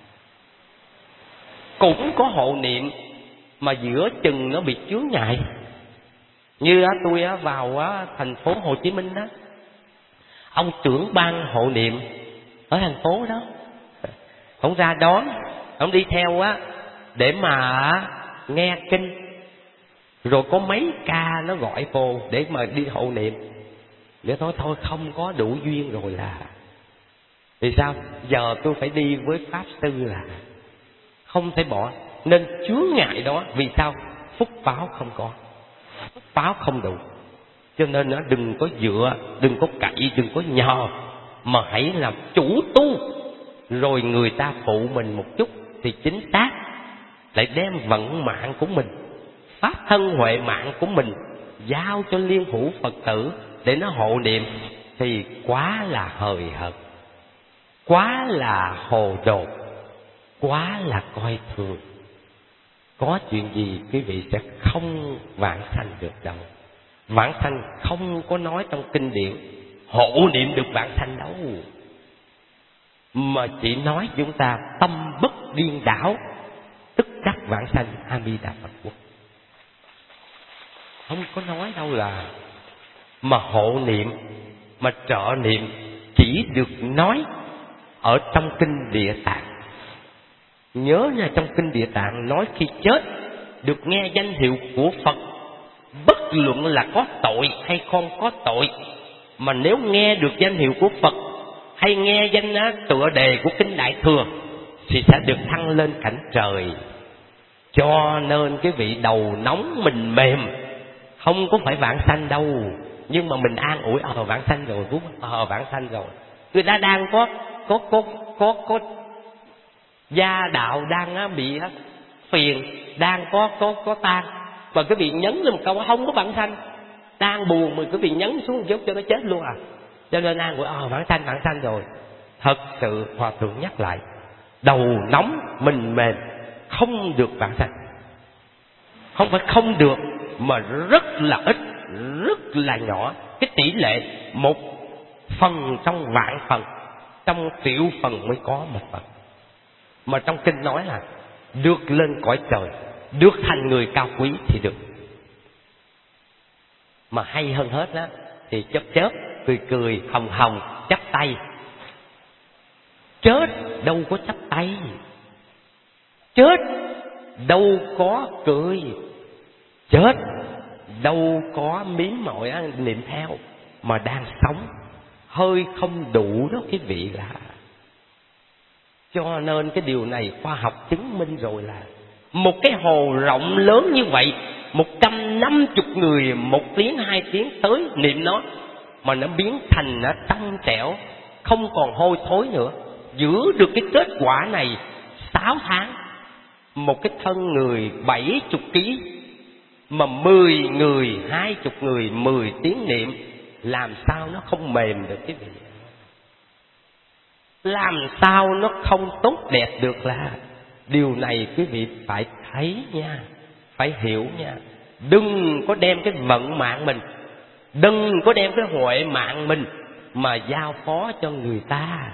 Cũng có hộ niệm mà giữa chừng nó bị chướng ngại. Như tôi vào thành phố Hồ Chí Minh đó, ông trưởng ban hộ niệm ở thành phố đó, ông ra đón, ông đi theo để mà nghe kinh. Rồi có mấy ca nó gọi vô để mà đi hộ niệm. Để nói thôi không có đủ duyên rồi là. Vì sao? Giờ tôi phải đi với Pháp Sư là không thể bỏ. Nên chướng ngại đó. Vì sao? Phúc báo không có, phúc báo không đủ. Cho nên nó đừng có dựa, đừng có cậy, đừng có nhờ, mà hãy làm chủ tu. Rồi người ta phụ mình một chút thì chính xác lại đem vận mạng của mình, pháp thân huệ mạng của mình giao cho liên hữu Phật tử để nó hộ niệm, thì quá là hời hợt, quá là hồ đồ, quá là coi thường. Có chuyện gì quý vị sẽ không vãng sanh được đâu. Vãng sanh không có nói trong kinh điển hộ niệm được vãng sanh đâu, mà chỉ nói chúng ta tâm bất điên đảo, tức đắc vãng sanh A Di Đà Phật Quốc. Không có nói đâu là. Mà hộ niệm, mà trợ niệm chỉ được nói ở trong kinh Địa Tạng. Nhớ nha, trong kinh Địa Tạng nói khi chết được nghe danh hiệu của Phật, bất luận là có tội hay không có tội, mà nếu nghe được danh hiệu của Phật hay nghe danh tựa đề của kinh Đại Thừa thì sẽ được thăng lên cảnh trời. Cho nên cái vị đầu nóng mình mềm, không có phải vãng sanh đâu, nhưng mà mình an ủi vãng sanh rồi, vãng sanh rồi. Người ta đang có gia đạo đang bị phiền, đang có tan, mà cái vị nhấn lên một câu không có vãng sanh, đang buồn mà cái vị nhấn xuống một chút cho nó chết luôn à. Cho nên an ủi vãng sanh rồi. Thật sự Hòa Thượng nhắc lại, đầu nóng mình mềm không được vãng sanh. Không phải không được, mà rất là ít, rất là nhỏ. cái tỷ lệ 1 phần trong vạn phần, trong triệu phần mới có 1 phần. Mà trong kinh nói là được lên cõi trời, được thành người cao quý thì được. Mà hay hơn hết đó thì chớp chớp, cười cười, hồng hồng, chắp tay. Chết đâu có chắp tay, chết đâu có cười, chết đâu có miếm môi niệm theo, mà đang sống hơi không đủ đó quý vị là. Cho nên cái điều này khoa học chứng minh rồi là một cái hồ rộng lớn như vậy, 150 người 1 tiếng 2 tiếng tới niệm nó, mà nó biến thành nó trong trẻo, không còn hôi thối nữa, giữ được cái kết quả này 6 tháng. Một cái thân người 70 kg mà 10 người 20 người 10 tiếng niệm, làm sao nó không mềm được cái vị? Làm sao nó không tốt đẹp được là? Điều này quý vị phải thấy nha, phải hiểu nha. Đừng có đem cái vận mạng mình, đừng có đem cái huệ mạng mình mà giao phó cho người ta.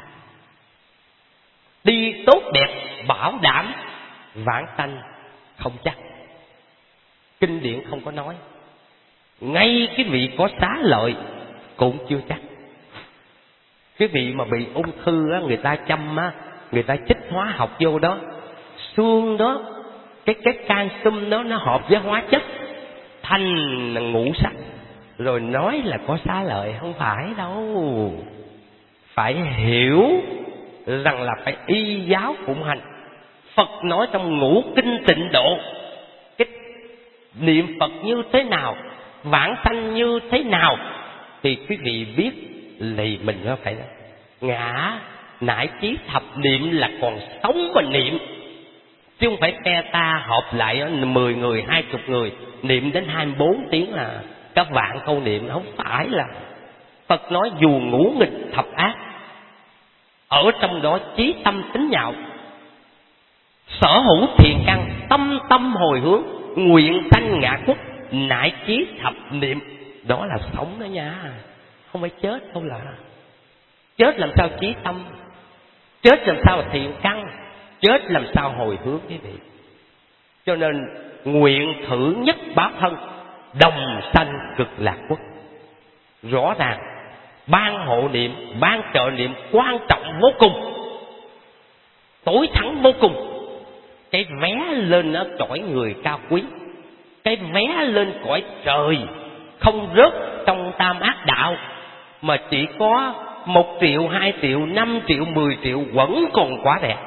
Đi tốt đẹp bảo đảm, vãng sanh không chắc. Kinh điển không có nói. Ngay cái vị có xá lợi cũng chưa chắc. Cái vị mà bị ung thư á, người ta chăm á, người ta chích hóa học vô đó, xương đó, cái calcium đó nó hợp với hóa chất thành ngũ sắc, rồi nói là có xá lợi, không phải đâu. Phải hiểu rằng là phải y giáo phụng hành. Phật nói trong Ngũ Kinh Tịnh Độ, cái niệm Phật như thế nào, vãng sanh như thế nào, thì quý vị biết lì mình nó phải ngã nải chí thập niệm là còn sống mà niệm, chứ không phải phe ta họp lại 10 người 20 người niệm đến 24 tiếng là các vạn câu niệm. Không phải là Phật nói dù ngũ nghịch thập ác, ở trong đó chí tâm tính nhạo, sở hữu thiện căn, tâm tâm hồi hướng, nguyện sanh ngã quốc, nải chí thập niệm, đó là sống đó nha, không phải chết đâu là. Chết làm sao chí tâm, chết làm sao là thiện căn, chết làm sao hồi hướng quý vị. Cho nên nguyện thử nhất báo thân, đồng sanh cực lạc quốc. Rõ ràng ban hộ niệm, ban trợ niệm quan trọng vô cùng, tối thắng vô cùng. Cái vé lên ở cõi người cao quý, cái vé lên cõi trời, không rớt trong tam ác đạo, mà chỉ có 1 triệu, 2 triệu, 5 triệu, 10 triệu vẫn còn quá đẹp.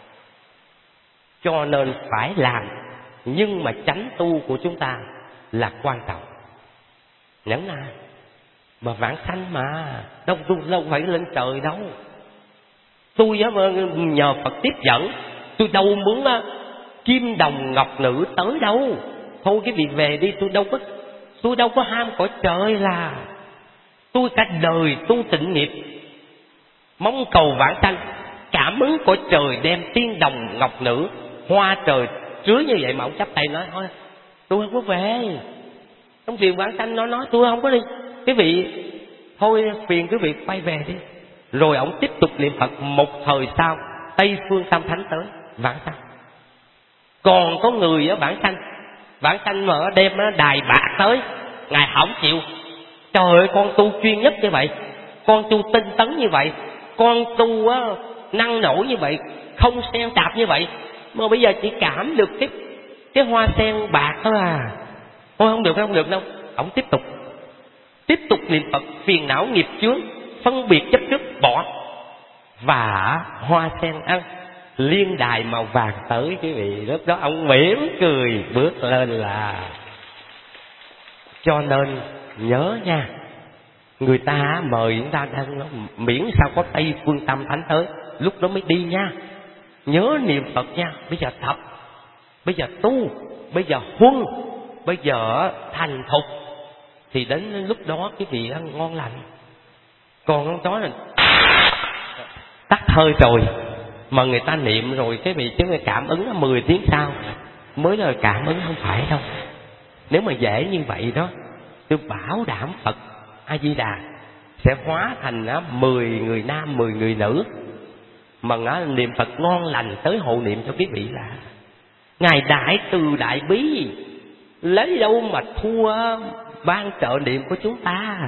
Cho nên phải làm, nhưng mà chánh tu của chúng ta là quan trọng. Nhẫn na, mà vãng sanh mà, đâu phải lên trời đâu. Tôi nhờ Phật tiếp dẫn, tôi đâu muốn kim đồng ngọc nữ tới đâu. Thôi cái vị về đi, tôi đâu có ham cõi trời là. Tôi cả đời tu tịnh nghiệp, mong cầu vãng sanh, cảm ứng cõi trời đem tiên đồng ngọc nữ, hoa trời chứa như vậy mà ông chắp tay nói thôi tôi không có về. Trong phiền vãng sanh nó nói tôi không có đi. Cái vị thôi phiền quý vị quay về đi. Rồi ông tiếp tục niệm Phật. Một thời sau Tây Phương Tam Thánh tới vãng sanh. Còn có người ở vãng sanh mà ở đêm đài bạc tới, ngài không chịu. Trời ơi, con tu chuyên nhất như vậy, con tu tinh tấn như vậy, con tu năng nổ như vậy, không xen tạp như vậy, mà bây giờ chỉ cảm được cái hoa sen bạc thôi à. Thôi không được đâu. Ông tiếp tục niệm Phật, phiền não nghiệp chướng, phân biệt chấp trước bỏ, và hoa sen ăn, liên đài màu vàng tới quý vị. Lúc đó ông mỉm cười bước lên là. Cho nên nhớ nha, người ta mời chúng ta đang miễn sao có Tây Phương Tam Thánh tới, lúc đó mới đi nha. Nhớ niệm Phật nha. Bây giờ tập, bây giờ tu, bây giờ huân, bây giờ thành thục, thì đến lúc đó cái vị ăn ngon lành. Còn không đó là tắt hơi rồi, mà người ta niệm rồi cái vị chứ người cảm ứng 10 tiếng sau mới là cảm ứng, không phải đâu. Nếu mà dễ như vậy đó, tôi bảo đảm Phật A Di Đà sẽ hóa thành 10 người nam 10 người nữ, mà niệm Phật ngon lành tới hộ niệm cho quý vị là ngài đại từ đại bi, lấy đâu mà thua ban trợ niệm của chúng ta.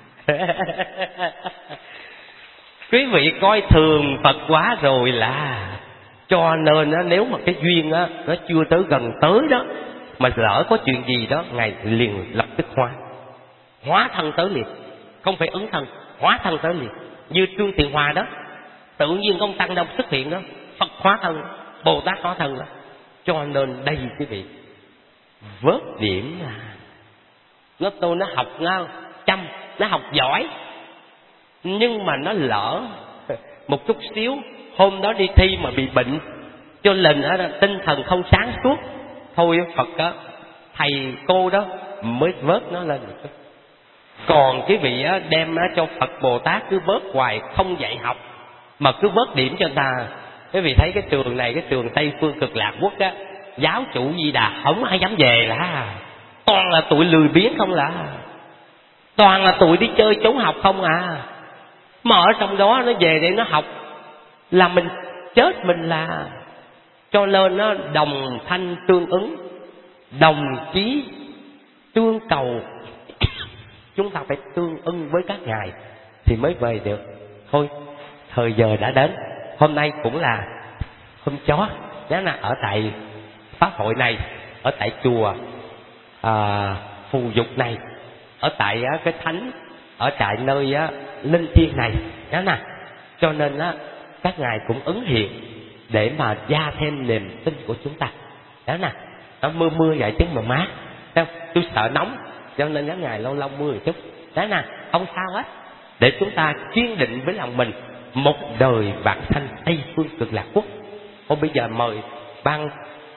Quý vị coi thường Phật quá rồi là, cho nên nếu mà cái duyên nó chưa tới gần tới đó, mà lỡ có chuyện gì đó, ngài liền lập tức hóa thân tới liền, không phải ứng thân, hóa thân tới liền. Như Trương Thiện Hòa đó, tự nhiên ông tăng đâu xuất hiện đó, Phật hóa thân, Bồ Tát hóa thân đó. Cho nên đây quý vị, vớt điểm là nó học chăm, nó học giỏi, nhưng mà nó lỡ một chút xíu, hôm đó đi thi mà bị bệnh, cho nên tinh thần không sáng suốt, thôi Phật đó, thầy cô đó mới vớt nó lên một chút. Còn quý vị đem cho Phật Bồ Tát cứ vớt hoài, không dạy học mà cứ vớt điểm cho ta. Quý vị thấy cái trường này, cái trường Tây Phương Cực Lạc Quốc á, giáo chủ Di Đà không ai dám về là, toàn là tụi lười biếng không là, toàn là tụi đi chơi trốn học không à. Mà ở trong đó nó về để nó học là mình chết mình là. Cho nên nó đồng thanh tương ứng, đồng chí tương cầu. Chúng ta phải tương ưng với các ngài thì mới về được. Thôi thời giờ đã đến, hôm nay cũng là hôm chó nhớ là ở tại pháp hội này, ở tại chùa Phù Dục này, ở tại cái thánh, ở tại nơi linh thiêng này nhớ nè. Cho nên các ngài cũng ứng hiện để mà gia thêm niềm tin của chúng ta nhớ nè. Nó mưa vậy chứ mà mát, tôi sợ nóng cho nên các ngài lâu lâu mưa một chút đó nè, không sao hết, để chúng ta kiên định với lòng mình, một đời vãng sanh Tây Phương Cực Lạc Quốc. Hôm bây giờ mời ban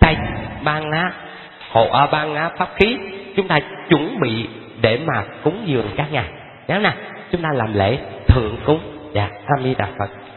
pháp khí, chúng ta chuẩn bị để mà cúng dường các ngài nhớ nè. Chúng ta làm lễ thượng cúng. Dạ, A Di Đà Phật.